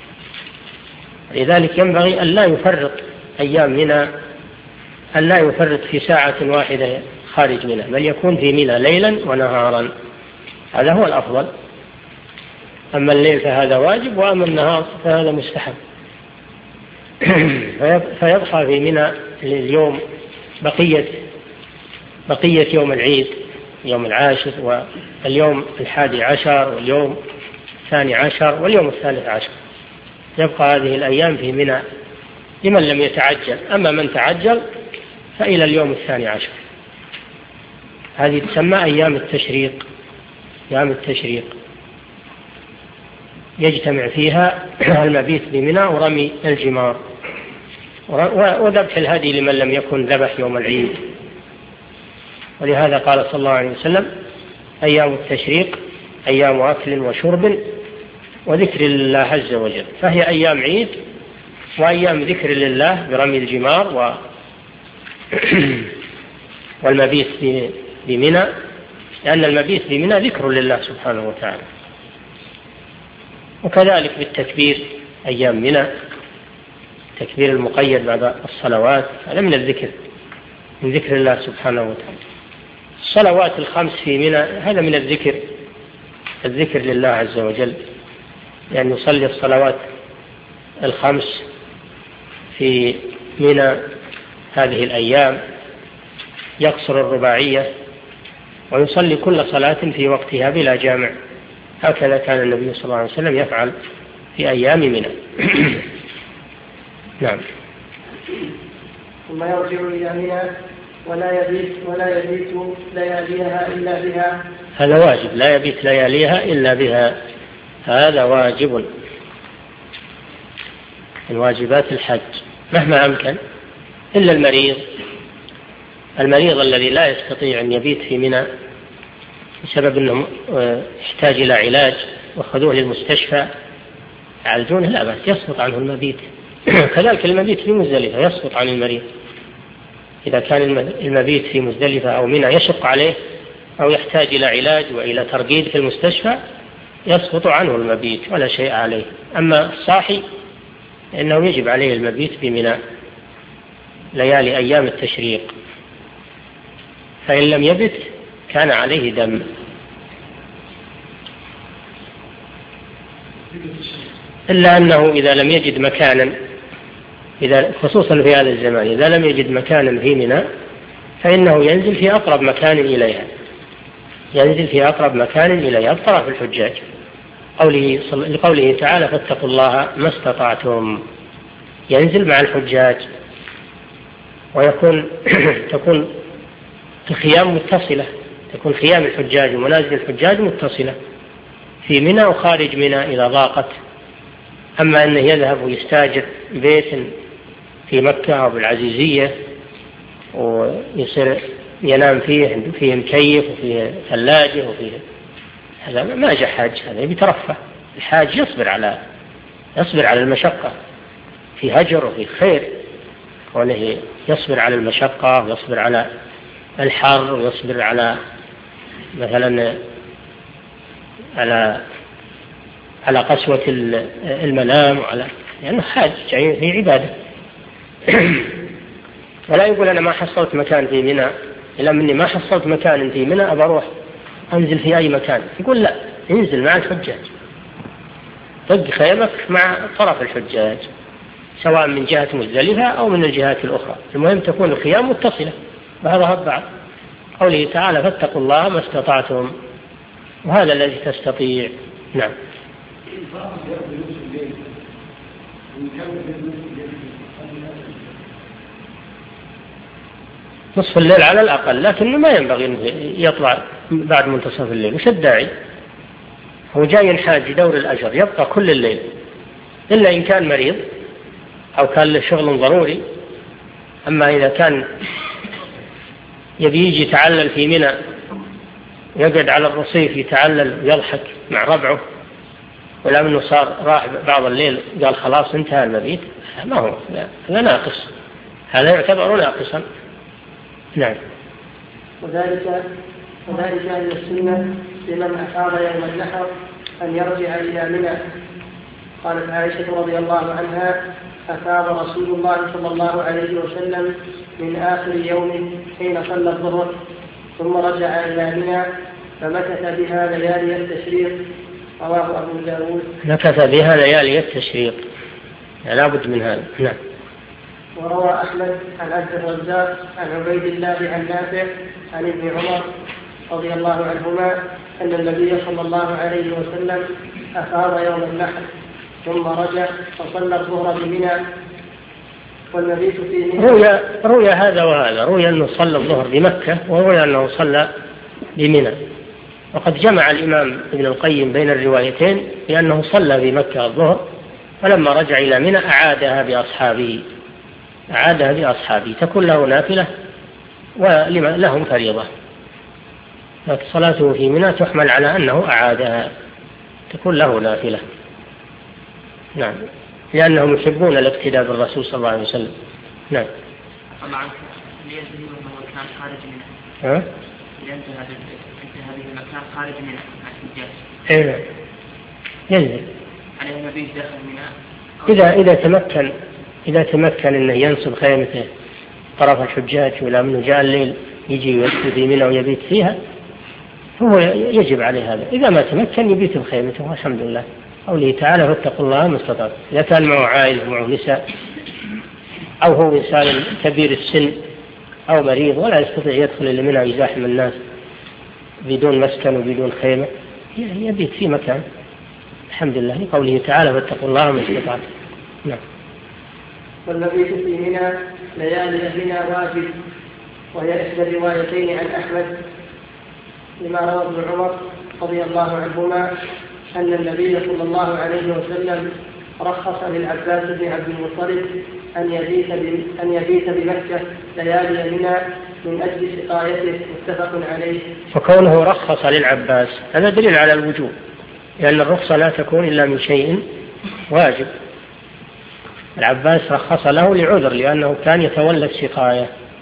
لذلك ينبغي أن لا يفرط أيام منى، أن لا يفرط في ساعة واحدة خارج منى، بل يكون في منى ليلا ونهارا، هذا هو الأفضل. أما الليل فهذا واجب، وأما النهار فهذا مستحب. فيبقى في منى اليوم بقية بقية يوم العيد، يوم العاشر واليوم الحادي عشر واليوم الثاني عشر واليوم الثالث عشر. يبقى هذه الأيام في منى لمن لم يتعجل. أما من تعجل فإلى اليوم الثاني عشر. هذه تسمى أيام التشريق. أيام التشريق يجتمع فيها المبيت بمنى ورمي الجمار وذبح الهدي لمن لم يكن ذبح يوم العيد. ولهذا قال صلى الله عليه وسلم أيام التشريق أيام أكل وشرب وذكر لله عز وجل. فهي أيام عيد وأيام ذكر لله برمي الجمار و والمبيت بمنى، لأن المبيت بمنى ذكر لله سبحانه وتعالى. وكذلك بالتكبير أيام منى، تكبير المقيد بعد الصلوات، هذا من الذكر، من ذكر الله سبحانه وتعالى. الصلوات الخمس في منى هذا من الذكر، الذكر لله عز وجل، يعني يصلي الصلوات الخمس في منى هذه الأيام، يقصر الرباعية ويصلي كل صلاة في وقتها بلا جامع، هكذا كان النبي صلى الله عليه وسلم يفعل في أيام منى. نعم. ثم يرجع إلى منى ولا يبيت ولا يبيت لياليها إلا بها. هذا واجب، لا يبيت لياليها إلا بها، هذا واجب من واجبات الحج مهما أمكن، إلا المريض، المريض الذي لا يستطيع أن يبيت في منى بسبب أنه يحتاج إلى علاج وأخذوه للمستشفى يعالجونه، لا بس يسقط عنه المبيت. كذلك المبيت في مزدلفة يسقط عن المريض، إذا كان المبيت في مزدلفة أو منى يشق عليه أو يحتاج إلى علاج وإلى ترقيد في المستشفى يسقط عنه المبيت ولا شيء عليه. أما الصاحي إنه يجب عليه المبيت بمنى ليالي أيام التشريق، فإن لم يبت كان عليه دم. إلا أنه إذا لم يجد مكانا، إذا خصوصا في هذا الزمان إذا لم يجد مكانا في منى فإنه ينزل في أقرب مكان إليها، ينزل في أقرب مكان إليها بطرف الحجاج، قوله لقوله تعالى فاتقوا الله ما استطعتم، ينزل مع الحجاج ويكون تكون الخيام متصلة، تكون خيام الحجاج ومنازل الحجاج متصلة في منى وخارج منى إذا ضاقت. أما أنه يذهب ويستاجر بيت في مكة أو بالعزيزية ويصير ينام فيه، فيه مكيف وفيه ثلاجة وفيه، هذا ما جاء حاج، هذا بيترفه. الحاج يصبر على يصبر على المشقة، في هجر وفي خير، وله يصبر على المشقة ويصبر على الحر ويصبر على مثلا على على قسوة المنام وعلى لأنه يعني حاج في عبادة. ولا يقول أنا ما حصلت مكان في منى، إلا مني ما حصلت مكان في منى أبى أروح أنزل في أي مكان، يقول لا، انزل مع الحجاج، طق خيمك مع طرف الحجاج سواء من جهة مزدلفة أو من الجهات الأخرى، المهم تكون الخيام متصلة بعضها ببعض. قوله تعالى فاتقوا الله ما استطعتم، وهذا الذي تستطيع. نعم. نصف الليل على الأقل، لكنه ما ينبغي أن يطلع بعد منتصف الليل، وش الداعي؟ هو جاي ينحاج يدور الأجر يبقى كل الليل، إلا إن كان مريض أو كان له شغل ضروري. أما إذا كان يبي يجي يتعلل في منى يقعد على الرصيف يتعلل ويضحك مع ربعه، ولا منه صار راح بعض الليل قال خلاص انتهى المبيت، ما هو هذا ناقص، هذا يعتبر ناقصا. نعم. وذلك وذلك أن السنة لمن أفاض يوم النحر أن يرجع إلى منى. قالت عائشة رضي الله عنها أفاض رسول الله صلى الله عليه وسلم من آخر يوم حين صلى الظهر ثم رجع إلى منى فمكث بها ليالي التشريق، رواه أبو داود. مكث بها ليالي التشريق، لا بد من هذا. نعم. وروى أحمد عن عبد الرزاق عن عبيد الله عن نافع عن ابن عمر رضي الله عنهما أن النبي صلى الله عليه وسلم أفاض يوم النحر ثم رجع فصلى الظهر بمنى والمبيت في منى. روي روي هذا وهذا، روي أنه صلى الظهر بمكة وروي أنه صلى بمنى، وقد جمع الإمام ابن القيم بين الروايتين لأنه صلى بمكة الظهر ولما رجع إلى منى أعادها بأصحابه أعادها بأصحابه تكون له نافلة ولهم فريضة، فصلاته في منى تحمل على أنه أعادها تكون له نافلة. نعم، لأنهم يحبون الاقتداء بالرسول صلى الله عليه وسلم. نعم. طبعا لينتهي من المكان خارج منه. ها؟ لينتهي هذه المكان خارج منه الحجاج. إيه. ينزل. على النبي داخل منه. إذا إذا تمكن إذا تمكن أنه ينصب خيمته طرف الحجاج ولا منه جاء الليل يجي يوسف في منى ويبيت فيها هو يجب عليه هذا. إذا ما تمكن يبيت بخيمته الحمد لله. قوله تعالى فاتقوا الله ما استطعتم. إذا كان معه عائلة ومعه نساء أو هو إنسان كبير السن أو مريض ولا يستطيع يدخل إلا منها ويزاحم الناس بدون مسكن وبدون خيمة يبيت في مكان الحمد لله. لقوله تعالى فاتقوا الله ما استطعتم. نعم. والمبيت في منى ليالي منى واجب، وهي إحدى الروايتين عن أحمد لما روى ابن عمر رضي الله عنهما أن النبي صلى الله عليه وسلم رخص للعباس بن عبد المطلب أن يبيت أن يبيت بمكة ليالي منى من أجل سقايته، متفق عليه. فكونه رخص للعباس هذا دليل على الوجوب، لأن الرخصة لا تكون إلا من شيء واجب. العباس رخص له لعذر، لأنه كان يتولى السقاية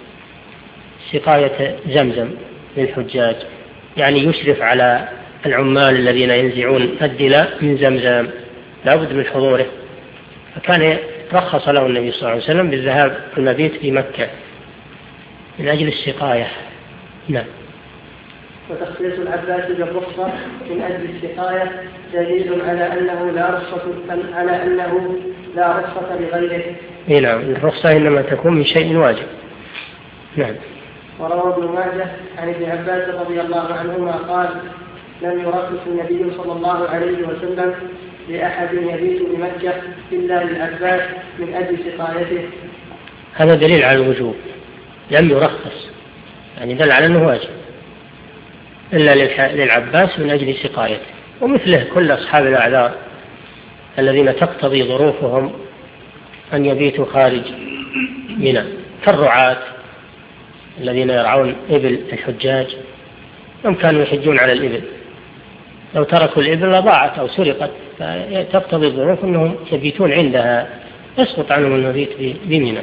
سقاية زمزم للحجاج، يعني يشرف على العمال الذين ينزعون الدلاء من زمزم لا بد من حضوره، فكان رخص له النبي صلى الله عليه وسلم بالذهاب في المبيت في مكة من أجل السقاية. نعم. وتخصيص العباس بالرخصة من أجل السقاية دليل على أنه لا رخصة على أنه لا رخصة لغيره. إيه نعم، الرخصة إنما تكون من شيء واجب. نعم. وروى ابن ماجه عن ابن عباس رضي الله عنهما قال لم يرخص النبي صلى الله عليه وسلم لأحد يبيت بمكة إلا للعباس من أجل سقايته. هذا دليل على الوجوب، لم يرخص يعني دل على أنه واجب إلا للعباس من أجل سقايته، ومثله كل أصحاب الأعذار الذين تقتضي ظروفهم أن يبيتوا خارج منى، كالرعاة الذين يرعون إبل الحجاج، هم كانوا يحجون على الإبل، لو تركوا الإبل لضاعت أو سرقت، فتقتضي الظروف أنهم يبيتون عندها، يسقط عنهم المبيت بمنى.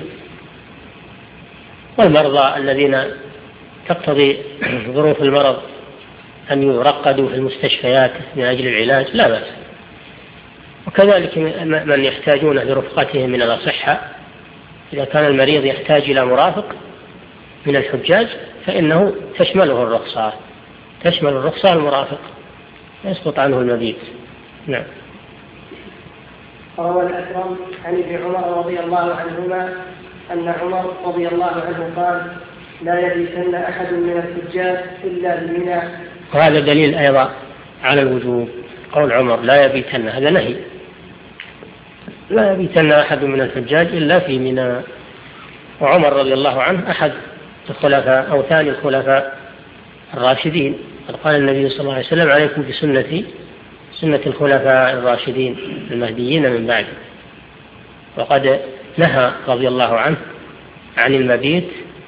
والمرضى الذين تقتضي ظروف المرض أن يرقدوا في المستشفيات من أجل العلاج لا بأس، وكذلك من يحتاجون لرفقتهم من الأصحة، إذا كان المريض يحتاج إلى مرافق من الحجاج فإنه تشمله الرخصة تشمل الرخصة المرافق، يسقط عنه المبيت. نعم. روى الأكرم عن ابن عمر رضي الله عنهما أن عمر رضي الله عنه قال لا يبيتن أحد من الحجاج إلا بمنى. وهذا دليل أيضا على الوجوب، قول عمر لا يبيتن، هذا نهي، لا يبيتن أحد من الحجاج إلا في منى. وعمر رضي الله عنه أحد الخلفاء أو ثاني الخلفاء الراشدين، قد قال النبي صلى الله عليه وسلم عليكم بسنتي سنة الخلفاء الراشدين المهديين من بعد. وقد نهى رضي الله عنه عن المبيت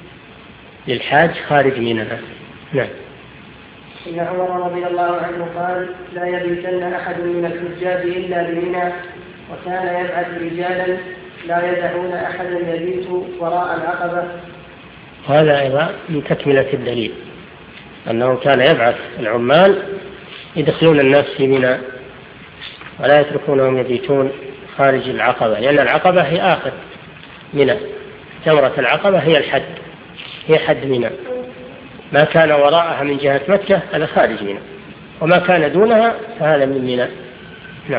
للحاج خارج منى. نعم. إن عمر رضي الله عنه قال لا يبيتن أحد من الحجاج إلا بمنى، وكان يبعث رجالا لا يدعون أحدا يبيت وراء العقبة. هذا أيضا من تكملة الدليل، أنه كان يبعث العمال يدخلون الناس في منى ولا يتركونهم يبيتون خارج العقبة، لأن العقبة هي آخر منى، جمرة العقبة هي الحد، هي حد منى، ما كان وراءها من جهة مكة هذا خارج منى، وما كان دونها فهذا من منى. نعم.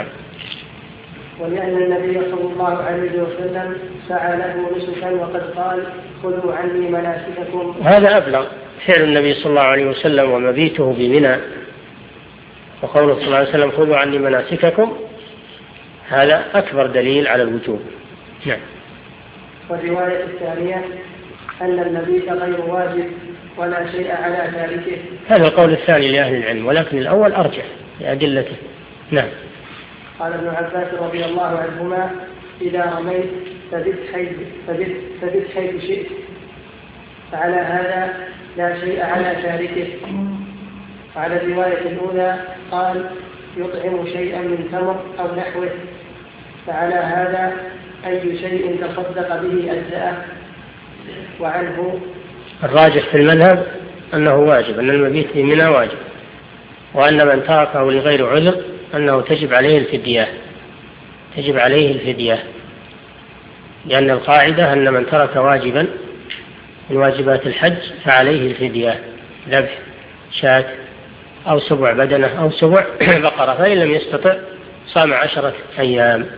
ولأن النبي صلى الله عليه وسلم سعى له نسكا وقد قال خذوا عني مناسككم. هذا أبلغ، فعل النبي صلى الله عليه وسلم ومبيته بمنى، وقوله صلى الله عليه وسلم خذوا عني مناسككم، هذا أكبر دليل على الوجوب. نعم. والرواية الثانية أن المبيت غير واجب ولا شيء على تاركه. هذا القول الثاني لأهل العلم، ولكن الأول أرجح لأدلته. نعم. قال ابن عباس رضي الله عنهما إذا رميت فبت حيث, فبت فبت حيث شئت، فعلى هذا لا شيء على تاركه. وعلى الرواية الأولى قال يطعم شيئا من تمر أو نحوه، فعلى هذا أي شيء تصدق به أجزاءه. وعنه الراجح في المذهب أنه واجب، أن المبيت في منى واجب، وأن من تركه لغير عذر أنه تجب عليه الفدية تجب عليه الفدية لأن القاعدة أن من ترك واجبا من واجبات الحج فعليه الفدية، ذبح شاة أو سبع بدنة أو سبع بقرة، فإن لم يستطع صام عشرة أيام.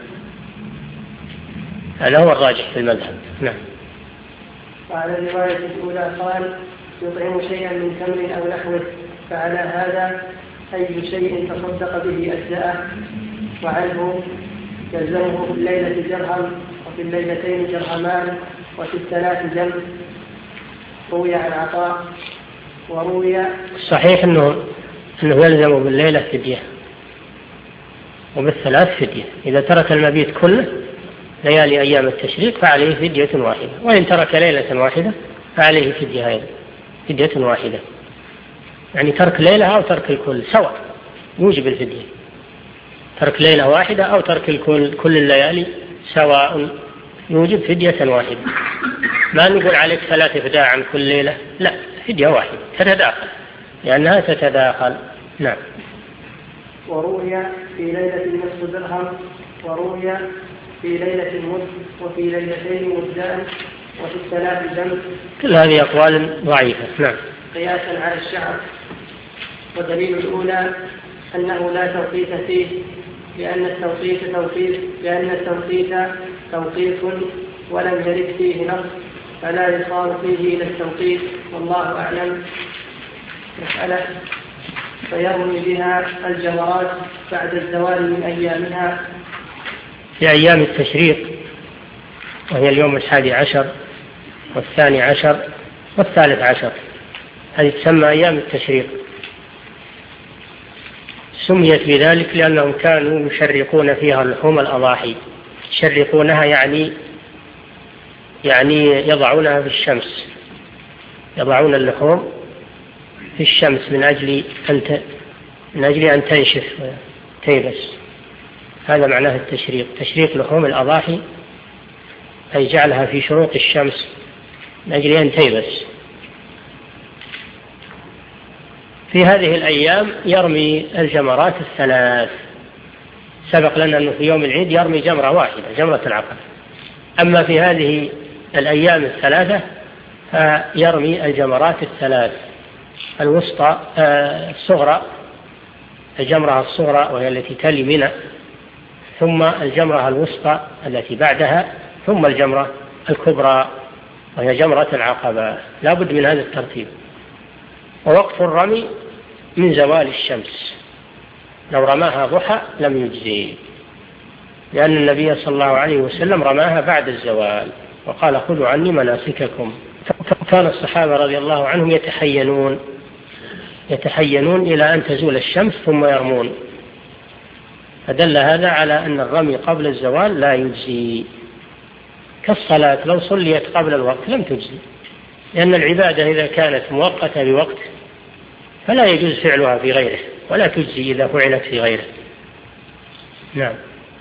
هذا هو الراجح في المذهب. نعم. وعلى الرواية الأولى قال يطعم شيئا من تمر أو نحوه، فعلى هذا أي شيء تصدق به أجزاءه. وعنه يلزمه في الليلة درهم وفي الليلتين درهمان وفي الثلاث جنب. روي عن عطاء وروي صحيح أنه أنه يلزم بالليلة فدية وبالثلاث فدية. إذا ترك المبيت كله ليالي أيام التشريق فعليه فدية واحدة، وإن ترك ليلة واحدة فعليه فدية أيضا، فدية واحدة. يعني ترك ليلة أو ترك الكل سواء يوجب الفدية، ترك ليلة واحدة أو ترك الكل كل الليالي سواء يوجب فدية واحدة. ما نقول عليك ثلاث فداء عن كل ليلة، لا، فدية واحدة تتداخل لأنها تتداخل. نعم. وروي في ليلة نصف درهم وروي في ليلة مد وفي ليلتين مدان وفي الثلاث جنب. كل هذه أقوال ضعيفة. نعم. قياسا على الشعر. ودليل الأولى أنه لا توقيت فيه، لأن التوقيت توقيت لأن التوقيت توقيت ولم يرد فيه نص، فلا يصار فيه إلى التوقيت، والله أعلم. مسألة فيرمي بها الجمرات بعد الزوال من أيامها في أيام التشريق، وهي اليوم الحادي عشر والثاني عشر والثالث عشر، هذه تسمى أيام التشريق. سميت بذلك لأنهم كانوا يشرقون فيها لحوم الأضاحي. يشرقونها يعني يعني يضعونها في الشمس، يضعون اللحوم في الشمس من أجل أن من أجل أن تنشف وتيبس. هذا معناه التشريق، تشريق لحوم الأضاحي أي جعلها في شروق الشمس من أجل أن تيبس. في هذه الأيام يرمي الجمرات الثلاث. سبق لنا أنه في يوم العيد يرمي جمرة واحدة، جمرة العقبة. أما في هذه الأيام الثلاثة فيرمي الجمرات الثلاث، الوسطى الصغرى، الجمرة الصغرى وهي التي تلي منى، ثم الجمرة الوسطى التي بعدها، ثم الجمرة الكبرى وهي جمرة العقبة. لا بد من هذا الترتيب. ووقت الرمي من زوال الشمس، لو رماها ضحى لم يجزي، لأن النبي صلى الله عليه وسلم رماها بعد الزوال وقال خذوا عني مناسككم. كان الصحابة رضي الله عنهم يتحينون يتحينون إلى أن تزول الشمس ثم يرمون، فدل هذا على أن الرمي قبل الزوال لا يجزي. كالصلاة لو صليت قبل الوقت لم تجزي، لأن العبادة إذا كانت مؤقتة بوقت فلا يجوز فعلها في غيره، ولا تجزي إذا فعلت في غيره. نعم.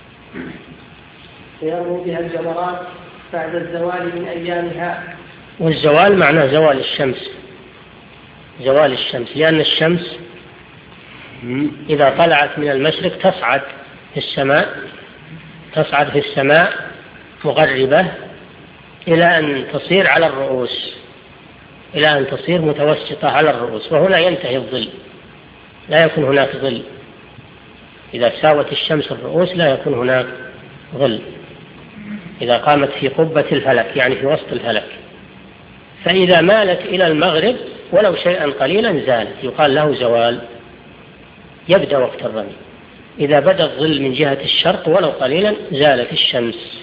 يرمي بها الجمرات بعد الزوال من أيامها. والزوال معناه زوال الشمس، زوال الشمس، لأن الشمس إذا طلعت من المشرق تصعد في السماء تصعد في السماء مغربة إلى أن تصير على الرؤوس، إلى أن تصير متوسطة على الرؤوس، وهنا ينتهي الظل، لا يكون هناك ظل. إذا ساوت الشمس الرؤوس لا يكون هناك ظل إذا قامت في قبة الفلك، يعني في وسط الفلك. فإذا مالت إلى المغرب ولو شيئا قليلا زالت، يقال له زوال، يبدأ وقت الرمي. إذا بدأ الظل من جهة الشرق ولو قليلا زالت الشمس،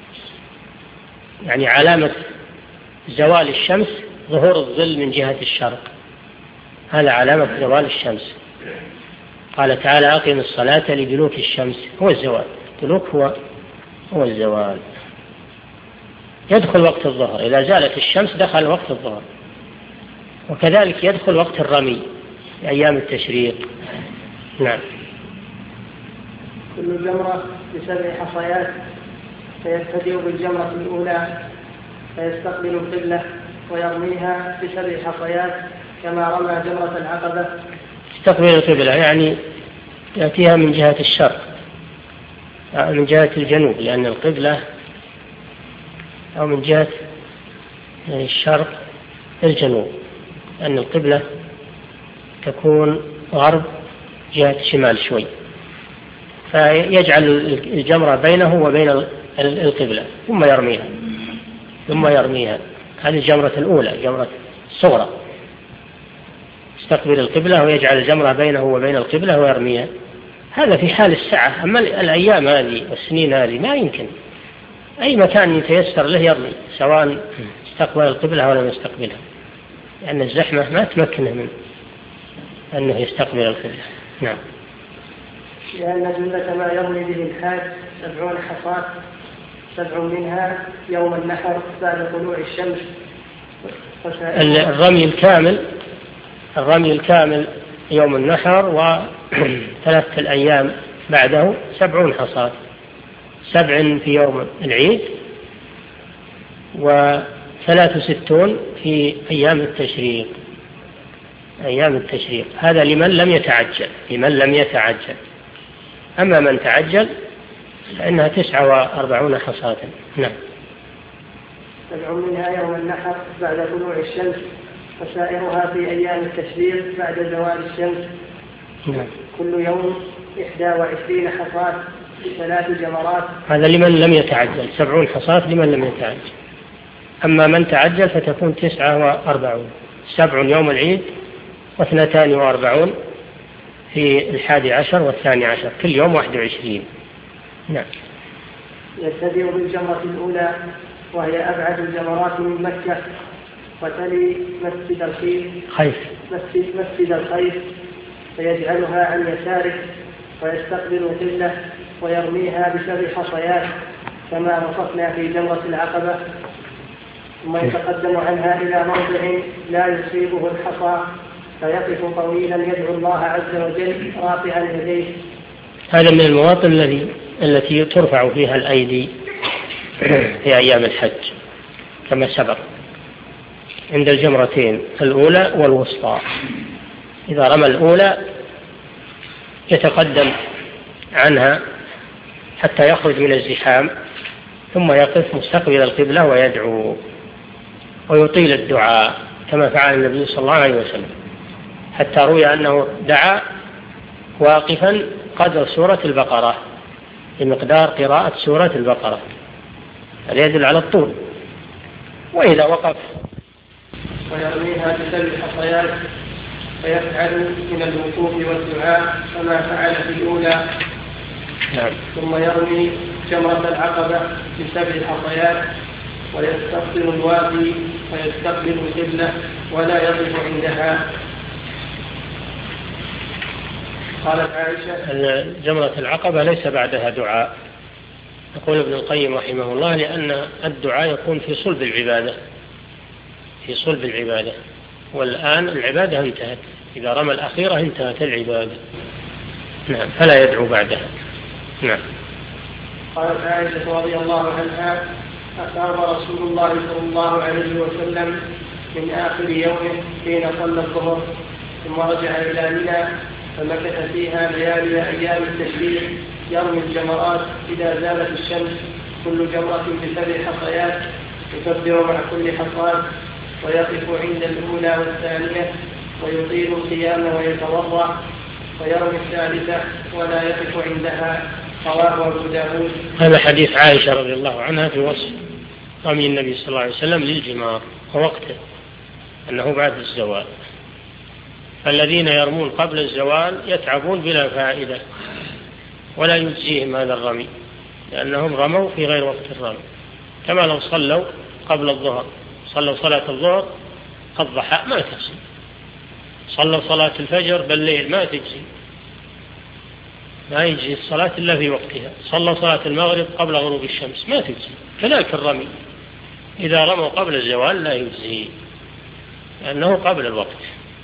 يعني علامة زوال الشمس ظهور الظل من جهة الشرق، هذا علامة زوال الشمس. قال تعالى أقم الصلاة لدلوك الشمس، هو الزوال، دلوك هو هو الزوال. يدخل وقت الظهر، إذا زالت الشمس دخل وقت الظهر. وكذلك يدخل وقت الرمي في أيام التشريق. نعم. كل جمرة بسبع حصيات، فيبتدئ بالجمرة الأولى فيستقبل القبلة ويرميها بسبع حصيات كما رمى جمرة العقبة. يستقبل القبلة يعني يأتيها من جهة الشرق، من جهة الجنوب، لأن القبلة أو من جهة الشرق الجنوب، أن القبلة تكون غرب جهة الشمال شوي، فيجعل الجمرة بينه وبين القبلة ثم يرميها ثم يرميها هذه الجمرة الأولى، جمرة الصغرى، يستقبل القبلة ويجعل الجمرة بينه وبين القبلة ويرميها. هذا في حال السعة، أما الأيام هذه والسنين هذه ما يمكن، أي مكان يتيسر له يرمي، سواء استقبل القبلة ولا يستقبلها، لأن الزحمة ما تمكنه من أنه يستقبل القبلة. نعم. لأن جملة ما يرمي به الحاج سبعون حصاة، سبع منها يوم النحر بعد طلوع الشمس. الرمي الكامل الرمي الكامل يوم النحر وثلاثة الأيام بعده سبعون حصاة، سبع في يوم العيد وثلاث وستون في أيام التشريق أيام التشريق هذا لمن لم يتعجل لمن لم يتعجل أما من تعجل فإنها تسعة وأربعون حصاة. نعم. سبع منها يوم النحر بعد طلوع الشمس، وسائرها في أيام التشريق بعد زوال الشمس. نعم. كل يوم إحدى وعشرين حصاة بثلاث جمرات. هذا لمن لم يتعجل، سبعون حصاة لمن لم يتعجل. أما من تعجل فتكون تسعة وأربعون، سبع يوم العيد واثنتان وأربعون في الحادي عشر والثاني عشر، كل يوم واحد وعشرين. نعم. يبتدئ بالجمرة الأولى وهي أبعد الجمرات من مكة، وتلي مسجد الخيف خيف مسجد, مسجد الخيف، فيجعلها عن يساره ويستقبل القبلة ويرميها بسبع حصيات كما وصفنا في جمرة العقبة، ثم يتقدم عنها إلى موضع لا يصيبه الحصى فيقف طويلا يدعو الله عز وجل رافعا يديه. هذا من المواطن الذي التي ترفع فيها الأيدي في أيام الحج كما سبق عند الجمرتين الأولى والوسطى. إذا رمى الأولى يتقدم عنها حتى يخرج من الزحام، ثم يقف مستقبل القبلة ويدعو ويطيل الدعاء كما فعل النبي صلى الله عليه وسلم، حتى روي أنه دعا واقفا قدر سورة البقرة بمقدار قراءة سورة البقرة، هذا يدل على الطول. وإذا وقف ويرميها بسبع حصيات فيفعل من الوقوف والدعاء كما فعل في الأولى. نعم. ثم يرمي جمرة العقبة بسبع حصيات ويستقبل الوادي ويستقبل القبلة ولا يقف عندها. قالت عائشة: جمرة العقبة ليس بعدها دعاء، يقول ابن القيم رحمه الله، لأن الدعاء يكون في صلب العبادة في صلب العبادة والآن العبادة انتهت، إذا رمى الأخيرة انتهت العبادة. نعم. فلا يدعو بعدها. نعم. قالت عائشة رضي الله عنها: أفاض رسول الله صلى الله عليه وسلم من آخر يومه حين صلى الظهر، ثم رجع إلى منى فمكث فيها ليالي أيام التشريق يرمي الجمرات إذا زالت الشمس، كل جمرة بسبع حصيات، يكبر مع كل حصاة ويقف عند الأولى والثانية ويطيل القيام ويتوضأ ويرمي الثالثة ولا يقف عندها. رواه أبو داود. هذا حديث عائشة رضي الله عنها في وصف رمي النبي صلى الله عليه وسلم للجمار ووقته أنه بعد الزوال. الذين يرمون قبل الزوال يتعبون بلا فائدة ولا يجزيهم هذا الرمي، لأنهم رموا في غير وقت الرمي، كما لو صلوا قبل الظهر، صلوا صلاة الظهر الضحى ما تجزي، صلوا صلاة الفجر بالليل ما تجزي، ما يجزي الصلاة إلا في وقتها، صلوا صلاة المغرب قبل غروب الشمس ما تجزي. كذلك الرمي إذا رموا قبل الزوال لا يجزي لأنه قبل الوقت.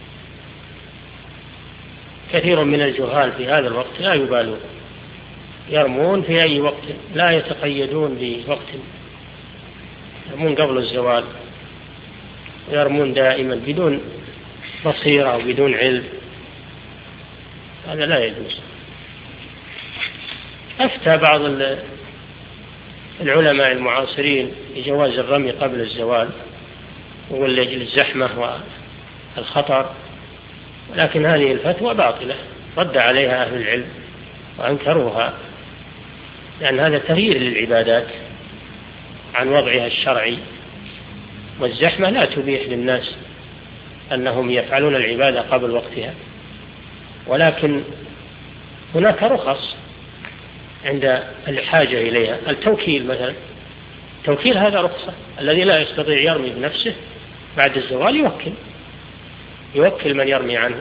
كثير من الجهال في هذا الوقت لا يبالون، يرمون في أي وقت، لا يتقيدون بوقت، يرمون قبل الزوال، يرمون دائما بدون بصيرة وبدون علم، هذا لا يجوز. أفتى بعض العلماء المعاصرين بجواز الرمي قبل الزوال، ولأجل الزحمة والخطر، ولكن هذه الفتوى باطلة رد عليها أهل العلم وأنكروها، لأن هذا تغيير للعبادات عن وضعها الشرعي، والزحمة لا تبيح للناس أنهم يفعلون العبادة قبل وقتها، ولكن هناك رخص عند الحاجة إليها. التوكيل مثلا، التوكيل هذا رخصة، الذي لا يستطيع يرمي بنفسه بعد الزوال يوكل يوكل من يرمي عنه.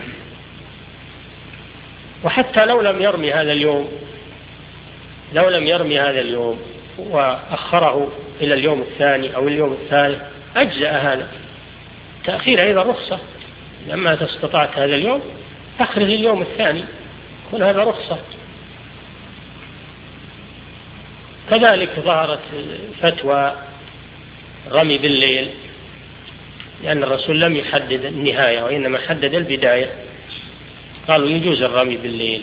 وحتى لو لم يرمي هذا اليوم لو لم يرمي هذا اليوم وأخره إلى اليوم الثاني أو اليوم الثالث أجزأ هذا. تأخير أيضا رخصة، لما استطعت هذا اليوم أخرج اليوم الثاني، كل هذا رخصة. كذلك ظهرت فتوى رمي بالليل، لأن الرسول لم يحدد النهاية وإنما حدد البداية، قالوا يجوز الرمي بالليل،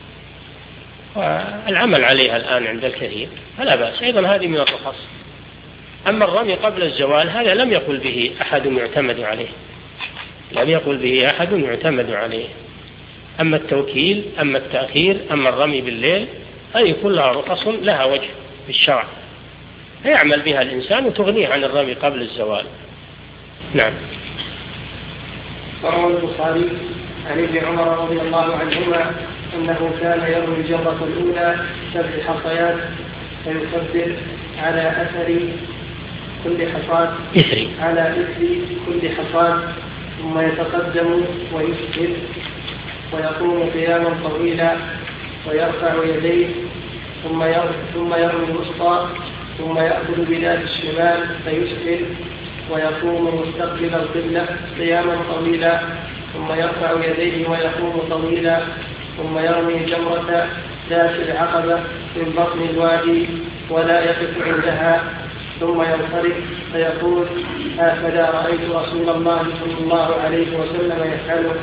والعمل عليها الآن عند الكثير فلا بأس، أيضا هذه من الرخص. أما الرمي قبل الزوال هذا لم يقل به أحد يعتمد عليه لم يقل به أحد يعتمد عليه. أما التوكيل، أما التأخير، أما الرمي بالليل، هذه كلها رخص لها وجه في الشرع يعمل بها الإنسان وتغنيه عن الرمي قبل الزوال. نعم. روى البخاري عن ابن عمر رضي الله عنهما أنه كان يرمي الجرة الأولى سبع حصيات فيكبر على أثر كل حصاد إثري على إثر كل حصاد، ثم يتقدم ويسجد ويقوم قياما طويلا ويرفع يديه، ثم ثم يرمي الوسطى، ثم يأخذ بذات الشمال فيسجد ويقوم مستقبل القبلة قياما طويلا، ثم يرفع يديه ويقوم طويلا، ثم يرمي جمرة ذات العقبة من بطن الوادي ولا يقف عندها، ثم ينصرف فيقول هكذا رأيت رسول الله صلى الله عليه وسلم يفعله.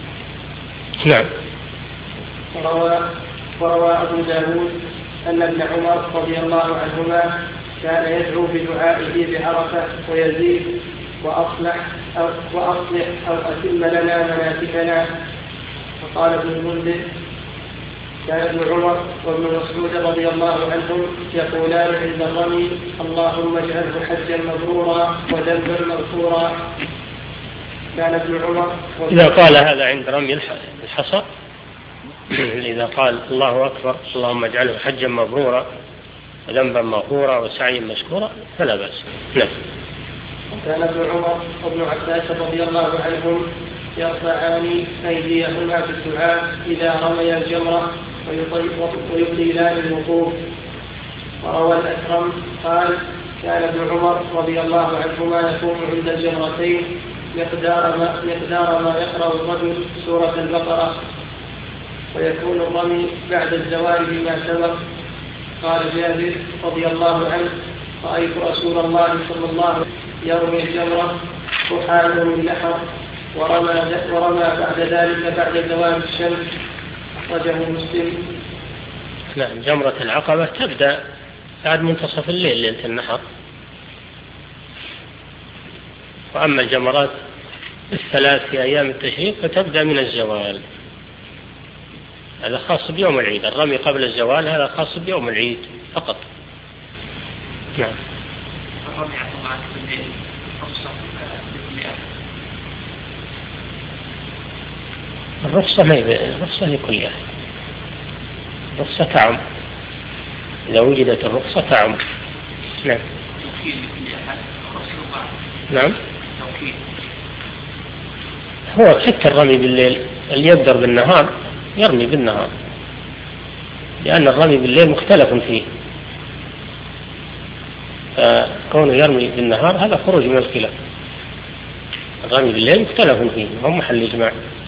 نعم. وروى, وروى أبو داود أن ابن عمر رضي الله عنهما كان يدعو بدعائه بعرفة ويزيد وأصلح أو, وأصلح أو أتم لنا مناسكنا. وقال ابن المنذر كان ابن عمر وابن مسعود رضي الله عنهم يقولان عند الرمي اللهم اجعله حجا مبرورا وذنبا مغفورا. كان ابن عمر إذا قال هذا عند رمي الحصى، إذا قال الله أكبر اللهم اجعله حجا مبرورا وذنبا مغفورا وسعيا مشكورا فلا بأس. نعم. كان ابن عمر وابن عباس رضي الله عنهم يرفعان أيديهما في الدعاء إذا رمي الجمرة ويطيلان الوقوف. وروى الأكرم قال كان ابن عمر رضي الله عنهما يقوم عند الجمرتين مقدار ما, مقدار ما يقرأ الرجل سورة البقرة، ويكون الرمي بعد الزوال بما سبق. قال جابر رضي الله عنه رأيت رسول الله صلى الله عليه وسلم يرمي الجمرة سبحانه من نحر ورمى, ورمى بعد ذلك بعد زوال الشمس. أخرجه مسلم. نعم. جمرة العقبة تبدأ بعد منتصف الليل ليلة النحر، وأما الجمرات الثلاث في أيام التشريق فتبدأ من الزوال، هذا خاص بيوم العيد. الرمي قبل الزوال هذا خاص بيوم العيد فقط. نعم. الرخصة ما هي الرخصة هي كلها، الرخصة تعم، إذا وجدت الرخصة تعم. نعم. نعم. هو حتى الرمي بالليل اللي يقدر بالنهار يرمي بالنهار، لأن الرمي بالليل مختلف فيه، فكونه يرمي بالنهار هذا خروج من الخلاف. الرمي بالليل مختلف فيه وهو محل إجماع،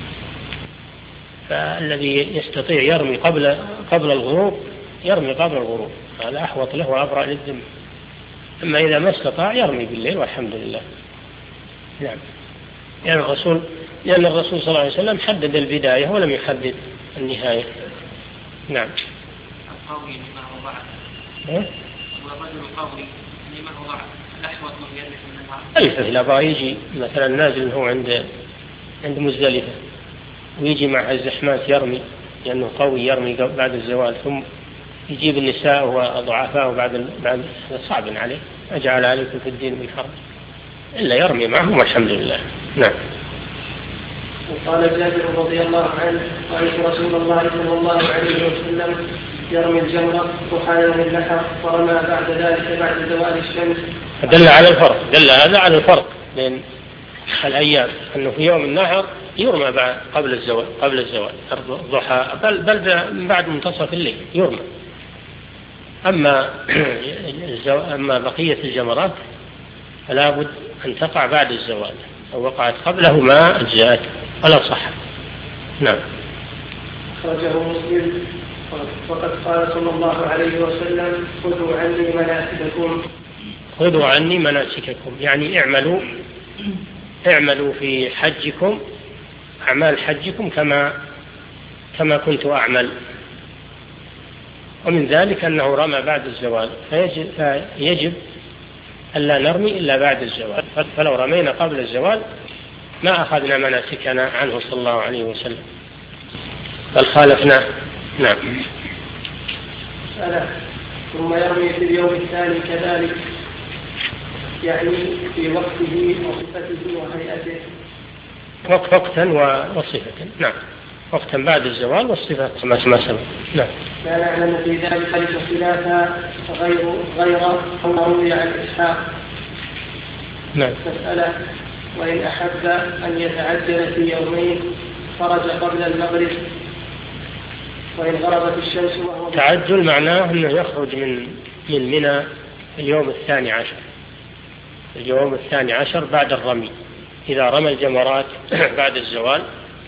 فالذي يستطيع يرمي قبل قبل الغروب يرمي قبل الغروب، هذا أحوط له وأبرأ للذمة. أما إذا ما استطاع يرمي بالليل والحمد لله. نعم. يعني الرسول لأن الرسول صلى الله عليه وسلم حدد البداية ولم يحدد النهاية. نعم. القوي لما هو بعد. إيه؟ والرجل القوي لما هو بعد الأحوط من يرمي من النهار؟ ألفه لا بقى يجي مثلا نازل هو عند عند مزدلفة ويجي مع الزحمات يرمي لأنه قوي يرمي بعد الزوال، ثم يجيب النساء وضعفاء بعد بعد صعب عليه. أجعل عليكم في الدين من حرج إلا يرمي معهم والحمد لله. نعم. وقال جابر رضي الله عنه: رأيت رسول الله صلى الله عليه وسلم يرمي الجمرة ضحى يوم النحر ورمى بعد ذلك بعد زوال الشمس. دل على الفرق، دل هذا على الفرق بين الأيام، أنه في يوم النحر يرمى بعد قبل الزوال قبل الزوال ضحى، بل بل بعد منتصف الليل يرمى. أما أما بقية الجمرات فلا بد أن تقع بعد الزوال، لو وقعت قبله ما أجزأت ولا صح. نعم. أخرجه مسلم. وقد قال صلى الله عليه وسلم: خذوا عني مناسككم. خذوا عني مناسككم يعني اعملوا اعملوا في حجكم أعمال حجكم كما كما كنت أعمل. ومن ذلك أنه رمى بعد الزوال، فيجب, فيجب ألا نرمي إلا بعد الزوال، فلو رمينا قبل الزوال ما أخذنا مناسكنا عنه صلى الله عليه وسلم بل خالفنا. نعم. ثم يرمي في اليوم الثاني كذلك، يعني في وقته وصفته وهيئته. وقت وقتا وصفة. نعم. وقتا بعد الزوال والصفات كما سبق. نعم. لا نعلم في ذلك خلافا غير غير أو روي عن إسحاق. نعم. مسألة: وإن أحب أن يتعجل في يومين خرج قبل المغرب وإن غربت الشمس وهو تعجل معناه أنه يخرج من من منى اليوم الثاني عشر اليوم الثاني عشر بعد الرمي. إذا رمى الجمرات بعد الزوال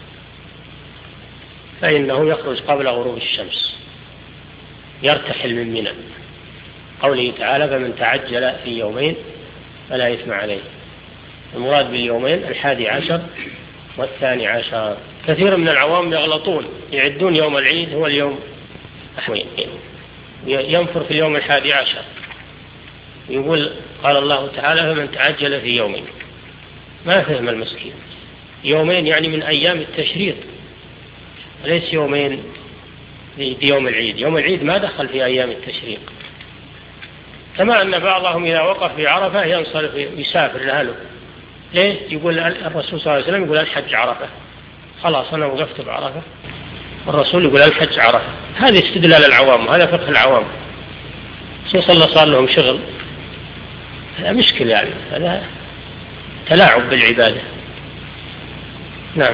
فإنه يخرج قبل غروب الشمس، يرتحل من منى. قوله تعالى: فمن تعجل في يومين فلا إثم عليه. المراد باليومين الحادي عشر والثاني عشر. كثير من العوام يغلطون، يعدون يوم العيد هو اليوم أحوين، ينفر في اليوم الحادي عشر، يقول قال الله تعالى: فمن تعجل في يومين. ما فهم المسكين، يومين يعني من أيام التشريق، ليس يومين في يوم العيد. يوم العيد ما دخل في أيام التشريق. كما أن بعضهم إذا وقف في عرفة ينصرف يسافر لأهله. ليه؟ يقول الرسول صلى الله عليه وسلم يقول: الحج عرفة، خلاص أنا وقفت بعرفة. والرسول يقول: الحج عرفة. هذا استدلال العوام، وهذا فقه العوام. صلى الله صار لهم شغل، هذا مشكلة يعني، هذا تلاعب بالعبادة. نعم.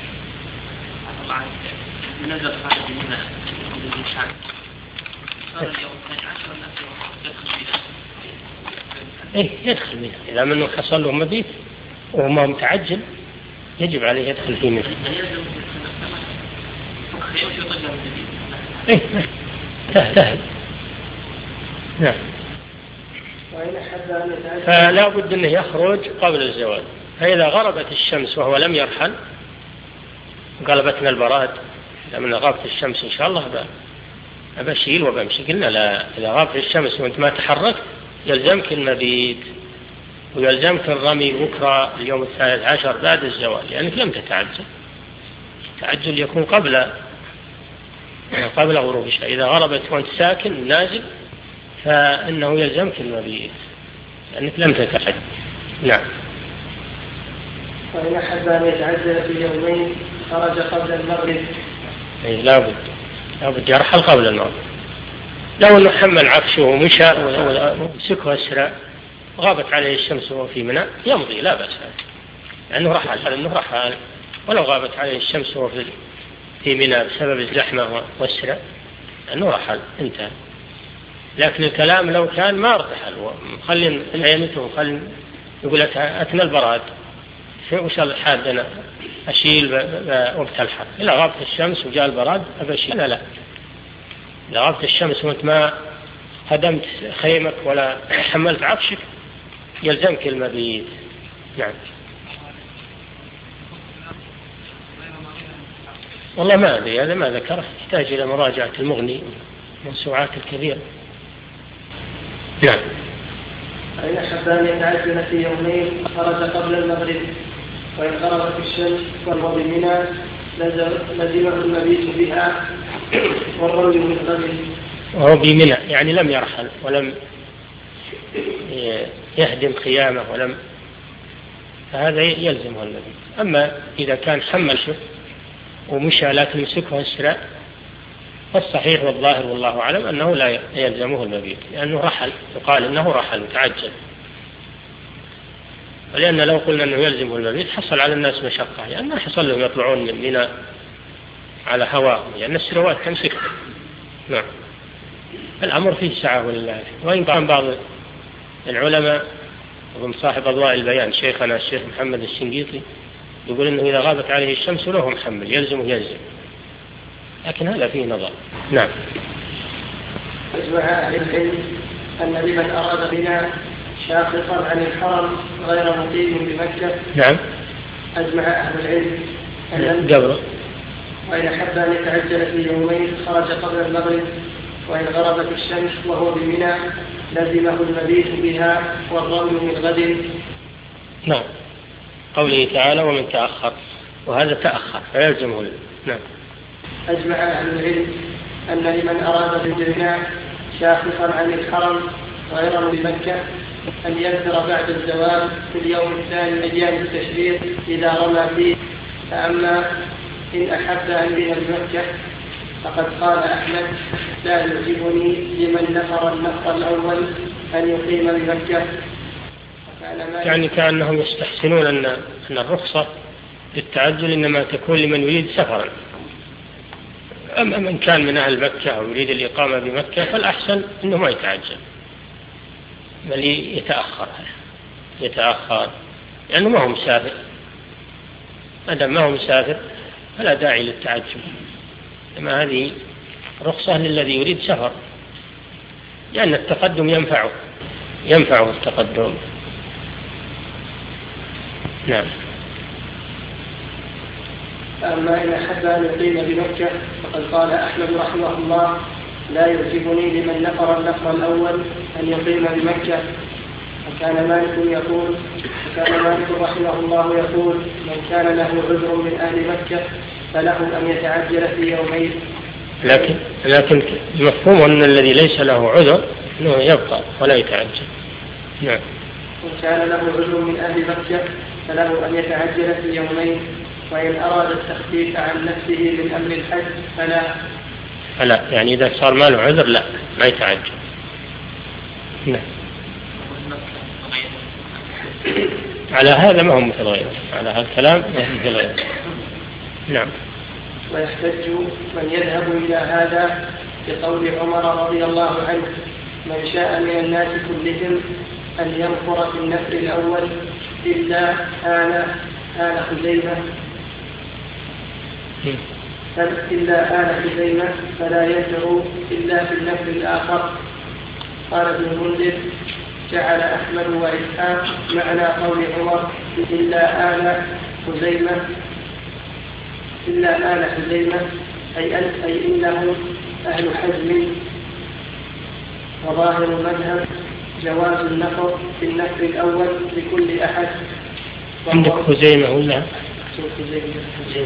نزل خارج منها الإنسان صار اليوم الثاني عشر إيه يدخل منها إذا منه حصل له مبيت وما متعجل يجب عليه يدخل فيه منها. إيه تهتهل. نعم. فلا بد أنه يخرج قبل الزوال. فإذا غربت الشمس وهو لم يرحل قلبتنا البراد، لما غابت الشمس إن شاء الله أبشيل وبمشي. قلنا لا، إذا غابت الشمس وأنت ما تحرك يلزمك المبيت ويلزمك الرمي بكرة اليوم الثالث عشر بعد الزوال، لأنك لم تتعجل. التعجل يكون قبل قبل غروب الشمس. إذا غربت وأنت ساكن نازل فإنه يلزمك المبيت لأنك لم تتعجل. نعم. وإن أحب أن يتعجل في يومين خرج قبل المغرب. أي لا بد لا بد يرحل قبل المغرب. لو أنه حمل عفشه ومشى ومسكه أسرع غابت عليه الشمس وهو في منى يمضي لا بأس، لأنه رحل لأنه رحل. ولو غابت عليه الشمس وهو في منى بسبب الزحمة والسرع لأنه رحل انتهى. لكن الكلام لو كان ما ارتحل وخلين عينته وخلين يقول أتنى البراد وش الحاد أنا أشيل وقت الحر. إلا غابت الشمس وجاء البراد أبشيل. لا لا، إذا غابت الشمس وأنت ما هدمت خيمك ولا حملت عفشك يلزمك المبيت. نعم. والله ما أدري، هذا ما ذكره، يحتاج إلى مراجعة المغني موسوعات الكبيرة. نعم. فإن أحب أن يتعجل في يومين خرج قبل المغرب، وإن غربت الشمس وهو بمنى لزمه المبيت بها والرمي من غد. وهو بمنى يعني لم يرحل ولم يهدم خيامه ولم، فهذا يلزمه المبيت. أما إذا كان حمل شف ومشى لا تمسكه السراء فالصحيح والظاهر والله أعلم أنه لا يلزمه المبيت، لأنه رحل، يقال إنه رحل وتعجل. ولأن لو قلنا أنه يلزمه المبيت حصل على الناس مشقة، لأن ما حصل لهم يطلعون من منى على هواهم، لأن السروات تمسك. نعم، الأمر فيه سعة ولله. وإن كان بعض العلماء ومن صاحب أضواء البيان شيخنا الشيخ محمد الشنقيطي يقول إنه إذا غابت عليه الشمس وله محمل يلزمه يلزم، لكن هذا فيه نظر. نعم. أجمع أهل العلم أن لمن أراد بنا شاققا عن الحرم غير مقيم بمكة. نعم. أجمع أهل العلم أن قبل وإن أحب أن يتعجل في يومين خرج قبل المغرب، وإن غربت الشمس وهو بمنى لزمه المبيت بها والرمي من غد. نعم، قوله تعالى ومن تأخر، وهذا تأخر فيلزمه. نعم. أجمع أهل العلم أن لمن أراد بالجنة شاخصا عن الحرم غير بمكة أن ينفر بعد الزوال في اليوم الثاني من أيام التشريق إذا رمى فيه. فأما إن أحب أن ينفر بمكة فقد قال أحمد لا يعجبني لمن نفر النفر الأول أن يقيم بمكة. يعني كأنهم يستحسنون أن أن الرخصة للتعجل إنما تكون لمن يريد سفرا، أما من كان من أهل مكة أو يريد الإقامة بمكة فالأحسن أنه ما يتعجل بل يتأخر يتأخر لأنه ما هو مسافر. ما دام ما هو مسافر فلا داعي للتعجل، أما هذه رخصة للذي يريد سفر، لأن التقدم ينفعه ينفعه التقدم. نعم. أما إن أحب أن يقيم بمكة فقد قال أحمد رحمه الله لا يعجبني لمن نفر النفر الأول أن يقيم بمكة. وكان مالك يقول وكان مالك رحمه الله يقول من كان له عذر من أهل مكة فله أن يتعجل في يومين. لكن لكن مفهوم أن الذي ليس له عذر أنه يبقى ولا يتعجل. نعم. وكان له عذر من أهل مكة فله أن يتعجل في يومين، وإن أراد التخفيف عن نفسه من أمر الحج فلا فلا يعني إذا صار ما له عذر لا ما يتعجل. نعم. على هذا ما هم متغير، على هذا الكلام ما هم متغير. نعم. ويحتج من يذهب إلى هذا بقول عمر رضي الله عنه من شاء من الناس كلهم أن ينفر في النفر الأول إلا آل آل خزيمة إلا آل خزيمة فلا ينفر إلا في النفر الآخر. قال ابن المنذر جعل أحمد وإسحاق معنى قول عمر إلا آل خزيمة إلا آل خزيمة أي أي إنهم أهل حزم. وظاهر المذهب جواز النفر في النفر الأول لكل أحد. عندك خزيمة ولا خزيمة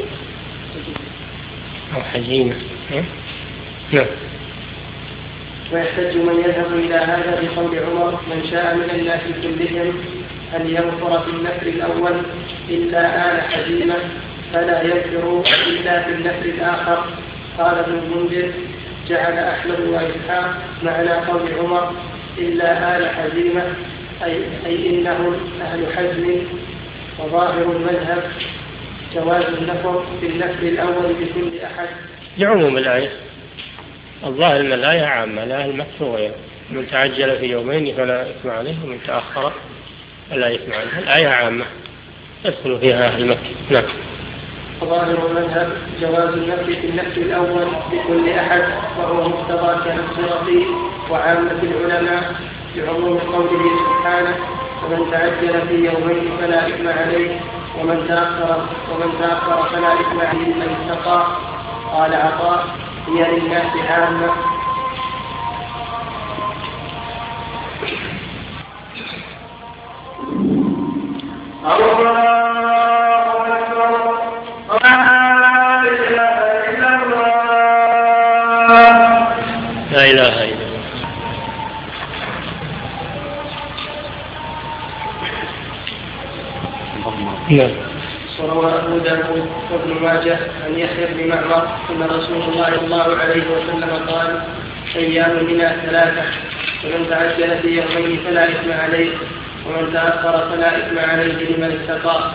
أو حزيمة؟ نعم. ويحتج من يذهب إلى هذا بقول عمر من شاء من الناس كلهم أن ينفر في النفر الأول إلا آل حزيمة فلا ينفر إلا في النفر الآخر. قال ابن المنذر جعل أحمد وإسحاق معنى قول عمر إلا آل حزيمة أي, أي إنهم أهل حزم. وظاهر المذهب جواز النفر في النفر الأول لكل أحد لعموم الآية. الظاهر أن الآية عامة لا المكتوبة، من تعجل في يومين فلا إثم عليه ومن تأخر فلا إثم عليه. الآية عامة يدخل فيها أهل مكة. نعم. وظاهر المذهب جواز النفر في النفر الأول لكل أحد، وهو مقتضى كالصرف وعامة العلماء بعموم قوله سبحانه ومن تعجل في يومين فلا إثم عليه ومن تأخر ومن تأخر فلا إثم عليه من اتقى. قال عطاء هي للناس عامة. لا إله إلا الله. نعم. وروى أبو داود وابن ماجه عن يحيى بن معمر أن رسول الله صلى الله عليه وسلم قال: أيام منى ثلاثة، ومن تعجل في يومين فلا إثم عليه، ومن تأخر فلا إثم عليه لمن اتقى.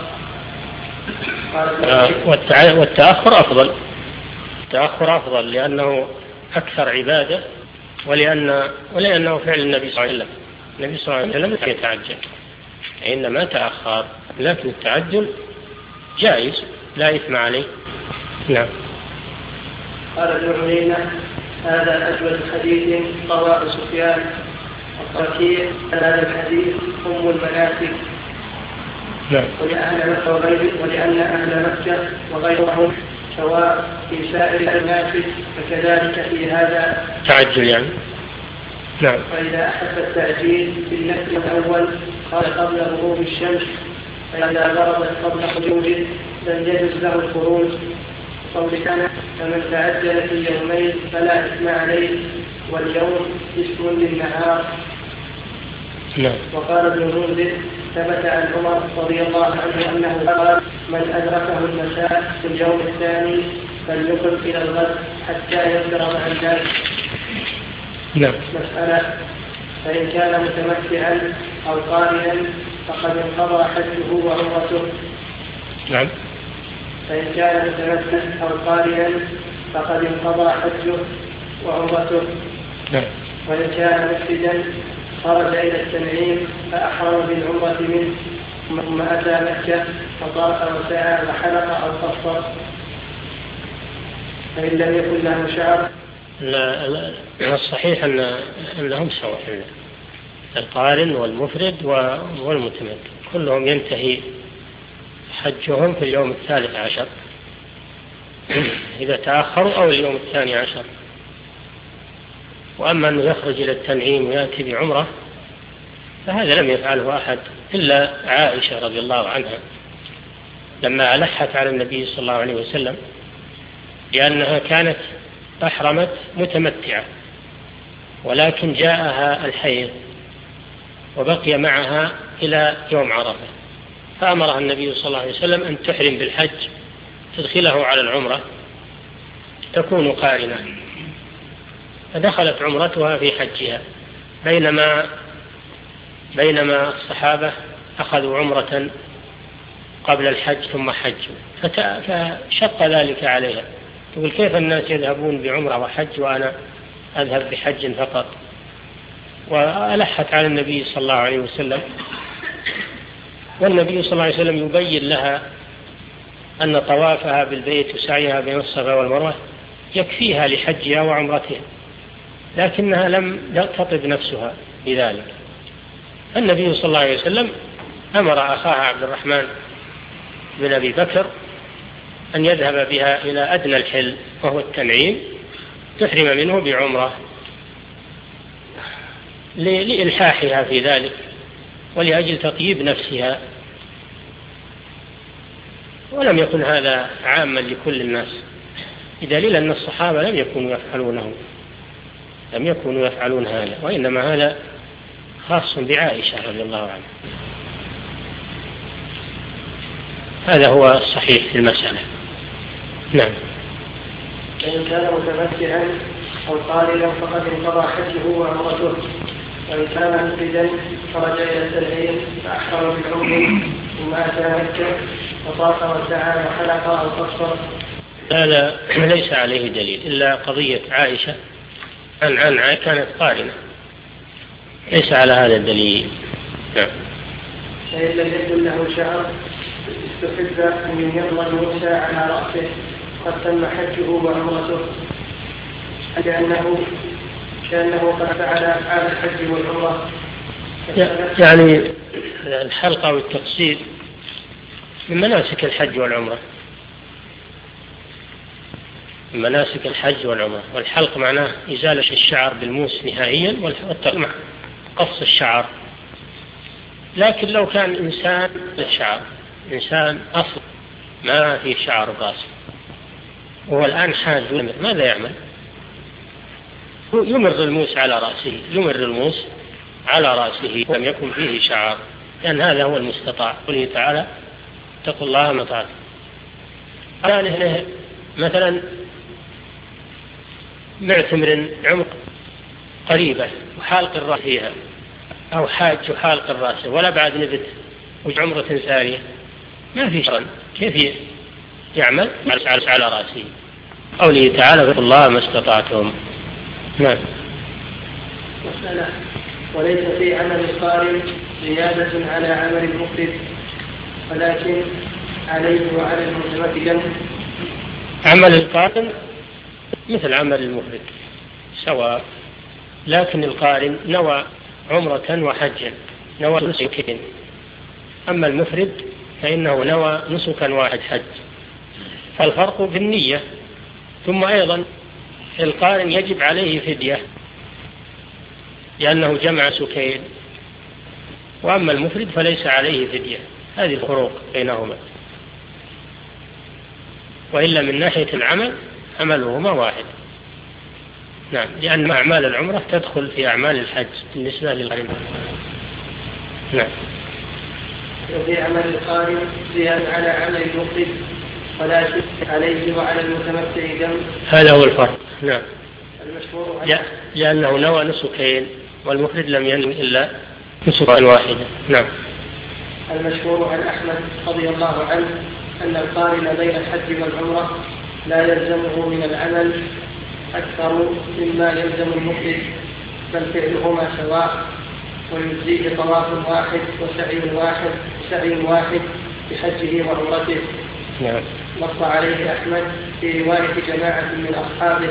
والتأخر أفضل، التأخر أفضل لأنه أكثر عبادة، ولأن ولأنه فعل النبي صلى الله عليه وسلم. النبي صلى الله عليه وسلم لا يتعجل، إنما تأخر، لكن التعجل جائز لا إثم عليه. نعم. قال ابن عيينة: هذا أجود حديث رواه سفيان الركيع. هذا الحديث أم المناسك. نعم. ولأهل مكة وغير ولأن أهل مكة وغيرهم سواء في سائر الناس، فكذلك في هذا تعجل يعني. نعم. فإذا أحب التعجيل بالنفل الأول قال قبل غروب الشمس، فإذا غربت قبل خروجه لم يجوز له الخروج. قول كان: فمن تعجل في يومين فلا إثم عليه، واليوم اسم للنهار. نعم. وقال ابن المنذر: ثبت عن عمر رضي الله عنه أنه قال: من أدركه المساء في اليوم الثاني فليقم إلى الغد حتى ينفرض عن ذلك. نعم. مسألة: فإن كان متمتعا أو قارنا فقد انقضى حجه وعمرته. نعم. فإن كان متمتعا أو قارنا فقد انقضى حجه وعمرته. نعم. وإن كان مفسدا خرج إلى التنعيم فأحرم بالعمرة منه، ثم أتى مكة فطاف وسعى وحلق أو قصر. فإن لم يكن له شعر. لا لا الصحيح أن أنهم سواء، القارن والمفرد والمتمتع كلهم ينتهي حجهم في اليوم الثالث عشر إذا تأخروا، أو اليوم الثاني عشر. وأما أنه يخرج إلى التنعيم ويأتي بعمرة فهذا لم يفعله أحد إلا عائشة رضي الله عنها لما ألحت على النبي صلى الله عليه وسلم، لأنها كانت أحرمت متمتعة، ولكن جاءها الحيض وبقي معها إلى يوم عرفة، فأمرها النبي صلى الله عليه وسلم أن تحرم بالحج تدخله على العمرة تكون قارنة، فدخلت عمرتها في حجها، بينما بينما الصحابة أخذوا عمرة قبل الحج ثم حجوا، فشق ذلك عليها. تقول: كيف الناس يذهبون بعمرة وحج وأنا أذهب بحج فقط؟ وألحت على النبي صلى الله عليه وسلم، والنبي صلى الله عليه وسلم يبين لها أن طوافها بالبيت وسعيها بين الصفا والمروة يكفيها لحجها وعمرتها، لكنها لم تطب نفسها بذلك. النبي صلى الله عليه وسلم أمر أخاها عبد الرحمن بن أبي بكر أن يذهب بها إلى أدنى الحل وهو التنعيم تحرم منه بعمرة لإلحاحها في ذلك ولأجل تطيب نفسها، ولم يكن هذا عاما لكل الناس، بدليل أن الصحابة لم يكونوا يفعلونه لم يكونوا يفعلون هذا، وإنما هذا خاص بعائشة رضي الله عنها. هذا هو الصحيح في المسألة. نعم. فإن كان متمتعا أو قارنا فقد انقضى حجه وعمرته، وإن كان مفسدا خرج إلى التنعيم فأحرم بالعمر ثم أتى مكة فطاف وسعى وحلق أو قصر. هذا ليس عليه دليل إلا قضية عائشة عن عن كانت قارنة، ليس على هذا الدليل. نعم. فإن لم يكن له شعر استحب أن يمضى موسى على رأسه قد تم حجه وعمرته، كأنه كأنه قد فعل أفعال الحج والعمرة. يعني الحلقة والتقصير من مناسك الحج والعمرة، من مناسك الحج والعمرة. والحلق معناه إزالة الشعر بالموس نهائيا، والتقص قص الشعر لكن لو كان إنسان الشعر إنسان أصل ما في شعر رأسه وهو الآن حاج ماذا يعمل؟ يمر الموس على رأسه يمر الموس على رأسه ولم يكن فيه شعر، لأن هذا هو المستطاع. قوله تعالى اتقوا الله ما استطعتم. الآن مثلا معتمر عمق قريبة وحالق الرأس فيها، أو حاج وحالق الرأس ولا بعد نبت وعمرة ثانية ما في شرا، كيف يعمل على رأسه؟ قوله تعالى اتقوا الله ما استطعتم. نعم. مسألة: وليس في عمل القارن زيادة على عمل المفرد، ولكن عليه وعلى المتمكن. عمل القارن مثل عمل المفرد سواء، لكن القارن نوى عمرة وحجا، نوى نسكين. أما المفرد فإنه نوى نسكا واحد حج، فالفرق في النية. ثم أيضا القارن يجب عليه فدية لأنه جمع سكين، وأما المفرد فليس عليه فدية. هذه الفروق بينهما، وإلا من ناحية العمل عملهما واحد. نعم، لأن أعمال العمرة تدخل في أعمال الحج بالنسبة للقارن. نعم. وفي عمل القارن زيادة على عمل المفرد، ولكن عليه وعلى المتمتع دم. هذا هو الفرق. نعم. المشهور لأنه نوى نسكين والمفرد لم ينوي إلا نسكا واحدة. نعم. المشهور عن أحمد رضي الله عنه أن القارن بين الحج والعمرة لا يلزمه من العمل أكثر مما يلزم المفرد، بل فعلهما سواء، ويجزيه طواف واحد وسعي واحد سعي واحد بحجه وعمرته. نعم. نص عليه أحمد في رواية جماعة من أصحابه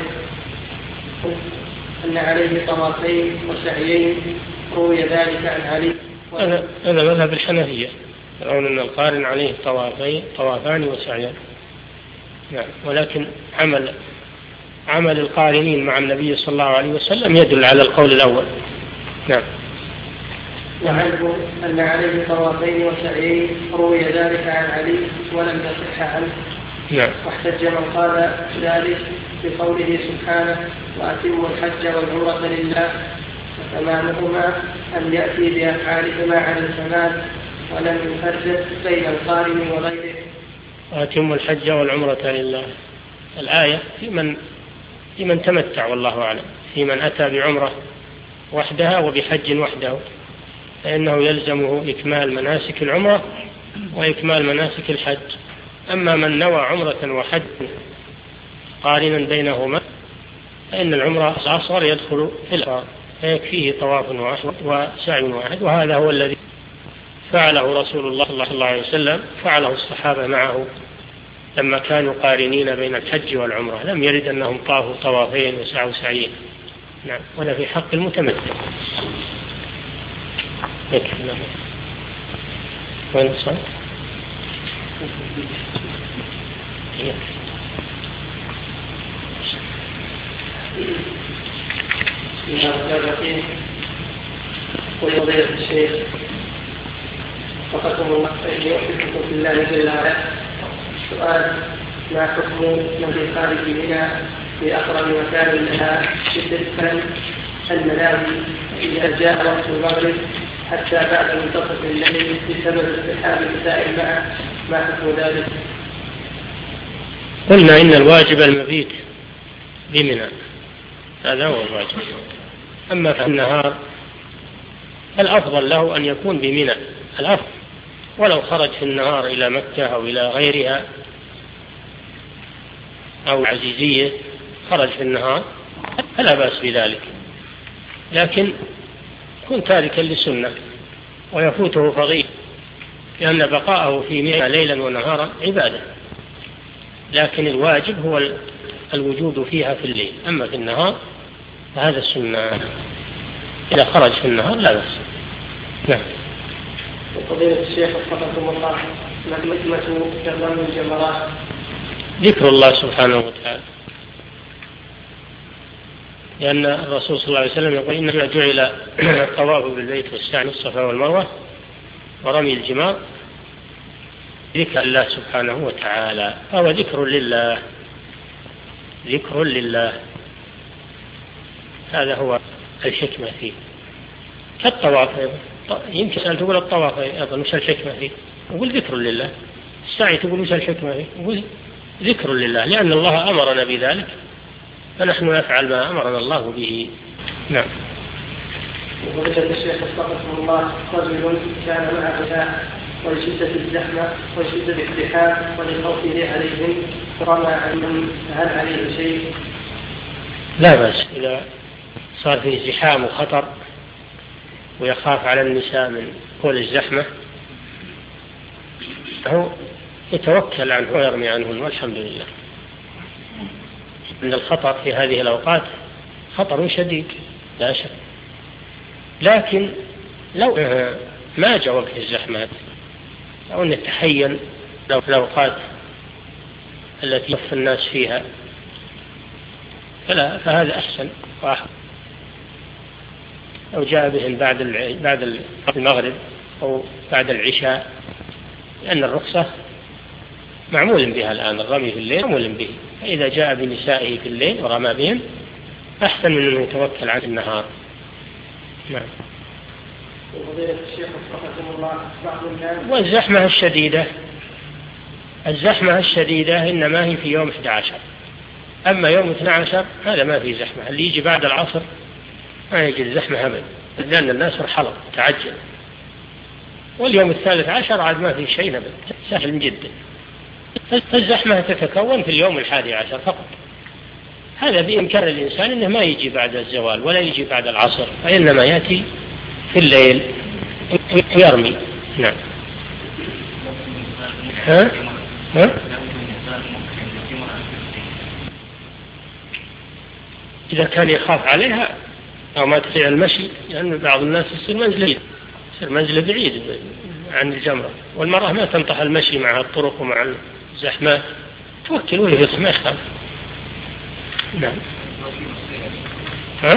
أن عليه طوافين وسعيين، روي ذلك عن علي. هذا مذهب الحنفية، يرون أن القارن عليه طوافين طوافان وسعيان. نعم. ولكن عمل عمل القارنين مع النبي صلى الله عليه وسلم يدل على القول الأول. نعم. وعنه أن عليه طوافين وسعيين، روي ذلك عن علي ولم يصح عنه. نعم. واحتج من قال ذلك بقوله سبحانه وأتموا الحج والعمرة لله، وتمامهما أن يأتي بأفعالهما على الكمال ولم يفرق بين القارن وغيره. وأتموا الحج والعمرة لله، الآية في من في من تمتع والله أعلم، في من أتى بعمرة وحدها وبحج وحده، فإنه يلزمه إكمال مناسك العمرة وإكمال مناسك الحج. أما من نوى عمرة وحج قارنا بينهما فإن العمرة الأصغر يدخل في الأصغر، فيكفيه طواف واحد وسعي واحد. وهذا هو الذي فعله رسول الله صلى الله عليه وسلم، فعله الصحابة معه لما كانوا قارنين بين الحج والعمرة، لم يرد أنهم طافوا طوافين وسعوا سعيين. نعم. ولا في حق المتمتع. يكفي له. وين الصلاة؟ بسم الله الرحمن الرحيم. وفضيلة الشيخ وفقكم الله ويوفقكم في الله جل وعلا. سؤال: ما حكم من في خارج منى في أقرب مكان لها بالنسبة الملاوي إذا جاء وقت المغرب حتى بعد منتصف الليل بسبب استحباب النساء الماء، ما حكم ذلك؟ قلنا إن الواجب المبيت بمنى، هذا هو الواجب. أما في النهار الأفضل له أن يكون بمنى، الأفضل. ولو خرج في النهار إلى مكة أو إلى غيرها أو عزيزية، خرج في النهار فلا بأس بذلك، لكن كن تاركا للسنة ويفوته فضيلة، لأن بقاءه في منى ليلا ونهارا عبادة. لكن الواجب هو الوجود فيها في الليل، أما في النهار فهذا السنة. إذا خرج في النهار لا بأس. نعم. وفضيلة الشيخ وفقكم الله، ما حكمة كرم الجمرات؟ ذكر الله سبحانه وتعالى، لأن الرسول صلى الله عليه وسلم يقول إن جعل الطواف بالبيت والسعي الصفا والمروة ورمي الجمار ذكر الله سبحانه وتعالى، فهو ذكر لله، ذكر لله، هذا هو الحكمة فيه. كالطواف يمكن أن تقول الطواف أيضا مش الحكمة فيه، يقول ذكر لله. السعي تقول مش الحكمة فيه، يقول ذكر لله، لأن الله أمرنا بذلك فنحن نفعل ما أمرنا الله به. نعم. ووجد الشيخ استغفر الله رجل كان معه فتاة ولشدة الزحمة ولشدة الازدحام ولخوفه عليهم رمى عنهم، فهل عليه شيء؟ لا بأس إذا صار فيه ازدحام وخطر ويخاف على النساء من طول الزحمة هو يتوكل عنه ويرمي عنهن، والحمد لله. إن الخطر في هذه الأوقات خطر شديد لا شك، لكن لو ما جاء وقت الزحمات أو أن يتحين لو في الأوقات التي يخف الناس فيها فلا، فهذا أحسن وأحسن. لو جاء بهم بعد بعد المغرب أو بعد العشاء، لأن الرخصة معمول بها الآن، الرمي في الليل معمول به، فإذا جاء بنسائه في الليل ورمى بهم أحسن من أنه يتوكل عن النهار. نعم. والزحمة الشديدة الزحمة الشديدة إنما هي في يوم إحدى عشر، أما يوم اثني عشر هذا ما في زحمة، اللي يجي بعد العصر ما يجي زحمة أبدا، لأن الناس رحلوا تعجل. واليوم الثالث عشر عاد ما في شيء أبدا، سهل جدا. فالزحمة تتكون في اليوم الحادي عشر فقط، هذا بإمكان الإنسان أنه ما يجي بعد الزوال ولا يجي بعد العصر، فإنما يأتي في الليل ويرمي. نعم. ها؟ ها؟ إذا كان يخاف عليها أو ما تطيع المشي، لأن يعني بعض الناس يصير منزله يصير منزله بعيد عن الجمرة، والمرأة ما تنطح المشي مع الطرق ومع الزحمات، توكل وهي ما يخاف. نعم. ها؟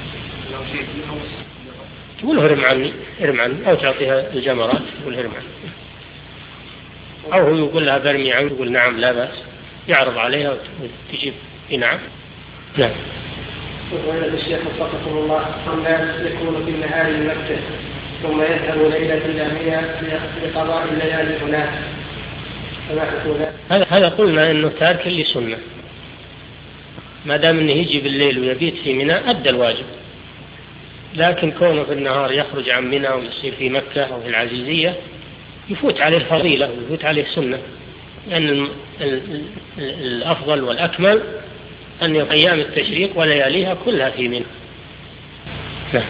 تقول هرم عني هرم عني أو تعطيها الجمرات تقول هرم عني، أو هو يقول لها برمي عني تقول نعم لا بأس، يعرض عليها وتجيب نعم. نعم. وقال الشيخ وفقكم الله الناس يكون في النهار من مكة ثم يذهب ليلة إلى منى لقضاء الليالي هناك، فما حكم هذا؟ هذا قلنا إنه تارك لسنة، ما دام إنه يجي بالليل ويبيت في منى أدى الواجب، لكن كونه في النهار يخرج عن منى ويصير في مكة أو في العزيزية يفوت عليه الفضيلة ويفوت عليه السنة، لأن الأفضل والأكمل أن أيام التشريق ولياليها كلها في منى. نعم.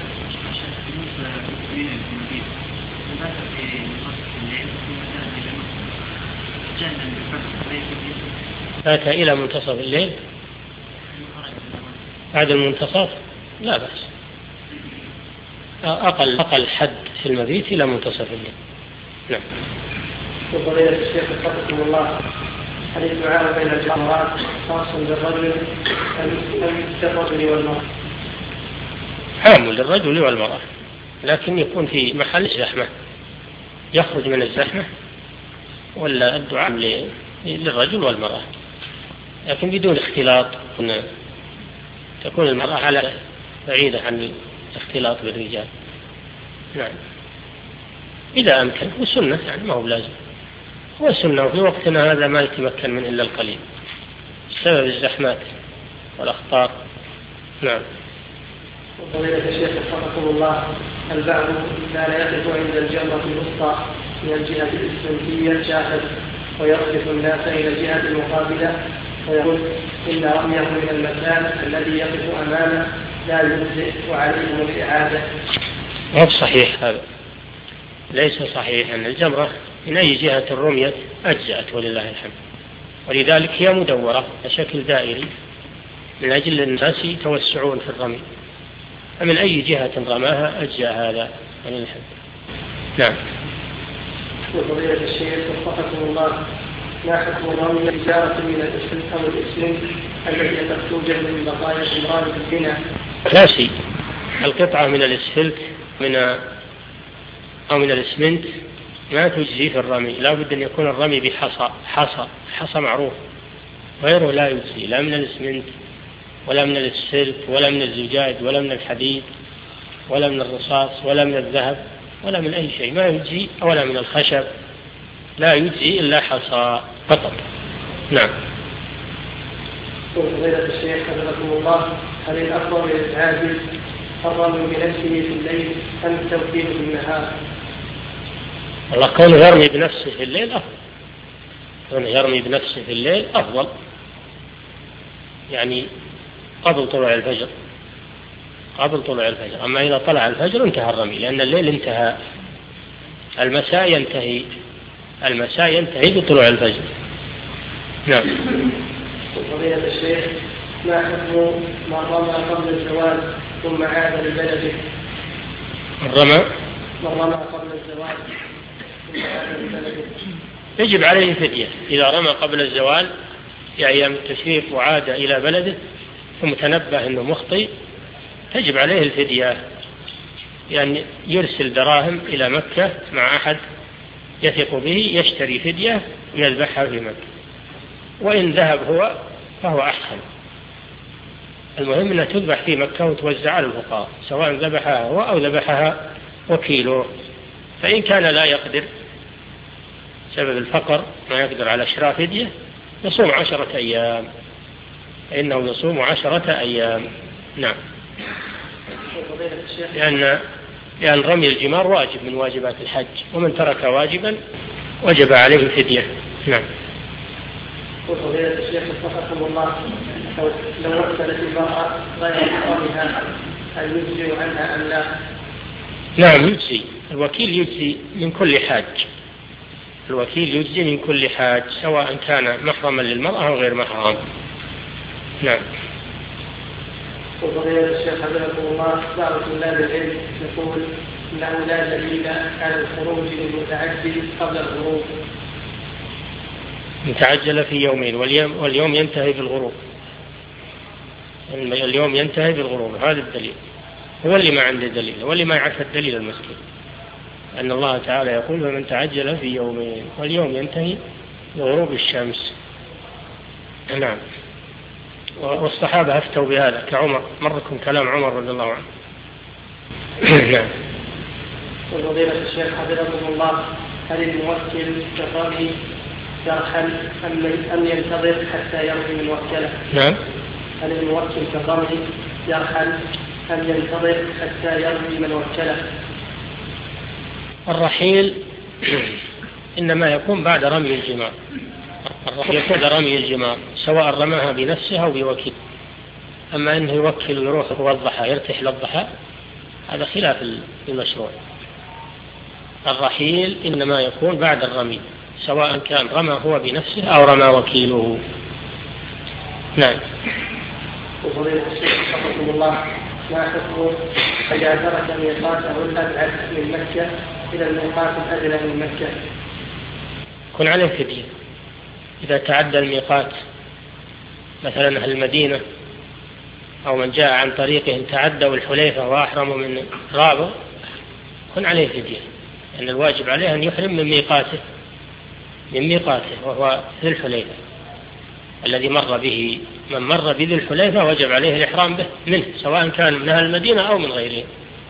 فات إلى منتصف الليل بعد المنتصف لا بأس، أقل أقل حد في المبيت إلى منتصف الليل. نعم. وفضيلة الشيخ وفقكم الله، هل الدعاء بين الجمرات خاص بالرجل أم بالرجل والمرأة؟ عام للرجل والمرأة، لكن يكون في محل زحمة يخرج من الزحمة، ولا الدعاء للرجل والمرأة، لكن بدون اختلاط، تكون المرأة على بعيدة عن الاختلاط بالرجال. نعم. إذا أمكن، والسنة يعني ما هو لازم، هو سنة، وفي وقتنا هذا ما يتمكن من إلا القليل بسبب الزحمات والأخطار. نعم. وفضيلة الشيخ وفقكم الله، البعض كان يقف عند الجمرة الوسطى من الجهة الإسلامية شاهد ويصرف الناس إلى الجهة المقابلة ويقول إن رميه من المكان الذي يقف أمامه لا يجزئ وعليهم الإعادة. غير صحيح، هذا ليس صحيح، أن الجمرة من أي جهة رميت أجزأت ولله الحمد، ولذلك هي مدورة بشكل دائري من أجل الناس يتوسعون في الرمي، فمن أي جهة رماها أجزأ هذا ولله الحمد. نعم. وفضيلة الشيخ وفقكم الله، ما حكم رمي الإجارة من الإسلام أو الإسلام التي قد توجد من بقايا عمران البناء؟ لا شيء، القطعة من الإسفلت من أو من الإسمنت ما تجزي في الرمي، لا بد أن يكون الرمي بحصى، حصى حصى معروف، غيره لا يجزي، لا من الإسمنت ولا من السلك ولا من الزجاج ولا من الحديد ولا من الرصاص ولا من الذهب ولا من أي شيء، ما يجزي، ولا من الخشب، لا يجزي إلا حصى فقط. نعم. فضيلة الشيخ حفظكم الله، هل الأفضل للعابد الرمي بنفسه في الليل أم التوكيل بالنهار؟ والله كونه يرمي بنفسه في الليل أفضل، كونه يرمي بنفسه في الليل أفضل، يعني قبل طلوع الفجر، قبل طلوع الفجر. أما إذا طلع الفجر انتهى الرمي، لأن الليل انتهى، المساء ينتهي، المساء ينتهي بطلوع الفجر. نعم. فضيلة الشيخ، ما حكم من رمى قبل الزوال ثم عاد لبلده؟ من رمى من رمى قبل الزوال ثم عاد لبلده يجب عليه فدية. إذا رمى قبل الزوال في أيام التشريق وعاد إلى بلده ثم تنبه أنه مخطئ، تجب عليه الفدية، يعني يرسل دراهم إلى مكة مع أحد يثق به يشتري فدية ويذبحها في مكة، وإن ذهب هو فهو أحسن. المهم أنها تذبح في مكة وتوزع على الفقراء، سواء ذبحها هو أو ذبحها وكيله. فإن كان لا يقدر سبب الفقر، ما يقدر على شراء فدية، يصوم عشرة أيام، فإنه يصوم عشرة أيام. نعم. لأن لأن رمي الجمار واجب من واجبات الحج، ومن ترك واجبا وجب عليه الفدية. نعم. وفضيلة الشيخ وفقكم الله، لو وكلت المرأة غير محرمها هل يجزي عنها أم لا؟ نعم يجزي، الوكيل يجزي من كل حاج، الوكيل يجزي من كل حاج سواء كان محرما للمرأة أو غير محرم. نعم. وفضيلة الشيخ حفظكم الله، بعض طلاب العلم يقول إنه لا دليل على الخروج للمتعجل قبل الغروب. متعجل في يومين واليوم, واليوم ينتهي بالغروب، اليوم ينتهي بالغروب، هذا الدليل، هو اللي ما عنده دليل، هو اللي ما يعرف الدليل المسكين، أن الله تعالى يقول فمن تعجل في يومين واليوم ينتهي بغروب الشمس. نعم. والصحابة أفتوا بهذا كعمر، مركم كلام عمر رضي الله عنه. نعم. وفضيلة الشيخ حفظكم الله، هل الموكل كالرمي يرحل أم ينتظر حتى يرمي من وكله؟ نعم. هل الموكل كالرمي يرحل أم ينتظر حتى يرمي من وكله؟ الرحيل إنما يكون بعد رمي الجمار، الرحيل يكون بعد رمي الجمار سواء رماها بنفسها أو بوكيل. أما أنه يوكل ويروح والضحى يرتحل الضحى هذا خلاف المشروع. الرحيل إنما يكون بعد الرمي سواء كان رمى هو بنفسه أو رمى وكيله. نعم. وفضيلة الشيخ حفظكم الله، ما حكم إذا ترك ميقاته الأبعد من مكة إلى الميقات الأدنى من مكة؟ يكون عليه فدية. إذا تعدى الميقات مثلا أهل المدينة أو من جاء عن طريقهم تعدوا الحليفة وأحرموا من رابغ يكون عليه فدية، لأن الواجب عليه أن يحرم من ميقاته من ميقاته وهو ذي الحليفة الذي مر به، من مر بذي الحليفة وجب عليه الإحرام به منه سواء كان من أهل المدينة أو من غيره.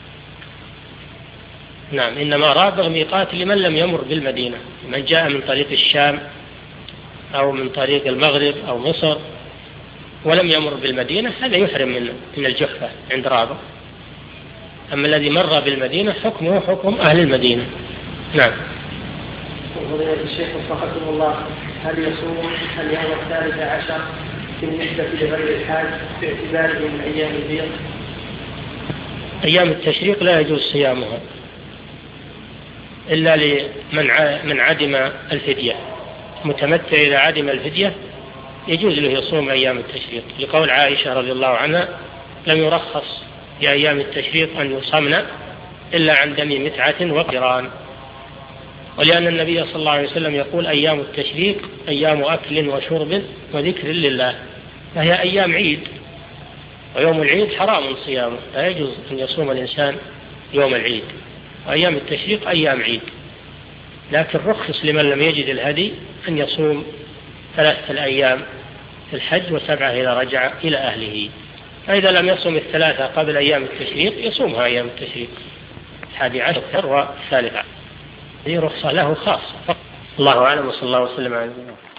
نعم. إنما رابغ ميقات لمن لم يمر بالمدينة، من جاء من طريق الشام أو من طريق المغرب أو مصر ولم يمر بالمدينة هذا يحرم من من الجحفة عند رابغ. أما الذي مر بالمدينة حكمه حكم أهل المدينة. نعم. وفضيلة الشيخ وفقكم الله، هل يصوم اليوم الثالث عشر بالنسبة لغير الحاج باعتباره من أيام البيض؟ أيام التشريق لا يجوز صيامها إلا لمن من عدم الفدية، متمتع إذا عدم الفدية يجوز له يصوم أيام التشريق، لقول عائشة رضي الله عنها لم يرخص في أيام التشريق أن يصمن إلا عن دم متعة وقران، ولأن النبي صلى الله عليه وسلم يقول أيام التشريق أيام أكل وشرب وذكر لله، فهي أيام عيد، ويوم العيد حرام صيامه، لا يجوز أن يصوم الإنسان يوم العيد، وأيام التشريق أيام عيد. لكن رخص لمن لم يجد الهدي أن يصوم ثلاثة الأيام في الحج وسبعة إذا رجع إلى أهله. فإذا لم يصوم الثلاثة قبل أيام التشريق يصومها أيام التشريق الحادي عشر والثالث عشر. هذه رخصة له خاصة. الله أعلم وصلى الله وسلم على نبينا محمد.